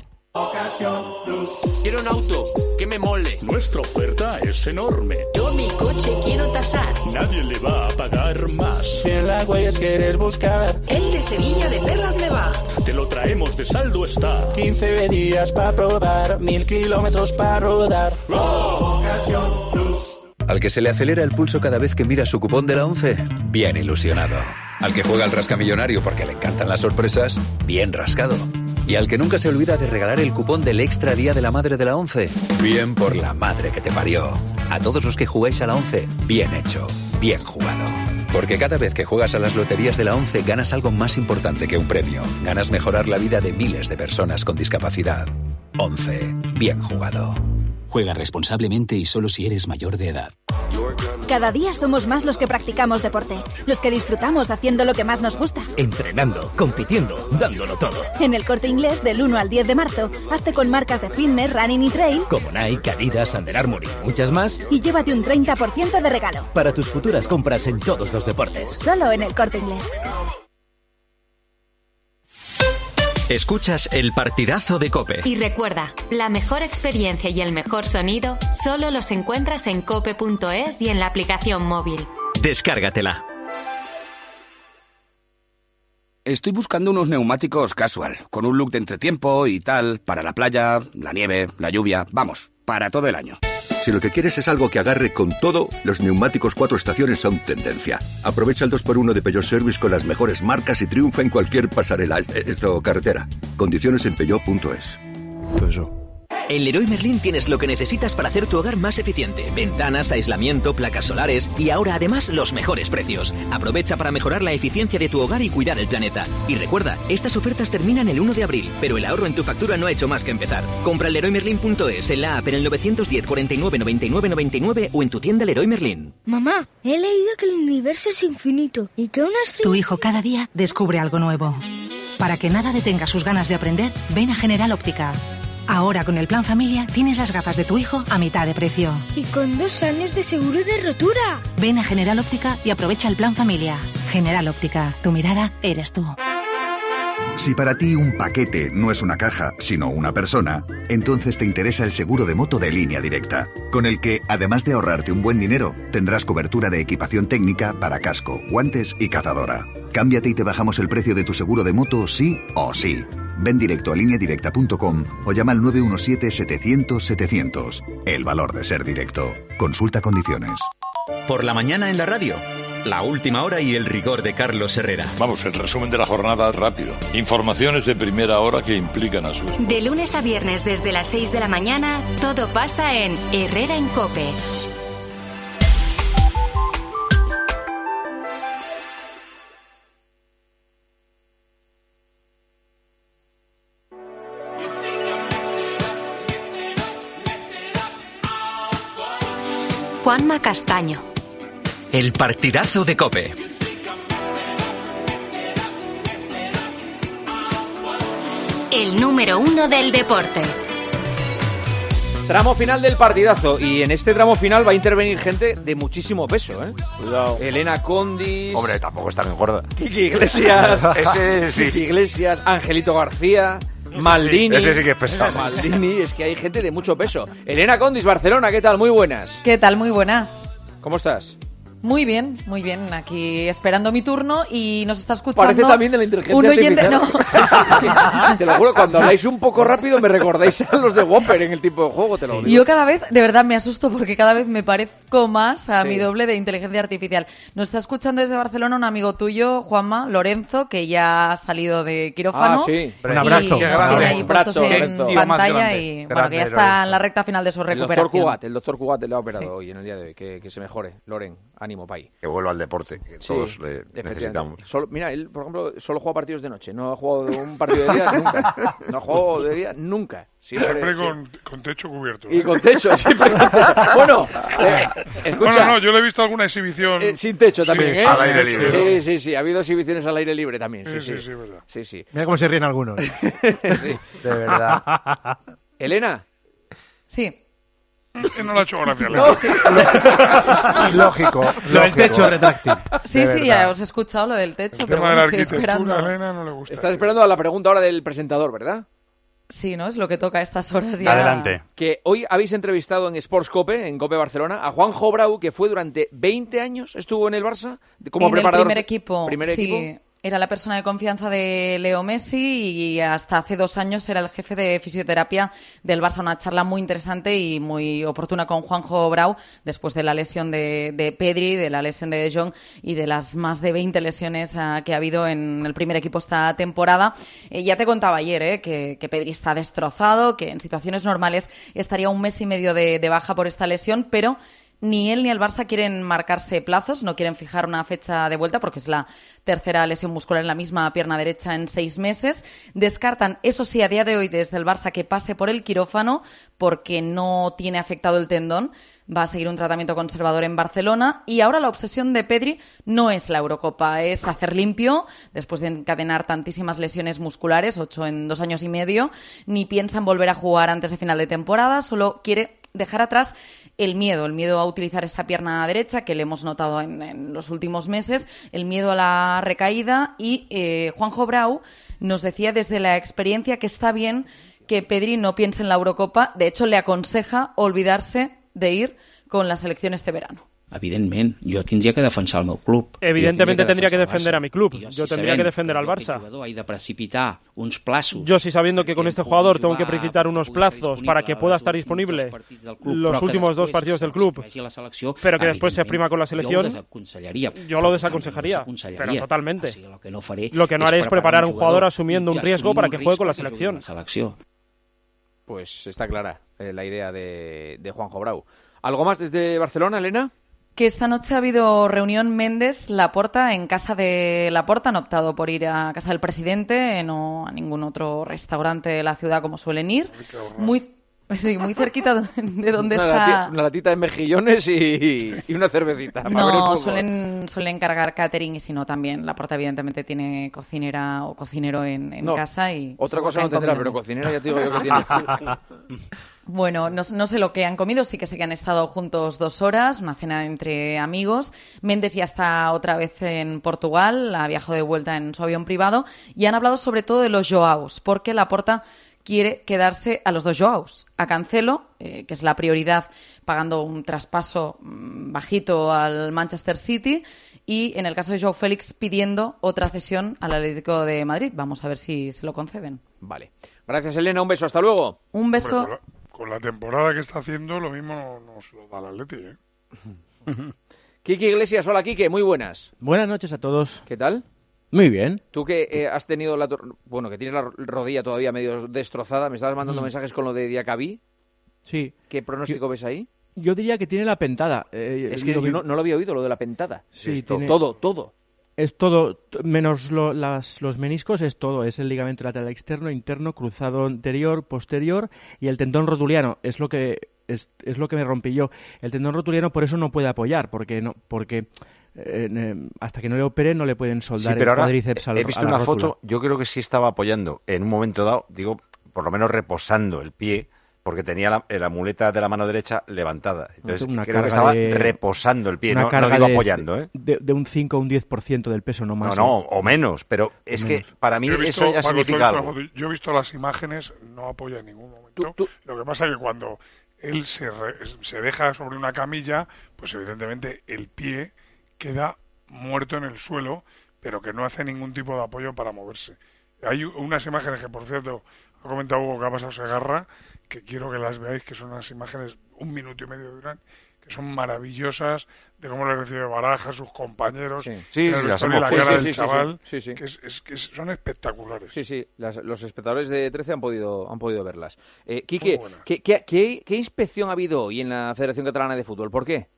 Quiero un auto que me mole. Nuestra oferta es enorme. Yo mi coche quiero tasar. Nadie le va a pagar más. Si en las huellas quieres buscar, el de Sevilla de Perlas me va. Te lo traemos de saldo está. 15 días para probar, 1000 kilómetros para rodar. Ocasión Plus. Al que se le acelera el pulso cada vez que mira su cupón de la 11, bien ilusionado. Al que juega al rascamillonario porque le encantan las sorpresas, bien rascado. Y al que nunca se olvida de regalar el cupón del Extra Día de la Madre de la 11, bien por la madre que te parió. A todos los que jugáis a la 11, bien hecho, bien jugado. Porque cada vez que juegas a las loterías de la 11 ganas algo más importante que un premio. Ganas mejorar la vida de miles de personas con discapacidad. 11, bien jugado. Juega responsablemente y solo si eres mayor de edad. Cada día somos más los que practicamos deporte, los que disfrutamos haciendo lo que más nos gusta. Entrenando, compitiendo, dándolo todo. En el Corte Inglés, del 1 al 10 de marzo, hazte con marcas de fitness, running y trail, como Nike, Adidas, Under Armour y muchas más, y llévate un 30% de regalo. Para tus futuras compras en todos los deportes. Solo en el Corte Inglés. Escuchas el partidazo de COPE. Y recuerda, la mejor experiencia y el mejor sonido solo los encuentras en cope.es y en la aplicación móvil. Descárgatela. Estoy buscando unos neumáticos casual, con un look de entretiempo y tal, para la playa, la nieve, la lluvia, vamos, para todo el año. Si lo que quieres es algo que agarre con todo, los neumáticos 4 estaciones son tendencia. Aprovecha el 2x1 de Peugeot Service con las mejores marcas y triunfa en cualquier pasarela, carretera. Condiciones en Peugeot.es. En Leroy Merlin tienes lo que necesitas para hacer tu hogar más eficiente. Ventanas, aislamiento, placas solares y ahora además los mejores precios. Aprovecha para mejorar la eficiencia de tu hogar y cuidar el planeta. Y recuerda, estas ofertas terminan el 1 de abril, pero el ahorro en tu factura no ha hecho más que empezar. Compra en leroymerlin.es, en la app, en el 910 49 99 99 o en tu tienda Leroy Merlin. Mamá, he leído que el universo es infinito y que una estrella... Tu hijo cada día descubre algo nuevo. Para que nada detenga sus ganas de aprender, ven a General Óptica. Ahora con el Plan Familia tienes las gafas de tu hijo a mitad de precio. Y con 2 años de seguro de rotura. Ven a General Óptica y aprovecha el Plan Familia. General Óptica, tu mirada eres tú. Si para ti un paquete no es una caja, sino una persona, entonces te interesa el seguro de moto de Línea Directa, con el que, además de ahorrarte un buen dinero, tendrás cobertura de equipación técnica para casco, guantes y cazadora. Cámbiate y te bajamos el precio de tu seguro de moto sí o sí. Ven directo a lineadirecta.com o llama al 917-700-700. El valor de ser directo. Consulta condiciones. Por la mañana en la radio. La última hora y el rigor de Carlos Herrera. Vamos, el resumen de la jornada rápido. Informaciones de primera hora que implican a su... De lunes a viernes desde las 6 de la mañana, todo pasa en Herrera en COPE. Juanma Castaño. El partidazo de COPE. El número 1 del deporte. Tramo final del partidazo. Y en este tramo final va a intervenir gente de muchísimo peso, ¿eh? Cuidado. Elena Condis. Hombre, tampoco está bien gorda. Kiki Iglesias. Ese sí. Kiki Iglesias, Angelito García. Maldini. Ese sí que es pesado. Maldini, es que hay gente de mucho peso. Elena Condis, Barcelona, ¿qué tal? Muy buenas. ¿Qué tal? Muy buenas. ¿Cómo estás? Muy bien, aquí esperando mi turno y nos está escuchando... Parece también de la inteligencia un oyente, artificial. No. Te lo juro, cuando habláis un poco rápido me recordáis a los de Whopper en el tipo de juego, te lo digo. Yo cada vez, de verdad, me asusto porque cada vez me parezco más a mi doble de inteligencia artificial. Nos está escuchando desde Barcelona un amigo tuyo, Juanma, Lorenzo, que ya ha salido de quirófano. Ah, sí. Un abrazo. Y nos tiene ahí puestos en pantalla y bueno, que ya está en la recta final de su recuperación. El doctor Cugat le ha operado hoy, en el día de hoy. Que se mejore. Loren, ánimo, pay. Que vuelva al deporte, que todos le necesitamos. Mira, él, por ejemplo, solo juega partidos de noche, no ha jugado un partido de día nunca. No ha jugado de día nunca. Siempre con techo cubierto. Y con techo, siempre con techo. Bueno, escucha. No, yo le he visto alguna exhibición... sin techo también, sí, ¿eh? Al aire libre. Sí, ha habido exhibiciones al aire libre también. Sí, verdad. Sí. Mira cómo se ríen algunos. Sí. De verdad. Elena. Sí. No le ha hecho gracia. Lógico. Lo del techo retráctil. Sí, ya os he escuchado lo del techo, pero bueno, estoy esperando. A Elena no le gusta. Estás esperando a la pregunta ahora del presentador, ¿verdad? Sí, ¿no? Es lo que toca a estas horas ya. Adelante. Que hoy habéis entrevistado en Sports COPE, en COPE Barcelona, a Juanjo Brau, que fue durante 20 años, estuvo en el Barça como preparador. En el primer equipo. Era la persona de confianza de Leo Messi y hasta hace 2 años era el jefe de fisioterapia del Barça. Una charla muy interesante y muy oportuna con Juanjo Brau después de la lesión de Pedri, de la lesión de De Jong y de las más de 20 lesiones que ha habido en el primer equipo esta temporada. Ya te contaba ayer que Pedri está destrozado, que en situaciones normales estaría 1 mes y medio de baja por esta lesión, pero ni él ni el Barça quieren marcarse plazos, no quieren fijar una fecha de vuelta porque es la tercera lesión muscular en la misma pierna derecha en 6 meses. Descartan, eso sí, a día de hoy desde el Barça que pase por el quirófano porque no tiene afectado el tendón. Va a seguir un tratamiento conservador en Barcelona y ahora la obsesión de Pedri no es la Eurocopa, es hacer limpio después de encadenar tantísimas lesiones musculares, 8 en 2 años y medio, ni piensa en volver a jugar antes de final de temporada, solo quiere dejar atrás el miedo a utilizar esa pierna derecha que le hemos notado en los últimos meses, el miedo a la recaída y Juanjo Brau nos decía desde la experiencia que está bien que Pedri no piense en la Eurocopa, de hecho le aconseja olvidarse de ir con la selección este verano. Evidentment, jo tindria que defensar el meu club. Evidentemente tendría que defender a mi club. Yo tendría que defender al Barça. Yo sí, sabiendo que con este jugador tengo que precipitar unos plazos para que pueda estar disponible los últimos 2 partidos del club, pero que después se prima con la selección, yo lo desaconsejaría, pero totalmente. Lo que no haré es preparar a un jugador asumiendo un riesgo para que juegue con la selección. Pues está clara la idea de Juanjo Brau. ¿Algo más desde Barcelona, Elena? Que esta noche ha habido reunión Méndez-Laporta en casa de Laporta. Han optado por ir a casa del presidente, no a ningún otro restaurante de la ciudad como suelen ir. Muy cerquita de donde está... Una latita de mejillones y una cervecita. No, suelen cargar catering y si no también. Laporta evidentemente tiene cocinera o cocinero en casa. Y otra cosa no tendrá, pero cocinera ya te digo yo que tiene. Bueno, no sé lo que han comido, sí que sé que han estado juntos 2 horas, una cena entre amigos. Méndez ya está otra vez en Portugal, ha viajado de vuelta en su avión privado y han hablado sobre todo de los Joaos, porque Laporta quiere quedarse a los 2 Joaos, a Cancelo, que es la prioridad, pagando un traspaso bajito al Manchester City, y en el caso de Joao Félix pidiendo otra cesión al Atlético de Madrid. Vamos a ver si se lo conceden. Vale. Gracias, Elena. Un beso. Hasta luego. Un beso. Hombre, con la temporada que está haciendo, lo mismo nos lo da el Atleti, ¿eh? Quique Iglesias, hola Quique, muy buenas. Buenas noches a todos. ¿Qué tal? Muy bien. Tú que has tenido que tienes la rodilla todavía medio destrozada, me estabas mandando mensajes con lo de Diacabí. Sí. ¿Qué pronóstico ves ahí? Yo diría que tiene la pentada. Es que yo no lo había oído, lo de la pentada. Sí, todo. Es todo, menos los meniscos, es todo. Es el ligamento lateral externo, interno, cruzado anterior, posterior y el tendón rotuliano. Es lo que me rompí yo. El tendón rotuliano por eso no puede apoyar, porque hasta que no le operen no le pueden soldar el cuádriceps a la he visto una foto, yo creo que sí estaba apoyando en un momento dado, digo, por lo menos reposando el pie, porque tenía la muleta de la mano derecha levantada. Entonces creo que estaba reposando el pie, no digo apoyando. De un 5 o un 10% del peso, no más. No, o menos, pero es que para mí eso ya significa algo. Yo he visto las imágenes, no apoya en ningún momento. Lo que pasa es que cuando él se deja sobre una camilla, pues evidentemente el pie queda muerto en el suelo, pero que no hace ningún tipo de apoyo para moverse. Hay unas imágenes que, por cierto, ha comentado Hugo que ha pasado Segarra, que quiero que las veáis, que son unas imágenes 1 minuto y medio duran, que son maravillosas, de cómo le recibe Baraja, sus compañeros, la cara del chaval, que son espectaculares. Sí, los espectadores de 13 han podido verlas. Quique, ¿qué inspección ha habido hoy en la Federación Catalana de Fútbol? ¿Por qué?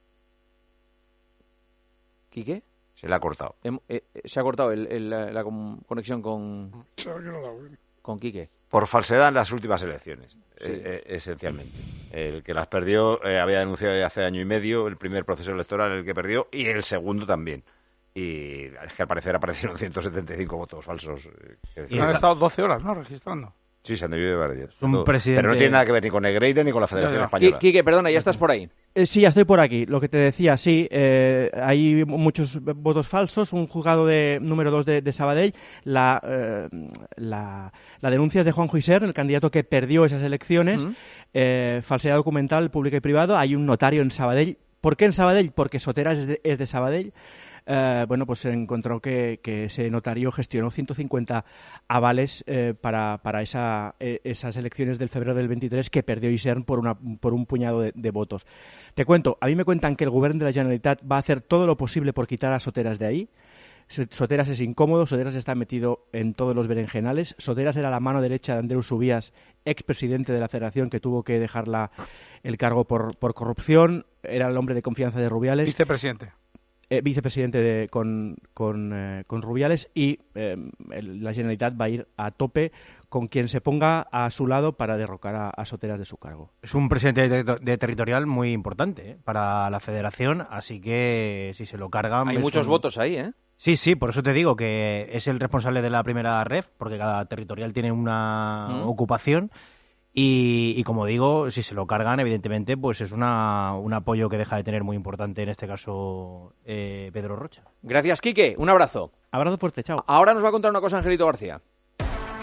¿Quique? Se le ha cortado. Se ha cortado la conexión con Quique. Por falsedad en las últimas elecciones, esencialmente. El que las perdió había denunciado ya hace 1 año y medio el primer proceso electoral, el que perdió, y el segundo también. Y es que al parecer aparecieron 175 votos falsos. Y han estado 12 horas, ¿no?, registrando. Sí, se han debido llevar ayer. Pero no tiene nada que ver ni con Negreira ni con la Federación Española. Quique, perdona, ¿ya estás por ahí? Sí, ya estoy por aquí. Lo que te decía, sí, hay muchos votos falsos. Un juzgado número 2 de Sabadell, la denuncia es de Juanjo Isern, el candidato que perdió esas elecciones, falsedad documental pública y privada. Hay un notario en Sabadell. ¿Por qué en Sabadell? Porque Soteras es de Sabadell. Pues se encontró que ese notario gestionó 150 avales para esas elecciones del febrero del 23 que perdió Isern por un puñado de votos. Te cuento, a mí me cuentan que el Govern de la Generalitat va a hacer todo lo posible por quitar a Soteras de ahí. Soteras es incómodo, Soteras está metido en todos los berenjenales. Soteras era la mano derecha de Andreu Subías, expresidente de la Federación, que tuvo que dejar el cargo por corrupción. Era el hombre de confianza de Rubiales. Vicepresidente con Rubiales, y la Generalitat va a ir a tope con quien se ponga a su lado para derrocar a Soteras de su cargo. Es un presidente de territorial muy importante para la Federación, así que si se lo cargan... Hay muchos votos ahí, ¿eh? Sí, por eso te digo que es el responsable de la primera ref, porque cada territorial tiene una ocupación. Y como digo, si se lo cargan, evidentemente, pues es un apoyo que deja de tener muy importante, en este caso, Pedro Rocha. Gracias, Quique. Un abrazo. Abrazo fuerte, chao. Ahora nos va a contar una cosa Angelito García.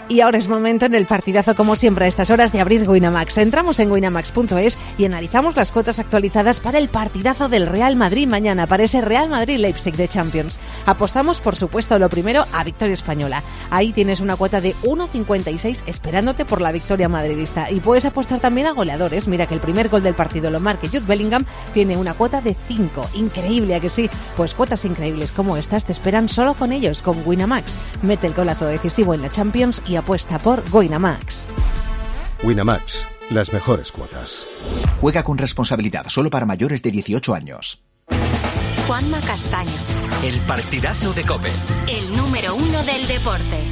Y ahora es momento en el partidazo, como siempre a estas horas, de abrir Winamax. Entramos en winamax.es y analizamos las cuotas actualizadas para el partidazo del Real Madrid mañana, para ese Real Madrid-Leipzig de Champions. Apostamos, por supuesto, lo primero a victoria española. Ahí tienes una cuota de 1,56 esperándote por la victoria madridista. Y puedes apostar también a goleadores. Mira que el primer gol del partido lo marque Jude Bellingham, tiene una cuota de 5. Increíble, ¿a que sí? Pues cuotas increíbles como estas te esperan solo con ellos, con Winamax. Mete el golazo decisivo en la Champions y apuesta por Winamax. Winamax, las mejores cuotas. Juega con responsabilidad, solo para mayores de 18 años. Juanma Castaño. El partidazo de COPE. El número 1 del deporte.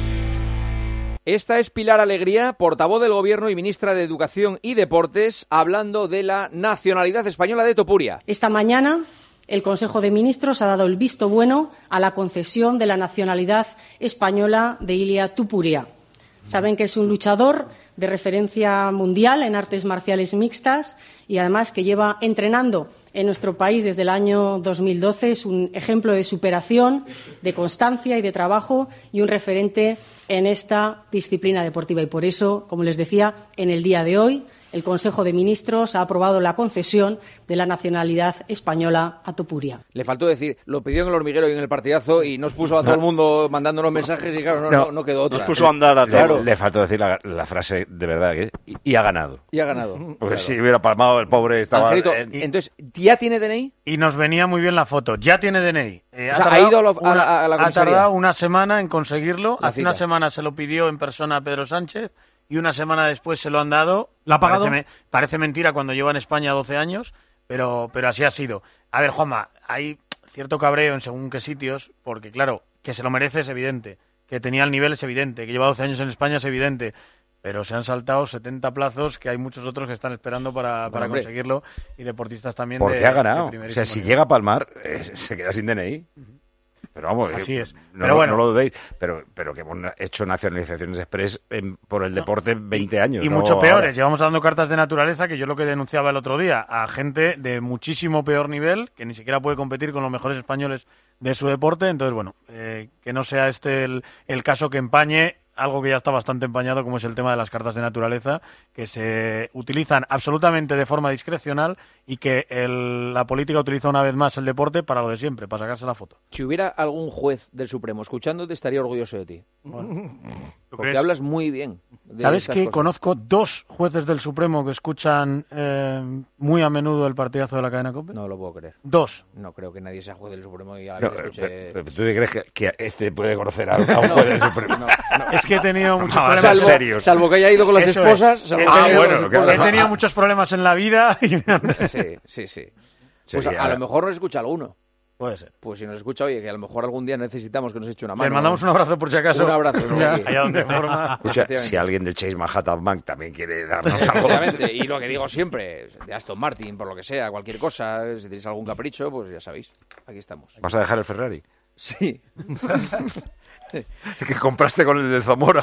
Esta es Pilar Alegría, portavoz del Gobierno y ministra de Educación y Deportes, hablando de la nacionalidad española de Topuria. Esta mañana el Consejo de Ministros ha dado el visto bueno a la concesión de la nacionalidad española de Ilia Topuria. Saben que es un luchador de referencia mundial en artes marciales mixtas y además que lleva entrenando en nuestro país desde el año 2012. Es un ejemplo de superación, de constancia y de trabajo y un referente en esta disciplina deportiva. Y por eso, como les decía, en el día de hoy el Consejo de Ministros ha aprobado la concesión de la nacionalidad española a Topuria. Le faltó decir, lo pidió en el hormiguero y en el partidazo y nos puso a todo el mundo mandándonos mensajes y claro, no quedó otra. Nos puso a andar a todo. Claro. Le faltó decir la frase de verdad, y ha ganado. Y ha ganado. Porque si hubiera palmado el pobre estaba... Angelito, entonces, ¿ya tiene DNI? Y nos venía muy bien la foto. Ya tiene DNI. Ha ido a la comisaría. Ha tardado una semana en conseguirlo. Hace cita. una semana se lo pidió en persona a Pedro Sánchez y una semana después se lo han dado. ¿La ha pagado? Parece mentira cuando lleva en España 12 años, pero así ha sido. A ver, Juanma, hay cierto cabreo en según qué sitios, porque claro, que se lo merece es evidente, que tenía el nivel es evidente, que lleva 12 años en España es evidente, pero se han saltado 70 plazos que hay muchos otros que están esperando para conseguirlo y deportistas también. Porque ha ganado. O sea, si llega a palmar, se queda sin DNI. Pero vamos, así es. No lo dudéis, pero que hemos hecho nacionalizaciones express por el deporte 20 años. Y mucho peores. Llevamos dando cartas de naturaleza, que yo lo que denunciaba el otro día, a gente de muchísimo peor nivel, que ni siquiera puede competir con los mejores españoles de su deporte. Entonces, bueno, que no sea este el caso que empañe algo que ya está bastante empañado, como es el tema de las cartas de naturaleza, que se utilizan absolutamente de forma discrecional y que la política utiliza una vez más el deporte para lo de siempre, para sacarse la foto. Si hubiera algún juez del Supremo escuchándote, estaría orgulloso de ti. Bueno, porque hablas muy bien. ¿Sabes que conozco 2 jueces del Supremo que escuchan muy a menudo el partidazo de la cadena COPE? No lo puedo creer. 2. No creo que nadie sea juez del Supremo y a la que escuche... ¿Tú crees que este puede conocer a un juez del Supremo? No. Es que he tenido muchos problemas. Salvo que haya ido con las esposas. He tenido muchos problemas en la vida. Sí. Pues a lo mejor nos escucha alguno. Puede ser. Pues si nos escucha, oye, que a lo mejor algún día necesitamos que nos eche una mano. Le mandamos un abrazo por si acaso. Un abrazo. Allá donde forma. Escucha, si alguien del Chase Manhattan Bank también quiere darnos algo. Y lo que digo siempre, de Aston Martin, por lo que sea, cualquier cosa, si tenéis algún capricho, pues ya sabéis, aquí estamos. ¿Vas a dejar el Ferrari? Sí. Que compraste con el de Zamora.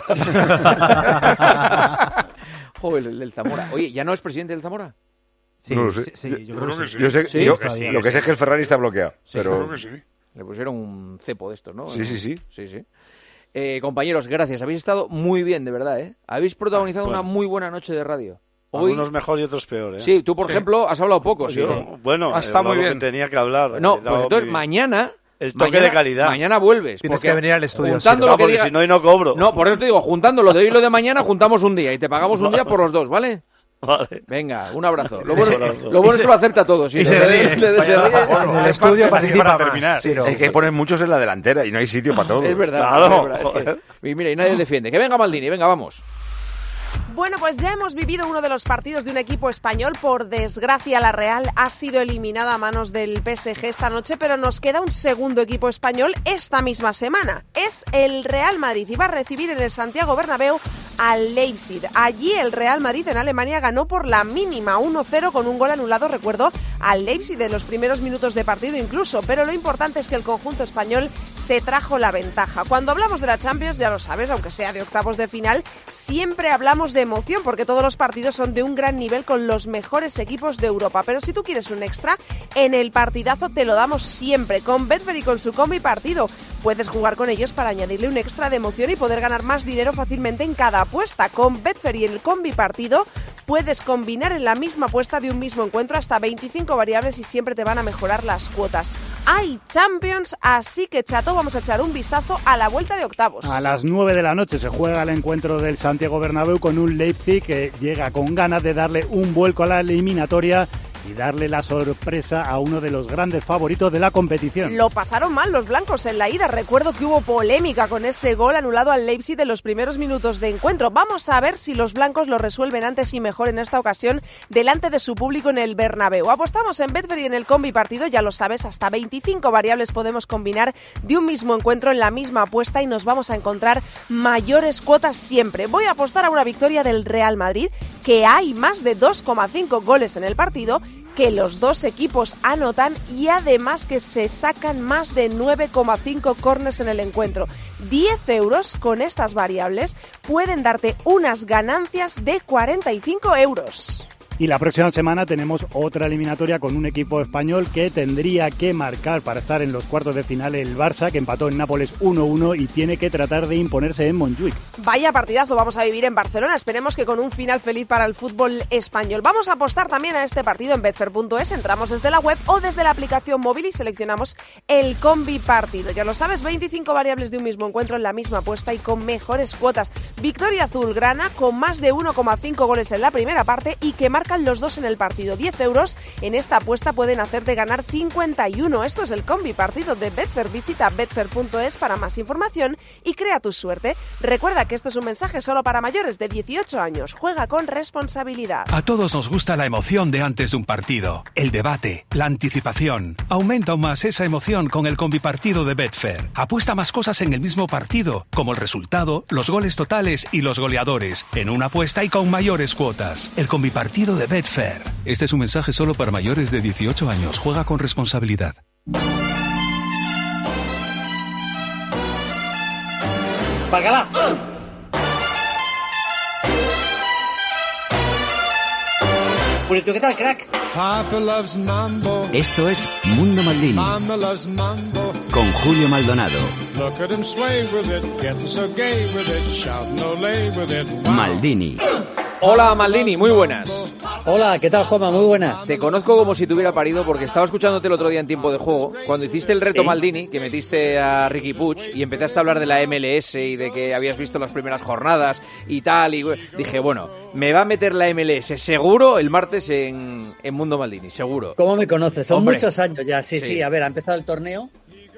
Joder, el del Zamora. Oye, ¿ya no es presidente del Zamora? Sí, no lo sé. Sí, yo creo que sí. Yo sé, lo que sé es que el Ferrari está bloqueado. Sí, pero... creo que sí. Le pusieron un cepo de estos, ¿no? Sí. Compañeros, gracias. Habéis estado muy bien, de verdad, ¿eh? Habéis protagonizado una muy buena noche de radio. Hoy... Algunos mejor y otros peor, ¿eh? Sí, tú, por ejemplo, has hablado poco, ¿sí? Bueno, está muy bien. Que tenía que hablar. No, pues entonces mañana... El toque de calidad. Mañana vuelves. Tienes que venir al estudio. Juntando lo que diga... si no cobro. No, por eso te digo, juntando lo de hoy y lo de mañana, juntamos un día y te pagamos un día por los dos, ¿vale? Vale. Venga, un abrazo. Lo bueno es que lo acepta todo. Y se ríe. En el estudio participa para terminar. Hay que poner muchos en la delantera y no hay sitio para todos. Es verdad. Claro. Y mira, y nadie defiende. Que venga Maldini, venga, vamos. Bueno, pues ya hemos vivido uno de los partidos de un equipo español. Por desgracia, la Real ha sido eliminada a manos del PSG esta noche, pero nos queda un segundo equipo español esta misma semana. Es el Real Madrid y va a recibir en el Santiago Bernabéu al Leipzig. Allí el Real Madrid en Alemania ganó por la mínima 1-0 con un gol anulado, recuerdo, al Leipzig de los primeros minutos de partido incluso, pero lo importante es que el conjunto español se trajo la ventaja. Cuando hablamos de la Champions, ya lo sabes, aunque sea de octavos de final, siempre hablamos de emoción porque todos los partidos son de un gran nivel con los mejores equipos de Europa. Pero si tú quieres un extra, en el partidazo te lo damos siempre con Betfair y con su combi partido. Puedes jugar con ellos para añadirle un extra de emoción y poder ganar más dinero fácilmente en cada apuesta. Con Betfair y el combi partido puedes combinar en la misma apuesta de un mismo encuentro hasta 25 variables y siempre te van a mejorar las cuotas. Hay Champions, así que, chato, vamos a echar un vistazo a la vuelta de octavos. A las 9 de la noche se juega el encuentro del Santiago Bernabéu con un Leipzig que llega con ganas de darle un vuelco a la eliminatoria y darle la sorpresa a uno de los grandes favoritos de la competición. Lo pasaron mal los blancos en la ida. Recuerdo que hubo polémica con ese gol anulado al Leipzig de los primeros minutos de encuentro. Vamos a ver si los blancos lo resuelven antes y mejor en esta ocasión delante de su público en el Bernabéu. Apostamos en Betfair y en el combi partido, ya lo sabes, hasta 25 variables podemos combinar de un mismo encuentro en la misma apuesta y nos vamos a encontrar mayores cuotas siempre. Voy a apostar a una victoria del Real Madrid, que hay más de 2,5 goles en el partido, que los dos equipos anotan y además que se sacan más de 9,5 córners en el encuentro. 10 euros con estas variables pueden darte unas ganancias de 45 euros. Y la próxima semana tenemos otra eliminatoria con un equipo español que tendría que marcar para estar en los cuartos de final el Barça, que empató en Nápoles 1-1 y tiene que tratar de imponerse en Montjuic. Vaya partidazo vamos a vivir en Barcelona, esperemos que con un final feliz para el fútbol español. Vamos a apostar también a este partido en betfair.es, entramos desde la web o desde la aplicación móvil y seleccionamos el combi partido. Ya lo sabes, 25 variables de un mismo encuentro en la misma apuesta y con mejores cuotas. Victoria azulgrana con más de 1,5 goles en la primera parte y que marcan los dos en el partido. 10 euros en esta apuesta pueden hacerte ganar 51. Esto es el combi partido de Betfair. Visita betfair.es para más información y crea tu suerte. Recuerda que esto es un mensaje solo para mayores de 18 años. Juega con responsabilidad. A todos nos gusta la emoción de antes de un partido, el debate, la anticipación. Aumenta aún más esa emoción con el combi partido de Betfair. Apuesta más cosas en el mismo partido, como el resultado, los goles totales y los goleadores, en una apuesta y con mayores cuotas. El combi partido de Betfair. Este es un mensaje solo para mayores de 18 años. Juega con responsabilidad. ¡Bacalá! Purito, ¿qué tal, crack? Esto es Mundo Maldini con Julio Maldonado. Maldini. Hola Maldini, muy buenas. Hola, ¿qué tal, Juanma? Muy buenas. Te conozco como si te hubiera parido porque estaba escuchándote el otro día en Tiempo de Juego, cuando hiciste el reto Maldini, que metiste a Ricky Puig y empezaste a hablar de la MLS y de que habías visto las primeras jornadas y tal, y dije, bueno, me va a meter la MLS seguro el martes en Mundo Maldini, seguro. ¿Cómo me conoces? Son muchos años ya, sí, a ver, ha empezado el torneo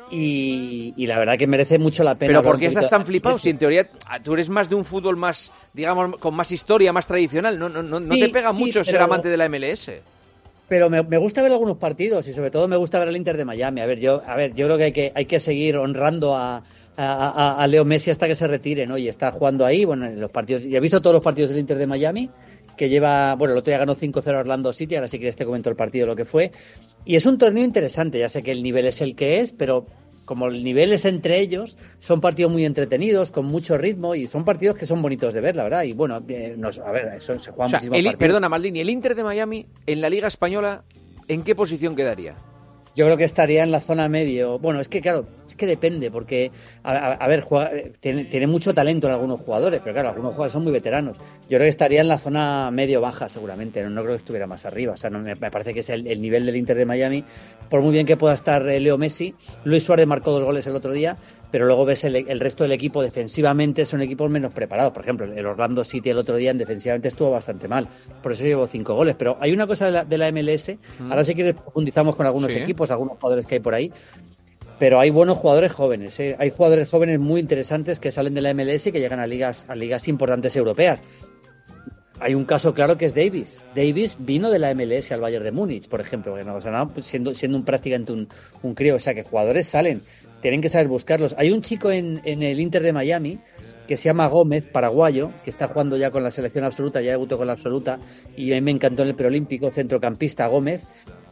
y la verdad que merece mucho la pena. ¿Pero por qué estás tan flipado? Si en teoría tú eres más de un fútbol más, digamos, con más historia, más tradicional, no te pega mucho ser amante de la MLS. Pero me gusta ver algunos partidos y sobre todo me gusta ver el Inter de Miami. A ver, yo creo que hay que seguir honrando a Leo Messi hasta que se retire, ¿no? Y está jugando ahí, bueno, en los partidos. Y he visto todos los partidos del Inter de Miami, que lleva, bueno, el otro día ganó 5-0 a Orlando City, ahora sí que te comento el partido, lo que fue. Y es un torneo interesante, ya sé que el nivel es el que es, pero como el nivel es entre ellos, son partidos muy entretenidos, con mucho ritmo, y son partidos que son bonitos de ver, la verdad. Y bueno, a ver, eso se juega muchísimo partidos. Perdona, Maldini, el Inter de Miami en la Liga Española, ¿en qué posición quedaría? Yo creo que estaría en la zona medio. Bueno, es que claro, es que depende, porque, a ver, tiene mucho talento en algunos jugadores, pero claro, algunos jugadores son muy veteranos. Yo creo que estaría en la zona medio-baja seguramente, no creo que estuviera más arriba. O sea, me parece que es el nivel del Inter de Miami, por muy bien que pueda estar Leo Messi. Luis Suárez marcó 2 goles el otro día, pero luego ves el resto del equipo defensivamente, son equipos menos preparados. Por ejemplo, el Orlando City el otro día defensivamente estuvo bastante mal, por eso llevó 5 goles. Pero hay una cosa de la MLS, ahora si quieres profundizamos con algunos equipos, algunos jugadores que hay por ahí, pero hay buenos jugadores jóvenes, ¿eh? Hay jugadores jóvenes muy interesantes que salen de la MLS y que llegan a ligas importantes europeas. Hay un caso claro que es Davis. Davis vino de la MLS al Bayern de Múnich, por ejemplo, siendo un prácticamente un crío. O sea, que jugadores salen, tienen que saber buscarlos. Hay un chico en el Inter de Miami que se llama Gómez, paraguayo, que está jugando ya con la selección absoluta, ya debutó con la absoluta, y a mí me encantó en el preolímpico, centrocampista Gómez.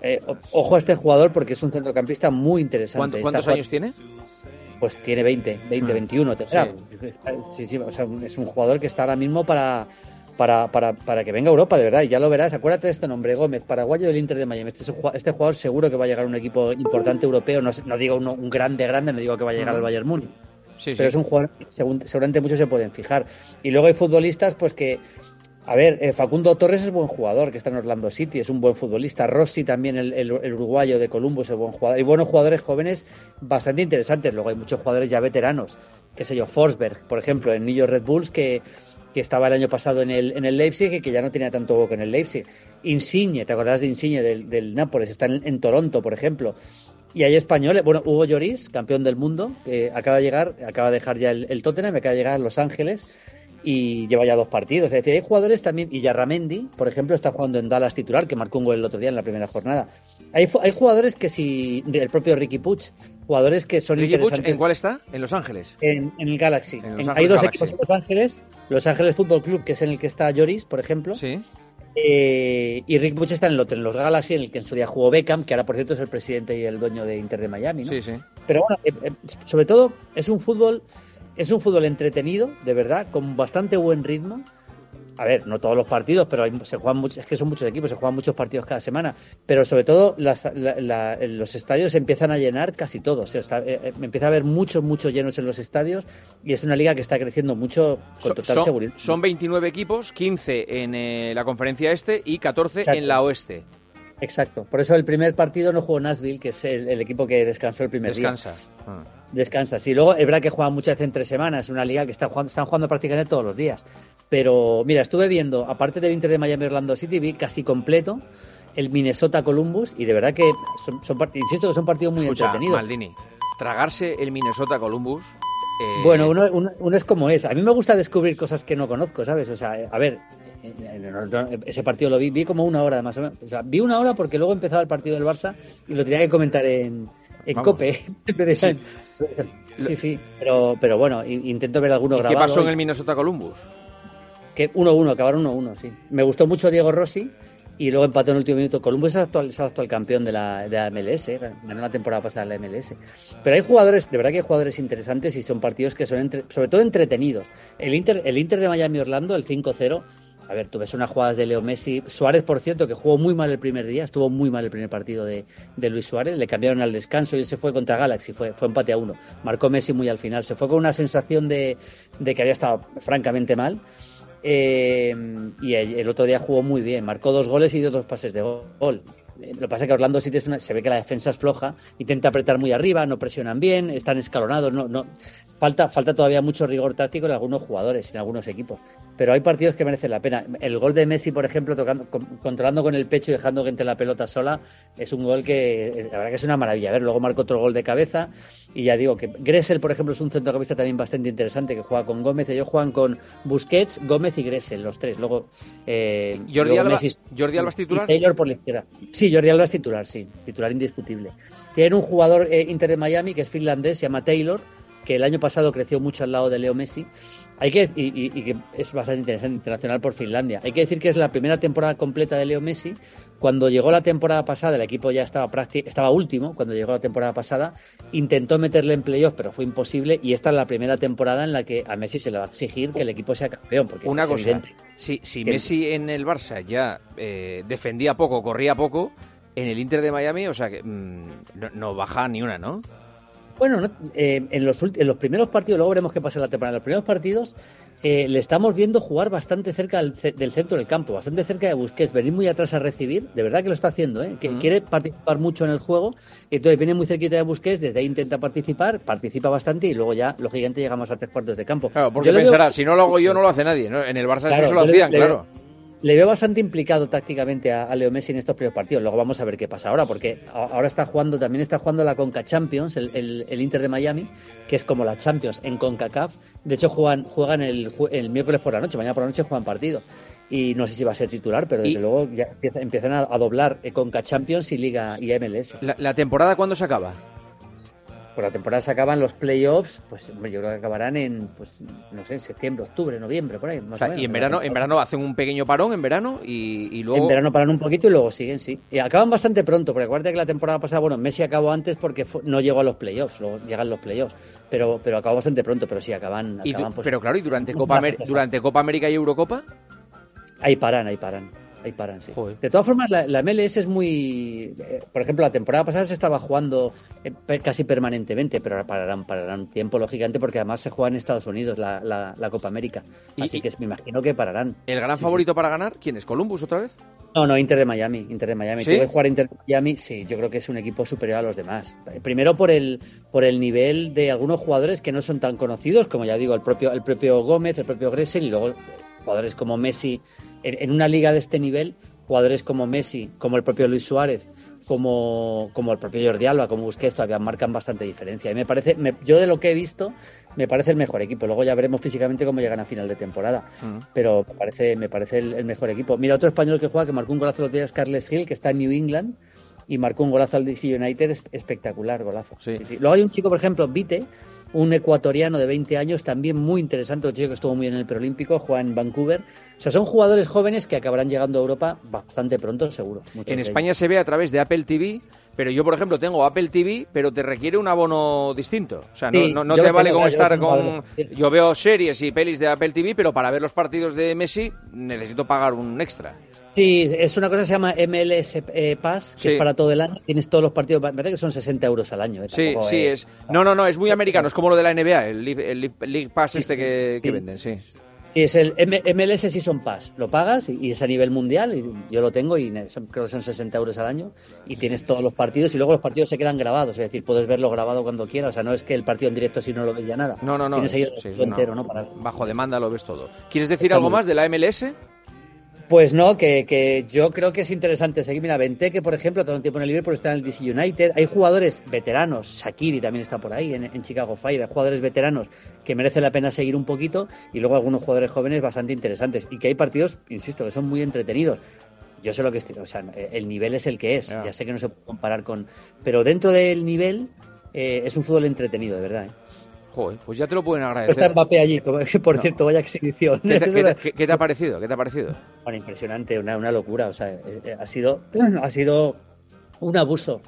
ojo a este jugador porque es un centrocampista muy interesante. ¿Cuántos años tiene? Pues tiene 20, 21. Sí, o sea, es un jugador que está ahora mismo para que venga a Europa, de verdad, y ya lo verás. Acuérdate de este nombre, Gómez, paraguayo del Inter de Miami. Este jugador seguro que va a llegar a un equipo importante europeo. No digo un grande, no digo que va a llegar al Bayern Múnich. Pero es un jugador que seguramente muchos se pueden fijar. Y luego hay futbolistas, pues que... A ver, Facundo Torres es buen jugador, que está en Orlando City, es un buen futbolista. Rossi también, el uruguayo de Columbus, es buen jugador. Y buenos jugadores jóvenes bastante interesantes. Luego hay muchos jugadores ya veteranos, qué sé yo, Forsberg, por ejemplo, en New York Red Bulls, que estaba el año pasado en el Leipzig y que ya no tenía tanto hueco en el Leipzig. Insigne, ¿te acordás de Insigne del Nápoles? Está en Toronto, por ejemplo. Y hay españoles, bueno, Hugo Lloris, campeón del mundo, que acaba de dejar ya el Tottenham, acaba de llegar a Los Ángeles y lleva ya 2 partidos. Es decir, hay jugadores también, y Yarramendi, por ejemplo, está jugando en Dallas titular, que marcó un gol el otro día en la primera jornada. Hay jugadores que el propio Riqui Puig, jugadores que son interesantes. Puig, ¿en cuál está? ¿En Los Ángeles? En el Galaxy. Hay 2 equipos en Los Ángeles, Los Ángeles Fútbol Club, que es en el que está Lloris, por ejemplo. Sí. Y Rick Puig está en los Galaxy, en el que en su día jugó Beckham, que ahora por cierto es el presidente y el dueño de Inter de Miami, ¿no? Sí. Pero bueno, sobre todo es un fútbol entretenido, de verdad, con bastante buen ritmo. A ver, no todos los partidos, pero se juegan muchos, es que son muchos equipos, se juegan muchos partidos cada semana. Pero sobre todo los estadios se empiezan a llenar casi todos. Empieza a haber muchos llenos en los estadios y es una liga que está creciendo mucho con total seguridad. Son 29 equipos, 15 en la conferencia este y 14 Exacto. en la oeste. Exacto. Por eso el primer partido no jugó Nashville, que es el equipo que descansó el primer día. Descansa, sí. Luego es verdad que juegan muchas veces entre semanas, es una liga que están jugando prácticamente todos los días. Pero mira, estuve viendo, aparte del Inter de Miami Orlando City, vi casi completo el Minnesota Columbus y de verdad que insisto que son partidos muy entretenidos. Maldini, tragarse el Minnesota Columbus... Bueno, uno es como es. A mí me gusta descubrir cosas que no conozco, ¿sabes? O sea, a ver, ese partido lo vi como 1 hora más o menos. O sea, vi 1 hora porque luego empezaba el partido del Barça y lo tenía que comentar en COPE. Sí, pero bueno, intento ver alguno grabado. ¿Qué pasó en el Minnesota Columbus? Que 1-1, acabaron 1-1, sí. Me gustó mucho Diego Rossi y luego empató en el último minuto. Columbus es el actual campeón de la MLS, ganó la temporada pasada la MLS. Pero hay jugadores, de verdad que hay jugadores interesantes y son partidos que son sobre todo entretenidos. El Inter de Miami Orlando, el 5-0. A ver, tú ves unas jugadas de Leo Messi. Suárez, por cierto, que jugó muy mal el primer día, estuvo muy mal el primer partido de Luis Suárez, le cambiaron al descanso y él se fue contra Galaxy, fue empate a 1. Marcó Messi muy al final, se fue con una sensación de que había estado francamente mal. Y el otro día jugó muy bien, marcó 2 goles y dio 2 pases de gol. Lo que pasa es que Orlando City se ve que la defensa es floja, intenta apretar muy arriba, no presionan bien, están escalonados, falta todavía mucho rigor táctico en algunos jugadores, en algunos equipos. Pero hay partidos que merecen la pena. El gol de Messi, por ejemplo, controlando con el pecho y dejando que entre la pelota sola, es un gol que la verdad que es una maravilla. A ver, luego marcó otro gol de cabeza. Y ya digo que Gressel, por ejemplo, es un centrocampista también bastante interesante que juega con Gómez. Ellos juegan con Busquets, Gómez y Gressel, los 3. Luego ¿Jordi Alba es titular? Taylor por la izquierda. Sí, Jordi Alba es titular, sí. Titular indiscutible. Tienen un jugador Inter de Miami que es finlandés, se llama Taylor, que el año pasado creció mucho al lado de Leo Messi. Y que es bastante interesante, internacional por Finlandia. Hay que decir que es la primera temporada completa de Leo Messi. Cuando llegó la temporada pasada, el equipo ya estaba último. Cuando llegó la temporada pasada, intentó meterle en playoff, pero fue imposible. Y esta es la primera temporada en la que a Messi se le va a exigir que el equipo sea campeón. Porque una es cosa, evidente. Si Messi en el Barça ya defendía poco, corría poco, en el Inter de Miami, o sea que no baja ni una, ¿no? Bueno, en los primeros partidos, luego veremos qué pasa en la temporada. En los primeros partidos le estamos viendo jugar bastante cerca del centro del campo, bastante cerca de Busquets, venir muy atrás a recibir, de verdad que lo está haciendo, que quiere participar mucho en el juego, entonces viene muy cerquita de Busquets, desde ahí intenta participa bastante y luego ya, lógicamente, llegamos a 3/4 de campo. Claro, porque pensará, si no lo hago yo, no lo hace nadie, ¿no? En el Barça claro, eso se lo hacían, claro. Le veo bastante implicado tácticamente a Leo Messi en estos primeros partidos. Luego vamos a ver qué pasa ahora, porque ahora también está jugando la Conca Champions, el Inter de Miami, que es como la Champions en CONCACAF. De hecho, juegan el miércoles por la noche, mañana por la noche juegan partido. Y no sé si va a ser titular, pero desde luego ya empiezan a doblar Conca Champions y Liga y MLS. ¿La temporada cuándo se acaba? Pues la temporada se acaban los playoffs, pues hombre, yo creo que acabarán en, pues no sé, en septiembre, octubre, noviembre, por ahí. Más o menos, y en verano hacen un pequeño parón en verano y luego... En verano paran un poquito y luego siguen, sí. Y acaban bastante pronto, porque acuérdate que la temporada pasada, bueno, Messi acabó antes porque no llegó a los playoffs, luego llegan los playoffs. Pero acabó bastante pronto, pero sí, acaban pues, pero claro, ¿y durante Copa América y Eurocopa? Ahí paran, sí. Joder. De todas formas, la MLS es muy... por ejemplo, la temporada pasada se estaba jugando casi permanentemente, pero pararán un tiempo, lógicamente, porque además se juega en Estados Unidos la Copa América. Así que me imagino que pararán. ¿El gran favorito para ganar? ¿Quién es? ¿Columbus otra vez? No, Inter de Miami. ¿Sí? Tuve que jugar Inter de Miami, sí, yo creo que es un equipo superior a los demás. Primero por el nivel de algunos jugadores que no son tan conocidos, como ya digo, el propio Gómez, el propio Gressel, y luego jugadores como Messi. En una liga de este nivel, jugadores como Messi, como el propio Luis Suárez, como el propio Jordi Alba, como Busquets, todavía marcan bastante diferencia. Y yo de lo que he visto, me parece el mejor equipo. Luego ya veremos físicamente cómo llegan a final de temporada. Pero me parece el mejor equipo. Mira, otro español que juega, que marcó un golazo el otro día, es Carles Gil, que está en New England, y marcó un golazo al DC United, espectacular golazo. Sí. Luego hay un chico, por ejemplo, Vite, un ecuatoriano de 20 años, también muy interesante, otro chico que estuvo muy bien en el Preolímpico, juega en Vancouver. O sea, son jugadores jóvenes que acabarán llegando a Europa bastante pronto, seguro. En España se ve a través de Apple TV, pero yo, por ejemplo, tengo Apple TV, pero te requiere un abono distinto. O sea, sí, no te vale con estar con... Yo veo series y pelis de Apple TV, pero para ver los partidos de Messi necesito pagar un extra. Sí, es una cosa que se llama MLS Pass, que es para todo el año. Tienes todos los partidos, me parece que son 60 euros al año. Tampoco es... No, es muy americano, es como lo de la NBA, el League Pass que venden, sí. Sí, es el MLS Season Pass. Lo pagas y es a nivel mundial, y yo lo tengo y creo que son 60 euros al año, y tienes todos los partidos, y luego los partidos se quedan grabados, es decir, puedes verlo grabado cuando quieras. O sea, no es que el partido en directo si no lo ves ya nada. No. Tienes ahí el entero, ¿no? Bajo demanda lo ves todo. ¿Quieres decir algo más de la MLS? Pues no, que yo creo que es interesante seguir. Mira, Benteke, por ejemplo, todo el tiempo en el Liverpool, está en el DC United. Hay jugadores veteranos, Shaqiri también está por ahí, en Chicago Fire. Hay jugadores veteranos que merece la pena seguir un poquito, y luego algunos jugadores jóvenes bastante interesantes. Y que hay partidos, insisto, que son muy entretenidos. Yo sé lo que estoy... O sea, el nivel es el que es. Ya sé que no se puede comparar con... Pero dentro del nivel es un fútbol entretenido, de verdad, Joder, pues ya te lo pueden agradecer. Está Mbappé allí, por cierto, vaya exhibición. ¿Qué te ha parecido? Bueno, impresionante, una locura. O sea, ha sido un abuso,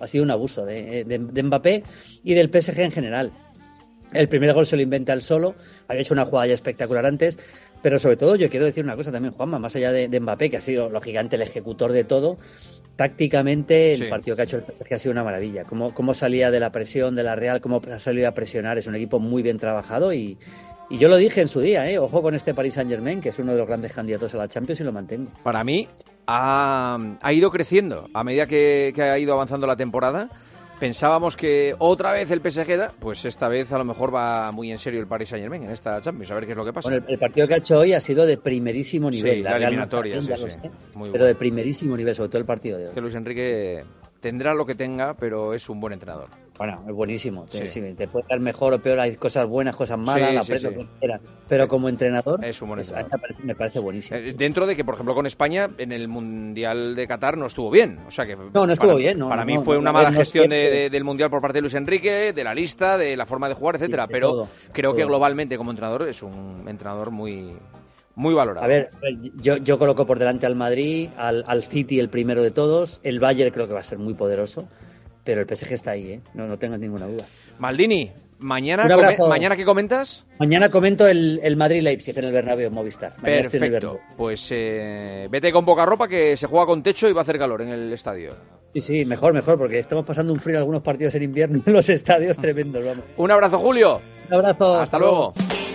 de Mbappé y del PSG en general. El primer gol se lo inventa él solo, había hecho una jugada ya espectacular antes, pero sobre todo yo quiero decir una cosa también, Juanma, más allá de Mbappé, que ha sido lógicamente el ejecutor de todo. Tácticamente, el partido que ha hecho el PSG ha sido una maravilla. Cómo salía de la presión de la Real, cómo ha salido a presionar. Es un equipo muy bien trabajado y yo lo dije en su día, ojo con este Paris Saint-Germain, que es uno de los grandes candidatos a la Champions, y lo mantengo. Para mí ha ido creciendo a medida que ha ido avanzando la temporada. Pensábamos que otra vez el PSG pues esta vez a lo mejor va muy en serio el Paris Saint-Germain en esta Champions, a ver qué es lo que pasa. Bueno, el partido que ha hecho hoy ha sido de primerísimo nivel. Sí, la eliminatoria, muy pero de primerísimo nivel, sobre todo el partido de hoy. Que Luis Enrique tendrá lo que tenga, pero es un buen entrenador. Bueno, es buenísimo. Te puede dar mejor o peor, hay cosas buenas, cosas malas, lo que quieras. Pero como entrenador, es un buen entrenador. Me parece buenísimo. Dentro de que, por ejemplo, con España, en el Mundial de Qatar no estuvo bien. O sea que no estuvo bien. Para mí fue una mala gestión del Mundial por parte de Luis Enrique, de la lista, de la forma de jugar, etcétera. Pero creo que globalmente como entrenador es un entrenador muy valorado. A ver, yo coloco por delante al Madrid, al City el primero de todos, el Bayern creo que va a ser muy poderoso, pero el PSG está ahí, no tengas ninguna duda. Maldini, mañana ¿qué comentas? Mañana comento el Madrid-Leipzig en el Bernabéu, en Movistar. Mañana perfecto, pues vete con poca ropa que se juega con techo y va a hacer calor en el estadio. Sí, mejor, porque estamos pasando un frío en algunos partidos en invierno en los estadios tremendos, vamos. Un abrazo, Julio. Un abrazo. Hasta luego.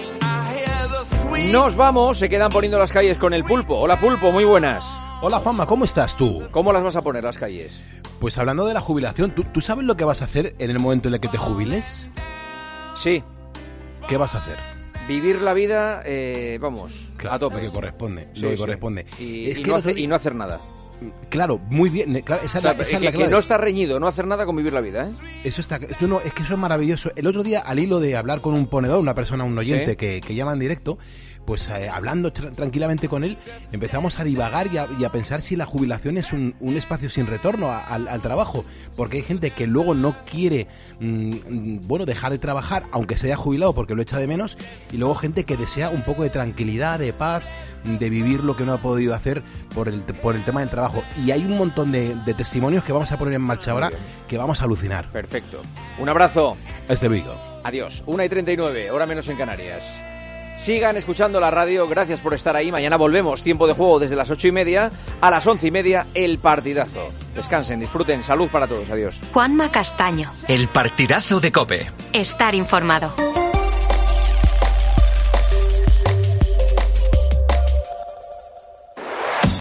Nos vamos, se quedan poniendo las calles con el Pulpo. Hola, Pulpo, muy buenas. Hola, Juanma, ¿cómo estás tú? ¿Cómo las vas a poner las calles? Pues hablando de la jubilación, ¿tú sabes lo que vas a hacer en el momento en el que te jubiles? Sí. ¿Qué vas a hacer? Vivir la vida, claro, a tope. Lo que corresponde, Y no hacer nada. Claro, muy bien. Claro, esa es la clave. Que no está reñido, no hacer nada con vivir la vida, ¿eh? Eso está. Es que eso es maravilloso. El otro día, al hilo de hablar con un ponedor, una persona, un oyente que llama en directo, pues hablando tranquilamente con él, empezamos a divagar y a pensar si la jubilación es un espacio sin retorno al trabajo, porque hay gente que luego no quiere dejar de trabajar aunque se haya jubilado porque lo echa de menos, y luego gente que desea un poco de tranquilidad, de paz, de vivir lo que no ha podido hacer por el tema del trabajo. Y hay un montón de testimonios que vamos a poner en marcha ahora que vamos a alucinar. Perfecto. Un abrazo. Hasta luego. Adiós. 1:39, hora menos en Canarias. Sigan escuchando la radio, gracias por estar ahí. Mañana volvemos, tiempo de juego desde las 8:30 a las 11:30, el partidazo. Descansen, disfruten, salud para todos, adiós. Juanma Castaño. El partidazo de COPE. Estar informado.